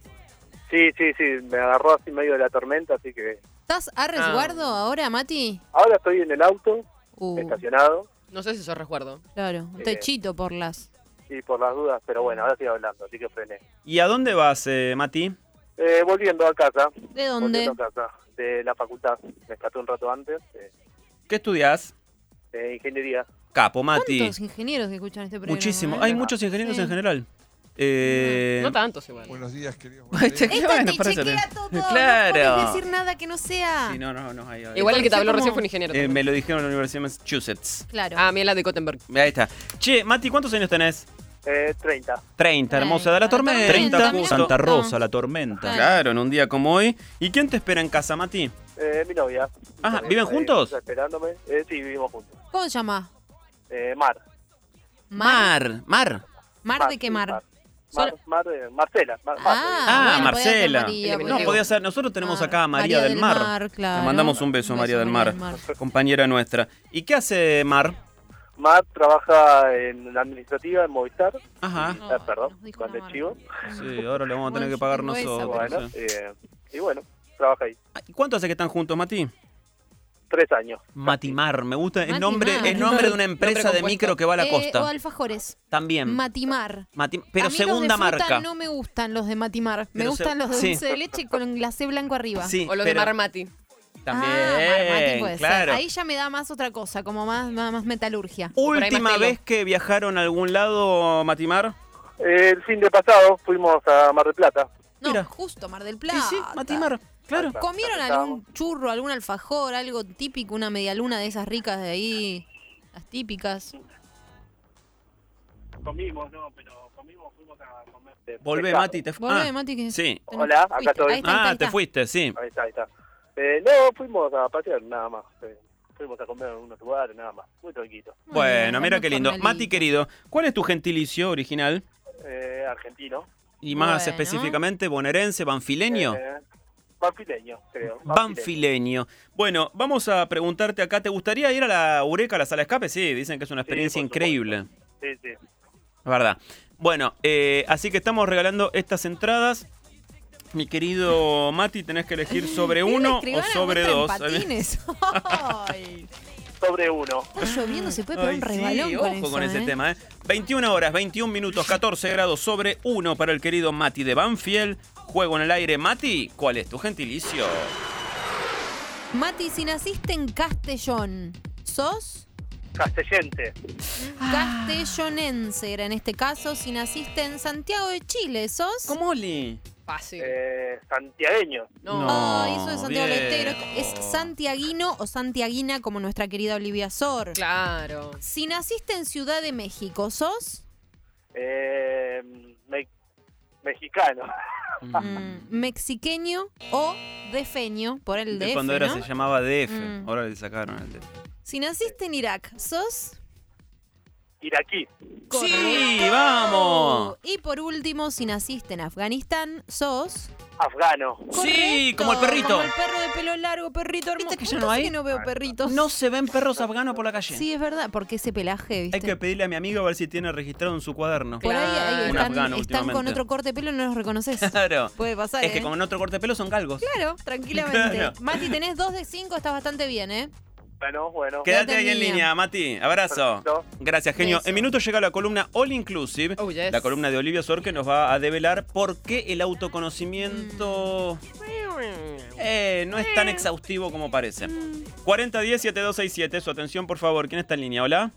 Speaker 6: Sí, sí, sí, me agarró así medio de la tormenta, así que...
Speaker 4: ¿Estás a resguardo ahora, Mati?
Speaker 6: Ahora estoy en el auto,
Speaker 4: Uh,
Speaker 6: estacionado,
Speaker 1: No sé si sos resguardo.
Speaker 4: claro, un
Speaker 6: Eh.
Speaker 4: techito por las...
Speaker 6: y por las dudas, pero bueno, ahora estoy hablando, así que frené.
Speaker 3: ¿Y a dónde vas, eh, Mati?
Speaker 6: Eh, volviendo a casa.
Speaker 4: ¿De dónde?
Speaker 6: Volviendo a casa, de la facultad. Me escapé un rato antes, eh,
Speaker 3: ¿Qué estudiás?
Speaker 6: de ingeniería.
Speaker 3: Capo, Mati.
Speaker 4: ¿Cuántos ingenieros que escuchan este programa?
Speaker 3: Muchísimo.
Speaker 4: eh?
Speaker 3: Hay muchos ingenieros
Speaker 4: Sí.
Speaker 3: en general. Eh,
Speaker 1: No tantos igual.
Speaker 5: Buenos días, queridos
Speaker 3: Este,
Speaker 5: bonaerenses.
Speaker 4: Esta
Speaker 3: bueno,
Speaker 4: te
Speaker 3: parece-
Speaker 4: chequea todo,
Speaker 3: Claro.
Speaker 4: no puedes decir nada que no sea.
Speaker 3: Sí, no, no, no. Ahí, ahí.
Speaker 1: Igual el que te habló
Speaker 4: Pareció
Speaker 1: recién
Speaker 4: como-
Speaker 1: fue un ingeniero.
Speaker 3: Eh,
Speaker 1: también.
Speaker 3: me lo dijeron en la Universidad de Massachusetts.
Speaker 4: Claro.
Speaker 1: Ah, mira la de Gothenburg.
Speaker 3: Ahí está. Che, Mati, ¿cuántos años tenés?
Speaker 6: Eh, treinta.
Speaker 3: treinta, hermosa. De la
Speaker 4: La
Speaker 3: tormenta.
Speaker 4: tormenta,
Speaker 3: treinta,
Speaker 4: mira.
Speaker 3: Santa Rosa, la tormenta.
Speaker 4: Claro.
Speaker 3: Claro, en un día como hoy. ¿Y quién te espera en casa, Mati?
Speaker 6: Eh, mi novia.
Speaker 3: Ajá,
Speaker 6: También
Speaker 3: ¿viven
Speaker 6: está ahí,
Speaker 3: juntos?
Speaker 6: está esperándome. Eh, sí, vivimos juntos.
Speaker 4: ¿Cómo se llama?
Speaker 6: Eh, Mar.
Speaker 3: Mar. Mar.
Speaker 4: ¿Mar de qué
Speaker 6: sí,
Speaker 4: mar?
Speaker 6: Mar,
Speaker 4: Sola-
Speaker 6: Mar, eh, Marcela. Mar,
Speaker 4: Ah,
Speaker 3: Ah,
Speaker 4: bueno, podía ser
Speaker 3: Marcela.
Speaker 4: María,
Speaker 1: No,
Speaker 3: No,
Speaker 4: porque-
Speaker 3: podía ser. Nosotros tenemos
Speaker 4: Ah,
Speaker 3: acá a María,
Speaker 4: María
Speaker 3: del
Speaker 4: del
Speaker 3: Mar.
Speaker 4: Mar, claro.
Speaker 3: Le mandamos un beso a
Speaker 4: Un
Speaker 3: María
Speaker 4: beso,
Speaker 3: del
Speaker 4: María
Speaker 3: Mar,
Speaker 4: del Mar.
Speaker 3: compañera nuestra. ¿Y qué hace Mar?
Speaker 6: Mar trabaja en la administrativa en Movistar.
Speaker 3: Ajá.
Speaker 6: Eh, perdón,
Speaker 4: nos dijo
Speaker 6: con
Speaker 4: una
Speaker 6: el
Speaker 4: marca.
Speaker 6: chivo.
Speaker 3: Sí, ahora le vamos a tener
Speaker 4: Bueno,
Speaker 3: que pagar
Speaker 4: yo tengo esa,
Speaker 3: nosotros.
Speaker 6: Bueno,
Speaker 3: sí.
Speaker 6: eh, y bueno, trabaja ahí.
Speaker 3: ¿Y ¿Cuánto hace que están juntos, Mati?
Speaker 6: Tres años.
Speaker 3: Matimar, me gusta el
Speaker 4: Matimar.
Speaker 3: nombre, el nombre de una empresa de
Speaker 1: compuesto.
Speaker 3: micro que va a la
Speaker 4: Eh,
Speaker 3: costa.
Speaker 4: o alfajores.
Speaker 3: También.
Speaker 4: Matimar.
Speaker 3: Mati- pero
Speaker 4: A mí
Speaker 3: segunda
Speaker 4: los de fruta
Speaker 3: marca.
Speaker 4: no me gustan los de Matimar. Me
Speaker 3: Pero se-
Speaker 4: gustan los de
Speaker 3: sí.
Speaker 4: dulce de leche con glacé blanco arriba.
Speaker 3: Sí,
Speaker 1: O los de
Speaker 3: pero
Speaker 1: Marmati.
Speaker 3: también,
Speaker 4: Ah, Marmati puede ser.
Speaker 3: claro.
Speaker 4: Ahí ya me da más otra cosa, como más, más, más metalurgia.
Speaker 1: Por ahí
Speaker 3: Última
Speaker 1: más pelo.
Speaker 3: vez que viajaron a algún lado, Matimar.
Speaker 6: Eh, el fin de pasado fuimos a Mar del Plata.
Speaker 4: No,
Speaker 3: Mira.
Speaker 4: justo Mar del Plata.
Speaker 3: Sí, sí, Matimar, claro.
Speaker 4: ¿Comieron algún churro, algún alfajor, algo típico, una medialuna de esas ricas de ahí? Las típicas.
Speaker 6: Comimos, no, pero comimos, fuimos a comer. de
Speaker 3: Volvé,
Speaker 6: pescado.
Speaker 3: Mati. Te fu-
Speaker 4: Volvé,
Speaker 3: ah,
Speaker 4: Mati, que-
Speaker 3: Sí.
Speaker 4: te-
Speaker 6: Hola,
Speaker 4: fuiste.
Speaker 6: acá estoy.
Speaker 4: Ahí está, ahí está,
Speaker 3: Ah,
Speaker 4: ahí
Speaker 3: te
Speaker 4: está.
Speaker 3: fuiste, sí.
Speaker 6: Ahí está, ahí está. Eh, no, fuimos a pasear, nada más. Eh, fuimos a comer en unos lugares, nada más. Muy tranquilo.
Speaker 3: Bueno, mira qué lindo.
Speaker 4: formalito.
Speaker 3: Mati, querido, ¿cuál es tu gentilicio original?
Speaker 6: Eh, argentino.
Speaker 3: Y más
Speaker 4: Bueno.
Speaker 3: específicamente, bonaerense, banfileño.
Speaker 6: Eh, banfileño, creo.
Speaker 3: Banfileño. Bueno, vamos a preguntarte acá, ¿te gustaría ir a la Eureka, a la sala de escape? Sí, dicen que es una experiencia
Speaker 6: por
Speaker 3: increíble.
Speaker 6: Sí, sí.
Speaker 3: Es verdad. Bueno, eh, así que estamos regalando estas entradas. Mi querido Mati, tenés que elegir sobre
Speaker 4: Mira la
Speaker 3: uno o
Speaker 4: escribana
Speaker 3: sobre
Speaker 4: muestra en
Speaker 3: dos.
Speaker 4: patines. Ay,
Speaker 6: Sobre uno.
Speaker 4: está lloviendo, se puede pegar un
Speaker 3: Ay, sí,
Speaker 4: rebalón
Speaker 3: ojo
Speaker 4: con eso,
Speaker 3: con ese
Speaker 4: ¿eh?
Speaker 3: tema, ¿eh? veintiuna horas, veintiún minutos, catorce grados sobre uno para el querido Mati de Banfield. Juego en el aire. Mati, ¿cuál es tu gentilicio?
Speaker 4: Mati, si naciste en Castellón, ¿sos?
Speaker 6: Castellente.
Speaker 4: Castellonense era en este caso. Si naciste en Santiago de Chile, ¿sos?
Speaker 3: ¿Cómo, Oli?
Speaker 1: Fácil.
Speaker 6: Eh, santiagueño.
Speaker 1: No.
Speaker 4: Ay, eso de Santiago del
Speaker 3: bien.
Speaker 4: Estero. ¿Es santiaguino o santiaguina como nuestra querida Olivia Sor?
Speaker 1: Claro.
Speaker 4: Si naciste en Ciudad de México, ¿sos?
Speaker 6: Eh, me- Mexicano.
Speaker 4: Mm, mexiqueño o defeño, por el D F,
Speaker 3: Cuando era
Speaker 4: ¿no?
Speaker 3: se llamaba D F,
Speaker 4: Mm.
Speaker 3: ahora le sacaron el D F.
Speaker 4: Si naciste en Irak, ¿sos?
Speaker 6: Iraquí.
Speaker 3: ¡Sí, vamos!
Speaker 4: Y por último, si naciste en Afganistán, ¿sos?
Speaker 6: Afgano.
Speaker 3: Sí, como el perrito.
Speaker 4: Como el perro de pelo largo, perrito hermoso.
Speaker 3: que ya no hay?
Speaker 4: que no veo perritos.
Speaker 3: No se ven perros afganos por la calle.
Speaker 4: Sí, es verdad, porque ese pelaje, ¿viste?
Speaker 3: Hay que pedirle a mi amigo a ver si tiene registrado en su cuaderno.
Speaker 4: Por ahí, ahí
Speaker 3: Un
Speaker 4: están,
Speaker 3: afgano
Speaker 4: están con
Speaker 3: últimamente.
Speaker 4: otro corte de pelo y no los reconoces.
Speaker 3: Claro.
Speaker 4: Puede pasar,
Speaker 3: Es que
Speaker 4: ¿eh?
Speaker 3: con otro corte de pelo son galgos.
Speaker 4: Claro, tranquilamente.
Speaker 3: Claro.
Speaker 4: Mati, tenés dos de cinco, estás bastante bien, ¿eh?
Speaker 6: Bueno, bueno.
Speaker 3: Quédate ahí en línea, Mati. Abrazo.
Speaker 6: Perfecto.
Speaker 3: Gracias, genio.
Speaker 4: Beso.
Speaker 3: En minutos llega la columna All Inclusive.
Speaker 1: Oh, yes.
Speaker 3: La columna de Olivia Sor que nos va a develar por qué el autoconocimiento eh, no es tan exhaustivo como parece. cuarenta diez setenta y dos sesenta y siete. Su atención, por favor. ¿Quién está en línea? Hola.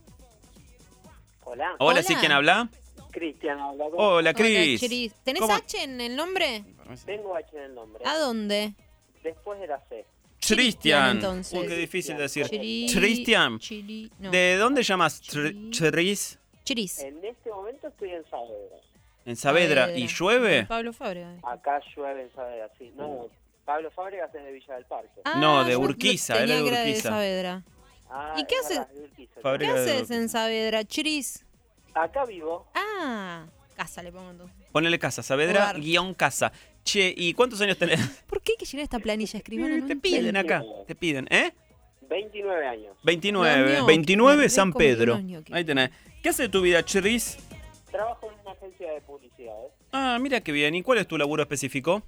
Speaker 6: Hola.
Speaker 3: Hola, sí, ¿quién habla?
Speaker 6: Cristian habla.
Speaker 3: Hola, Cris.
Speaker 4: Hola, Chiris. ¿Tenés
Speaker 3: ¿Cómo?
Speaker 4: H en el nombre?
Speaker 6: Tengo H en el nombre.
Speaker 4: ¿A dónde?
Speaker 6: Después de la C.
Speaker 3: Cristian.
Speaker 4: entonces.
Speaker 3: Uy, qué difícil de decir.
Speaker 4: Chiri-
Speaker 3: Cristian.
Speaker 4: Chiri- no.
Speaker 3: ¿De dónde llamas? Tr- Chiris.
Speaker 4: Chiris.
Speaker 6: En este momento estoy en Saavedra.
Speaker 3: ¿En Saavedra? ¿Y llueve?
Speaker 4: Pablo Fábrega.
Speaker 6: Acá llueve en Saavedra, sí. No, Pablo Fábregas es de Villa del Parque.
Speaker 3: No, de
Speaker 4: yo
Speaker 3: Urquiza,
Speaker 4: tenía
Speaker 3: era de
Speaker 4: que era
Speaker 3: Urquiza.
Speaker 4: Saavedra.
Speaker 6: Ah,
Speaker 4: ¿Y qué
Speaker 6: es
Speaker 4: haces?
Speaker 6: verdad, de Urquiza.
Speaker 4: ¿Qué
Speaker 3: Fábrica de
Speaker 4: haces
Speaker 3: Urquiza.
Speaker 4: en Saavedra, Chiris?
Speaker 6: Acá vivo.
Speaker 4: Ah, casa le pongo entonces.
Speaker 3: Ponele casa, Saavedra,
Speaker 4: Hogar.
Speaker 3: guión casa. Che, ¿y cuántos años tenés?
Speaker 4: ¿Por qué hay que llenar esta planilla? Escriban.
Speaker 3: Te piden acá, te piden, ¿eh?
Speaker 6: veintinueve años.
Speaker 3: veintinueve,
Speaker 4: No,
Speaker 3: veintinueve
Speaker 4: me
Speaker 3: San
Speaker 4: reconozco
Speaker 3: Pedro.
Speaker 4: mi ñoqui.
Speaker 3: Ahí tenés. ¿Qué hace de tu vida, Chiris?
Speaker 6: Trabajo en una agencia de publicidad. ¿eh?
Speaker 3: Ah, mira qué bien. ¿Y cuál es tu laburo específico?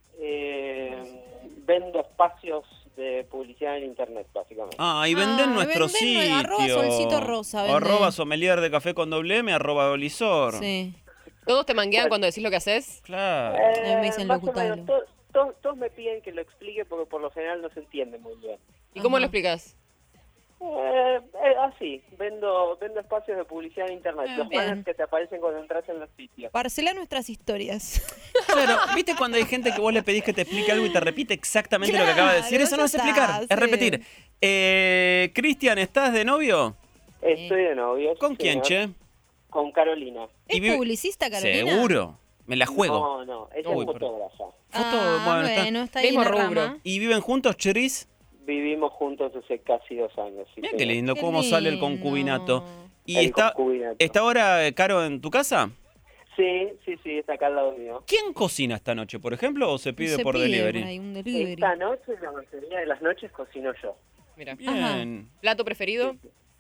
Speaker 6: Eh, vendo espacios de publicidad en internet, básicamente.
Speaker 3: Ah, y venden
Speaker 4: Ah,
Speaker 3: nuestro
Speaker 4: venden
Speaker 3: sitio.
Speaker 4: arroba solcito rosa, vende.
Speaker 3: Arroba sommelier de café con doble M, arroba olisor.
Speaker 4: Sí.
Speaker 1: ¿Todos te manguean cuando decís lo que haces?
Speaker 3: Claro.
Speaker 6: Eh,
Speaker 4: me dicen
Speaker 6: más o
Speaker 4: locutalo.
Speaker 6: menos, to- to- todos me piden que lo explique porque por lo general no se entiende muy bien.
Speaker 1: ¿Y cómo
Speaker 4: Ajá.
Speaker 1: lo explicas?
Speaker 6: Eh, eh, así, vendo vendo espacios de publicidad en internet,
Speaker 4: Ah,
Speaker 6: los
Speaker 4: bien.
Speaker 6: banners que te aparecen cuando entras en los sitios.
Speaker 4: Parcela nuestras historias.
Speaker 3: Claro, ¿viste cuando hay gente que vos le pedís que te explique algo y te repite exactamente lo que acaba de decir?
Speaker 4: Claro,
Speaker 3: Eso no es
Speaker 4: ya
Speaker 3: explicar,
Speaker 4: está,
Speaker 3: es
Speaker 4: sí.
Speaker 3: repetir. Eh, Cristian, ¿estás de novio?
Speaker 6: Estoy de novio.
Speaker 3: ¿Con quién,
Speaker 6: señor.
Speaker 3: che?
Speaker 6: Con Carolina.
Speaker 3: Y
Speaker 4: ¿Es
Speaker 3: vive-
Speaker 4: publicista, Carolina?
Speaker 3: Seguro. Me la juego.
Speaker 6: No, no, ella
Speaker 3: Uy,
Speaker 6: es
Speaker 3: pero-
Speaker 6: fotógrafa.
Speaker 4: Ah,
Speaker 3: bueno, está-
Speaker 4: bueno, está ahí
Speaker 1: Mismo
Speaker 4: en la
Speaker 1: rubro.
Speaker 4: rama.
Speaker 3: ¿Y viven juntos, Cheris?
Speaker 6: Vivimos juntos hace casi dos años. sí,
Speaker 3: Mira qué
Speaker 6: señor.
Speaker 3: lindo,
Speaker 4: Qué
Speaker 3: cómo sale el
Speaker 4: lindo.
Speaker 3: concubinato. ¿Y
Speaker 6: El
Speaker 3: está,
Speaker 6: concubinato.
Speaker 3: está ahora eh, Caro en tu casa?
Speaker 6: Sí, sí, sí, está acá al lado mío.
Speaker 3: ¿Quién cocina esta noche, por ejemplo, o se pide
Speaker 4: Se
Speaker 3: por
Speaker 4: pide
Speaker 3: delivery?
Speaker 4: por ahí un delivery.
Speaker 6: Esta noche, la mayoría de las noches, cocino yo.
Speaker 1: Mira.
Speaker 3: Bien.
Speaker 1: ¿Plato preferido?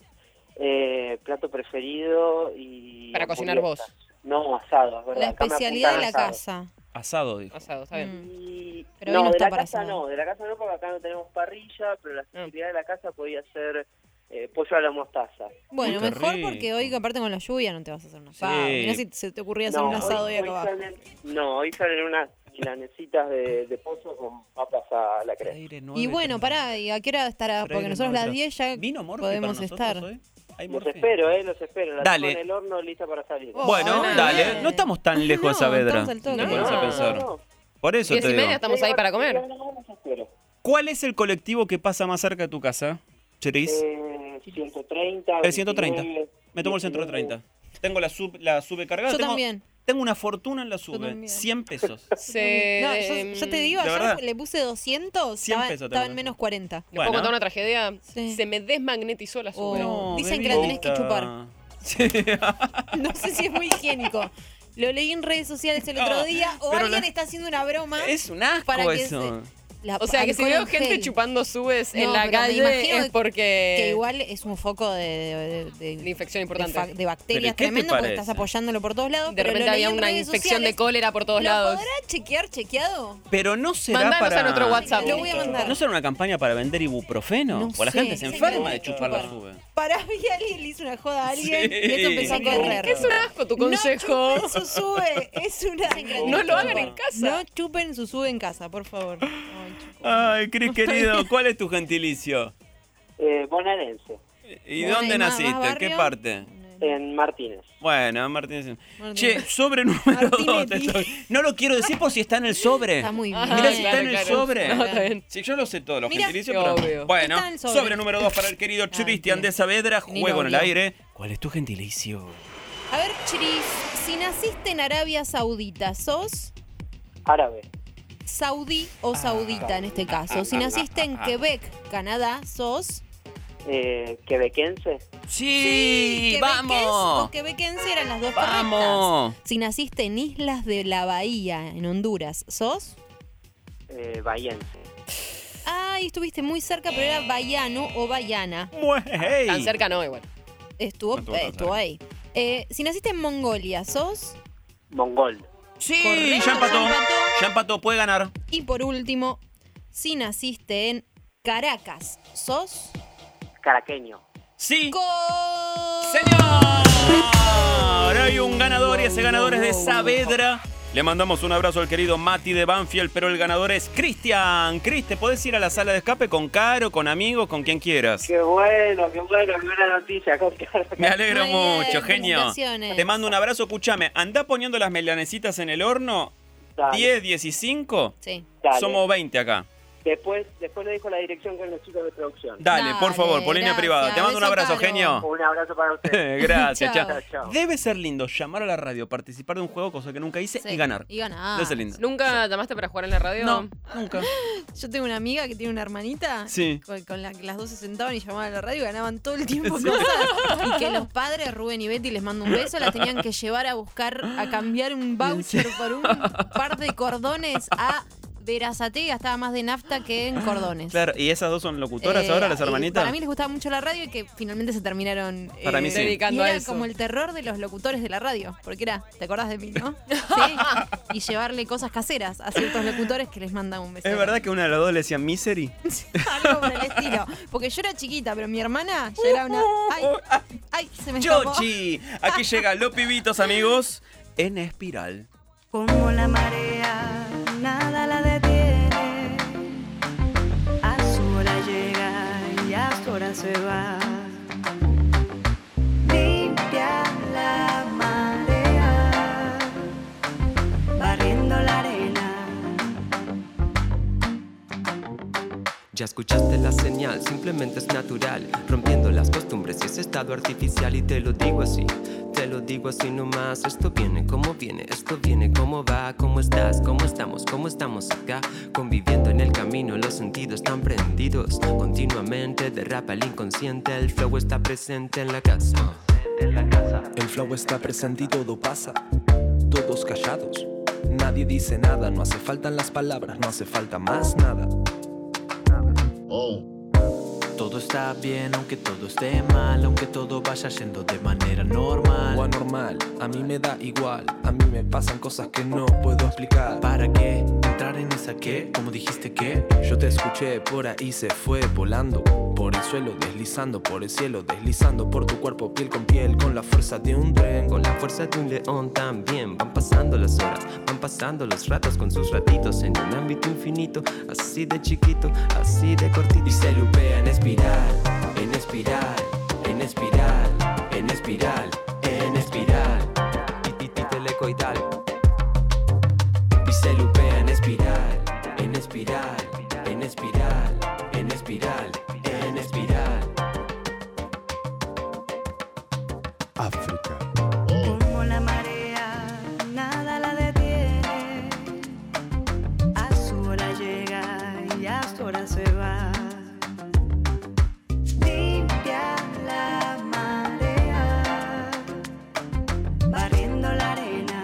Speaker 6: Eh, plato preferido y...
Speaker 1: Para cocinar
Speaker 6: hamburguesas. No, asado, es verdad.
Speaker 4: La
Speaker 6: Acá me
Speaker 4: especialidad de la
Speaker 6: apuntan asado.
Speaker 4: casa.
Speaker 3: Asado, dijo.
Speaker 1: Asado, está bien.
Speaker 4: Mm.
Speaker 6: Y...
Speaker 4: Pero hoy
Speaker 6: no,
Speaker 4: no
Speaker 6: de
Speaker 4: está
Speaker 6: la
Speaker 4: para
Speaker 6: casa
Speaker 4: asado.
Speaker 6: no, de la casa no, porque acá no tenemos parrilla, pero la especialidad de la casa podía ser eh, pollo a la mostaza.
Speaker 4: Bueno,
Speaker 3: Uy, qué
Speaker 4: mejor
Speaker 3: rico.
Speaker 4: porque hoy, aparte con la lluvia, no te vas a hacer un asado.
Speaker 3: Sí.
Speaker 4: Mirá si se te ocurría hacer
Speaker 6: No,
Speaker 4: un asado
Speaker 6: hoy,
Speaker 4: hoy acá
Speaker 6: hoy
Speaker 4: abajo.
Speaker 6: salen, no, hoy salen unas milanesitas de, de pollo con papas a la crema.
Speaker 3: Aire nueve,
Speaker 4: Y bueno,
Speaker 3: tres.
Speaker 4: pará, ¿y a qué hora estará?
Speaker 3: Freire
Speaker 4: Porque nosotros
Speaker 3: nueve,
Speaker 4: las
Speaker 3: tres.
Speaker 4: diez ya
Speaker 3: ¿Vino Morphy
Speaker 4: podemos
Speaker 3: para nosotros
Speaker 4: estar.
Speaker 3: hoy? ¿Hay
Speaker 6: Los
Speaker 3: Morphy?
Speaker 6: espero, eh, los espero. La
Speaker 3: Dale.
Speaker 6: tengo en el horno lista para salir.
Speaker 4: Oh,
Speaker 3: Bueno,
Speaker 4: ah,
Speaker 3: dale.
Speaker 4: bien.
Speaker 3: No estamos tan lejos
Speaker 4: No,
Speaker 3: de Saavedra.
Speaker 4: estamos al toque.
Speaker 3: te
Speaker 1: No,
Speaker 3: pones a
Speaker 1: no,
Speaker 3: pensar.
Speaker 6: no.
Speaker 3: Por eso
Speaker 1: Diez
Speaker 3: te
Speaker 1: y media
Speaker 3: digo.
Speaker 1: estamos ahí para comer.
Speaker 6: Los espero.
Speaker 3: ¿Cuál es el colectivo que pasa más cerca de tu casa, Cheris?
Speaker 6: Eh, ciento treinta.
Speaker 3: El ciento treinta.
Speaker 6: veintinueve,
Speaker 3: Me tomo el ciento treinta. Tengo la sub, la sube cargada.
Speaker 4: Yo
Speaker 3: tengo,
Speaker 4: también.
Speaker 3: Tengo una fortuna en la sube.
Speaker 4: también.
Speaker 3: cien pesos.
Speaker 1: Se...
Speaker 4: No, yo, yo te digo,
Speaker 3: ¿De
Speaker 4: ayer
Speaker 3: verdad?
Speaker 4: le puse doscientos,
Speaker 3: cien
Speaker 4: estaba,
Speaker 3: pesos
Speaker 4: estaba
Speaker 3: tengo.
Speaker 4: en menos cuarenta.
Speaker 1: ¿Les puedo
Speaker 3: Bueno.
Speaker 1: contar una tragedia?
Speaker 4: Sí.
Speaker 1: Se me desmagnetizó la
Speaker 4: Oh.
Speaker 1: sube.
Speaker 3: No,
Speaker 4: Dicen que la tenés que
Speaker 3: bebita.
Speaker 4: chupar.
Speaker 3: Sí.
Speaker 4: No sé si es muy higiénico. Lo leí en redes sociales el otro
Speaker 3: No,
Speaker 4: día o
Speaker 3: pero
Speaker 4: alguien
Speaker 3: la-
Speaker 4: está haciendo una broma.
Speaker 3: Es un asco
Speaker 4: Para que
Speaker 3: eso.
Speaker 4: La-
Speaker 1: O sea, que si
Speaker 4: alcohol
Speaker 1: veo
Speaker 4: en
Speaker 1: gente
Speaker 4: gel.
Speaker 1: chupando subes en
Speaker 4: No,
Speaker 1: la
Speaker 4: pero me
Speaker 1: calle
Speaker 4: imagino
Speaker 1: es porque...
Speaker 4: Que igual es un foco de, de, de-
Speaker 1: De infección
Speaker 4: de
Speaker 1: importante.
Speaker 4: fa- de bacterias
Speaker 3: ¿Pero qué te
Speaker 4: tremendo porque
Speaker 3: parece?
Speaker 4: estás apoyándolo por todos lados.
Speaker 1: De
Speaker 4: pero
Speaker 1: repente
Speaker 4: lo leí
Speaker 1: había
Speaker 4: en
Speaker 1: una
Speaker 4: redes
Speaker 1: infección de
Speaker 4: sociales.
Speaker 1: cólera por todos
Speaker 4: ¿Lo
Speaker 1: lados.
Speaker 4: podrá chequear, chequeado?
Speaker 3: Pero no será
Speaker 1: Mandanos
Speaker 3: para...
Speaker 1: a nuestro WhatsApp.
Speaker 4: Lo voy a mandar.
Speaker 3: ¿No será una campaña para vender ibuprofeno?
Speaker 4: No
Speaker 3: o la
Speaker 4: sé,
Speaker 3: gente se
Speaker 4: dicen
Speaker 3: enferma
Speaker 4: que
Speaker 3: de
Speaker 4: hay que
Speaker 3: chupar la
Speaker 4: chupar.
Speaker 3: sube.
Speaker 4: Para mí alguien le hizo una joda a alguien
Speaker 3: Sí.
Speaker 4: y esto empezó a correr.
Speaker 1: Es un asco tu consejo.
Speaker 4: No chupen su sube. Es una...
Speaker 1: No lo hagan en casa.
Speaker 4: No chupen su sube en casa, por favor. Ay, chicos.
Speaker 3: Ay, Cris querido, ¿cuál es tu gentilicio?
Speaker 6: Eh, bonaerense,
Speaker 3: ¿Y
Speaker 4: Bueno,
Speaker 3: dónde
Speaker 4: ¿y más-
Speaker 3: naciste?
Speaker 4: más
Speaker 3: ¿Qué
Speaker 4: barrio?
Speaker 3: parte?
Speaker 6: en Martínez.
Speaker 3: Bueno, Martínez.
Speaker 4: Martínez.
Speaker 3: Che, sobre número dos.
Speaker 4: Martinetti.
Speaker 3: No lo quiero decir por si está en el sobre.
Speaker 4: Está muy bien.
Speaker 1: Ajá,
Speaker 3: Mirá si
Speaker 1: claro,
Speaker 3: está en el
Speaker 1: claro.
Speaker 3: sobre.
Speaker 1: No, está bien.
Speaker 3: Sí, yo lo sé todo, los
Speaker 4: Mira,
Speaker 3: gentilicios,
Speaker 1: qué
Speaker 3: pero...
Speaker 1: obvio.
Speaker 3: Bueno,
Speaker 4: Está en el
Speaker 3: sobre.
Speaker 4: sobre.
Speaker 3: número dos para el querido Cristian
Speaker 4: bien.
Speaker 3: de Saavedra.
Speaker 4: Ni
Speaker 3: Juego
Speaker 4: lo
Speaker 3: en el
Speaker 4: vio.
Speaker 3: aire. ¿Cuál es tu gentilicio?
Speaker 4: A ver, Chiris, si naciste en Arabia Saudita, ¿sos
Speaker 6: Árabe.
Speaker 4: saudí o saudita en este caso? Si naciste en Quebec, Canadá, ¿sos
Speaker 6: Eh, ¿Quebequense?
Speaker 3: Sí,
Speaker 4: quebequés
Speaker 3: vamos.
Speaker 4: o quebequense? Eran las dos
Speaker 3: Vamos.
Speaker 4: correctas. Si naciste en Islas de la Bahía, en Honduras, ¿sos?
Speaker 6: Eh, bahiense.
Speaker 4: Ay, estuviste muy cerca, pero era baiano o baiana.
Speaker 1: Tan cerca no, igual.
Speaker 4: Estuvo,
Speaker 1: No estuvo
Speaker 4: eh,
Speaker 1: tan
Speaker 4: estuvo
Speaker 1: cerca.
Speaker 4: ahí. Eh, si naciste en Mongolia, ¿sos?
Speaker 6: Mongol.
Speaker 3: Sí,
Speaker 4: Correcto,
Speaker 3: ya empató.
Speaker 4: ya empató.
Speaker 3: Ya empató, puede ganar.
Speaker 4: Y por último, si naciste en Caracas, ¿sos?
Speaker 6: Caraqueño.
Speaker 3: Sí.
Speaker 4: ¡Gol!
Speaker 3: ¡Señor! Hay un ganador y ese ganador es de Saavedra. Le mandamos un abrazo al querido Mati de Banfield, pero el ganador es Cristian. Cris, ¿te podés ir a la sala de escape con Caro, con amigos, con quien quieras?
Speaker 6: Qué bueno, qué bueno, qué buena noticia.
Speaker 3: Me alegro
Speaker 4: Muy bien,
Speaker 3: mucho, genio.
Speaker 4: felicitaciones.
Speaker 3: Te mando un abrazo, escuchame. Andá poniendo las melanesitas en el horno.
Speaker 6: Dale.
Speaker 3: diez, dieciséis.
Speaker 4: Sí.
Speaker 6: Dale.
Speaker 3: Somos veinte acá.
Speaker 6: Después, después le dejo la dirección con los chicos de producción.
Speaker 3: Dale, por favor, por línea
Speaker 4: gracias.
Speaker 3: privada. Te mando un
Speaker 4: Beso,
Speaker 3: abrazo,
Speaker 4: Caro.
Speaker 3: genio.
Speaker 6: Un abrazo para ustedes.
Speaker 3: Gracias,
Speaker 4: Chao.
Speaker 3: chao.
Speaker 6: Chao.
Speaker 3: Debe ser lindo llamar a la radio, participar de un juego, cosa que nunca hice,
Speaker 4: Sí,
Speaker 3: y ganar.
Speaker 4: y ganar.
Speaker 3: Debe ser lindo.
Speaker 1: ¿Nunca llamaste para jugar en la radio?
Speaker 3: No, nunca.
Speaker 4: Yo tengo una amiga que tiene una hermanita
Speaker 3: Sí.
Speaker 4: con, con la que las dos se sentaban y llamaban a la radio y ganaban todo el tiempo
Speaker 3: Sí.
Speaker 4: cosas. Y que los padres, Rubén y Betty, les mando un beso, las tenían que llevar a buscar, a cambiar un voucher por un par de cordones a Verazate, y gastaba más de nafta que en cordones.
Speaker 3: Claro, ¿y esas dos son locutoras
Speaker 4: Eh,
Speaker 3: ahora, las
Speaker 4: y
Speaker 3: hermanitas?
Speaker 4: Para mí les gustaba mucho la radio y que finalmente se terminaron eh,
Speaker 3: Para mí sí.
Speaker 1: dedicando
Speaker 4: y
Speaker 1: a
Speaker 4: era
Speaker 1: eso.
Speaker 4: como el terror de los locutores de la radio, porque era, ¿te acordás de mí, no? Sí. Y llevarle cosas caseras a ciertos locutores que les mandan un beso.
Speaker 3: ¿Es verdad que una de las dos le decía Misery?
Speaker 4: Algo por el estilo. Porque yo era chiquita, pero mi hermana ya era una. ¡Ay! ¡Ay! Se me escapó.
Speaker 3: ¡Chochi! Aquí llegan los pibitos, amigos, en espiral.
Speaker 16: Como la marea, nada la detiene. A su hora llega y a su hora se va. Limpia la marea, barriendo la arena.
Speaker 8: Ya escuchaste la señal, simplemente es natural, rompiendo las costumbres y ese estado artificial. Y te lo digo así, te lo digo así nomás. Esto viene como viene, esto viene como va. ¿Cómo estás? ¿Cómo estamos? ¿Cómo estamos acá? Conviviendo en el camino, los sentidos están prendidos. Continuamente derrapa el inconsciente, el flow está presente en la casa.
Speaker 9: El flow está presente y todo pasa, todos callados. Nadie dice nada, no hace falta las palabras, no hace falta más nada.
Speaker 10: Todo está bien, aunque todo esté mal, aunque todo vaya yendo de manera normal
Speaker 9: o anormal, a mí me da igual, a mí me pasan cosas que no puedo explicar.
Speaker 10: ¿Para qué? ¿Entrar en esa qué? ¿Cómo dijiste qué?
Speaker 9: Yo te escuché, por ahí se fue volando, por el suelo deslizando, por el cielo deslizando, por tu cuerpo piel con piel, con la fuerza de un tren,
Speaker 8: con la fuerza de un león también. Van pasando las horas, van pasando los ratos con sus ratitos en un ámbito infinito, así de chiquito, así de cortito.
Speaker 9: Y se lupea en espiral, en espiral, en espiral, en espiral, en espiral,
Speaker 8: y, y, y telecoidal.
Speaker 9: Y se lupea en espiral, en espiral, en espiral, en espiral, en espiral.
Speaker 23: África.
Speaker 16: Como la marea, nada la detiene. A su hora llega y a su hora se va. Limpia la marea, barriendo la arena.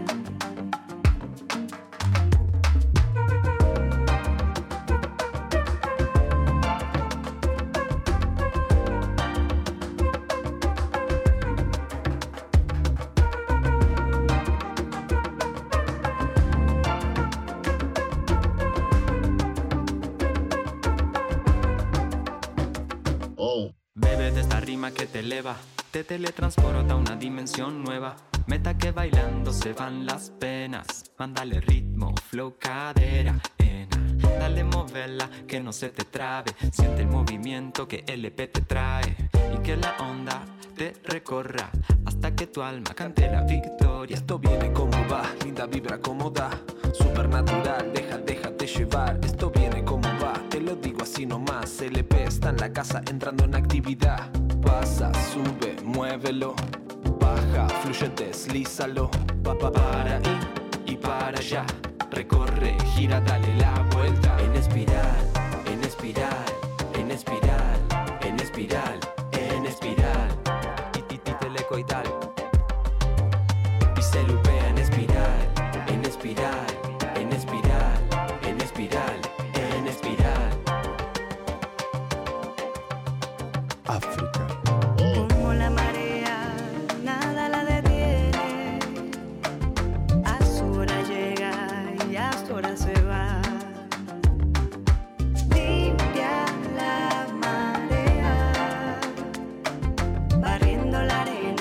Speaker 8: Bebe de esta rima que te eleva, te teletransporta a una dimensión nueva. Meta que bailando se van las penas. Mándale ritmo, flow, cadera, ena. Dale movela, que no se te trabe. Siente el movimiento que el E P te trae. Y que la onda te recorra hasta que tu alma cante la victoria.
Speaker 9: Esto viene como va, linda vibra como da. Supernatural, deja, déjate llevar. Esto viene como va, te lo digo así nomás. El E P está en la casa entrando en actividad. Pasa, sube, muévelo. baja, fluye, deslízalo. Pa, pa, para ahí y para allá. Recorre, gira, dale la vuelta. En espiral, en espiral, en espiral, en espiral, en espiral. Titelecoidal. Y se lupea en espiral, en espiral, en espiral, en espiral, en espiral.
Speaker 23: África.
Speaker 16: Como la marea, nada la detiene. A su hora llega y a su hora se va. Limpia la marea, barriendo la arena.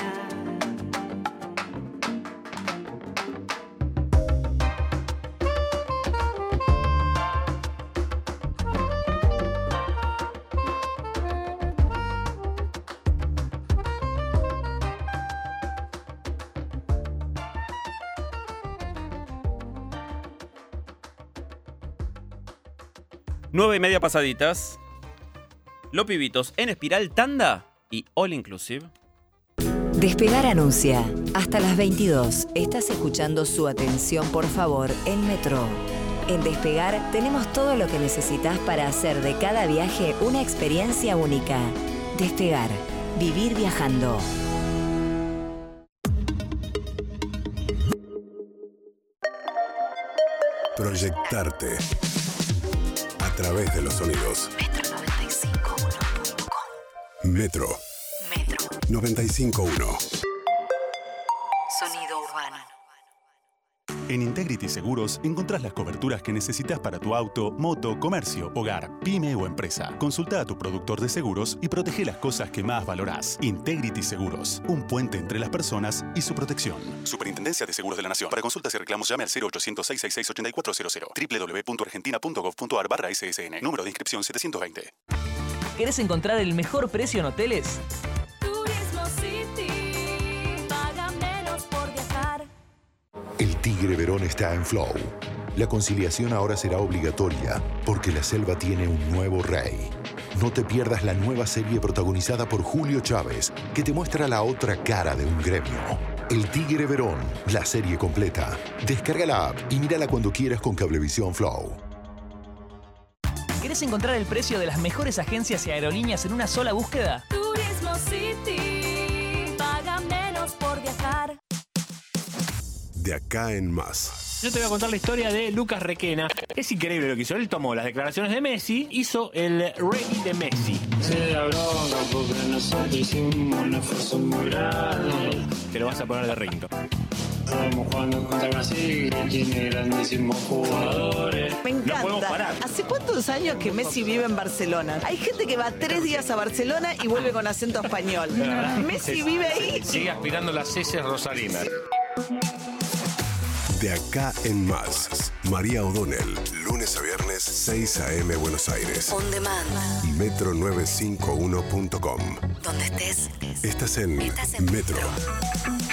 Speaker 3: Nueve y media pasaditas. Los pibitos en espiral, tanda y all inclusive.
Speaker 2: Despegar anuncia. Hasta las veintidós estás escuchando Su atención, por favor, en Metro. En Despegar tenemos todo lo que necesitas para hacer de cada viaje una experiencia única. Despegar. Vivir viajando.
Speaker 7: Proyectarte a través de los sonidos.
Speaker 2: Metro noventa y cinco uno punto com.
Speaker 7: Metro.
Speaker 2: Metro.
Speaker 7: noventa y cinco uno.
Speaker 2: Sonido urbano.
Speaker 28: En Integrity Seguros encontrás las coberturas que necesitas para tu auto, moto, comercio, hogar, pyme o empresa. Consulta a tu productor de seguros y protege las cosas que más valorás. Integrity Seguros, un puente entre las personas y su protección. Superintendencia de Seguros de la Nación. Para consultas y reclamos llame al cero ochocientos, seiscientos sesenta y seis, ochenta y cuatro cero cero. doble u doble u doble u punto argentina punto gov punto ar barra S S N. Número de inscripción setecientos veinte.
Speaker 11: ¿Querés encontrar el mejor precio en hoteles?
Speaker 16: Turismo City, paga menos por viajar.
Speaker 7: El Tigre Verón está en Flow. La conciliación ahora será obligatoria porque la selva tiene un nuevo rey. No te pierdas la nueva serie protagonizada por Julio Chávez, que te muestra la otra cara de un gremio. El Tigre Verón, la serie completa. Descarga la app y mírala cuando quieras con Cablevisión Flow.
Speaker 11: ¿Querés encontrar el precio de las mejores agencias y aerolíneas en una sola búsqueda?
Speaker 16: Turismo City, paga menos por viajar.
Speaker 7: De acá en más.
Speaker 12: Yo te voy a contar la historia de Lucas Requena. Es increíble lo que hizo. Él tomó las declaraciones de Messi, hizo el reggae de Messi.
Speaker 13: Se la bronca porque nosotros hicimos un esfuerzo muy grande.
Speaker 12: Te lo vas a poner de rinto.
Speaker 13: Estamos jugando contra Brasil, que tiene grandísimos jugadores.
Speaker 14: Me encanta.
Speaker 12: No podemos parar.
Speaker 14: ¿Hace cuántos años que Messi vive en Barcelona? Hay gente que va tres días a Barcelona y vuelve con acento español. Messi vive ahí.
Speaker 12: Sigue aspirando las heces rosarinas.
Speaker 7: De acá en más. María O'Donnell, lunes a viernes, seis a eme Buenos Aires.
Speaker 2: On demand.
Speaker 7: Metro novecientos cincuenta y uno punto com.
Speaker 2: Donde estés.
Speaker 7: Estás en,
Speaker 2: Estás en
Speaker 7: Metro.
Speaker 2: Metro.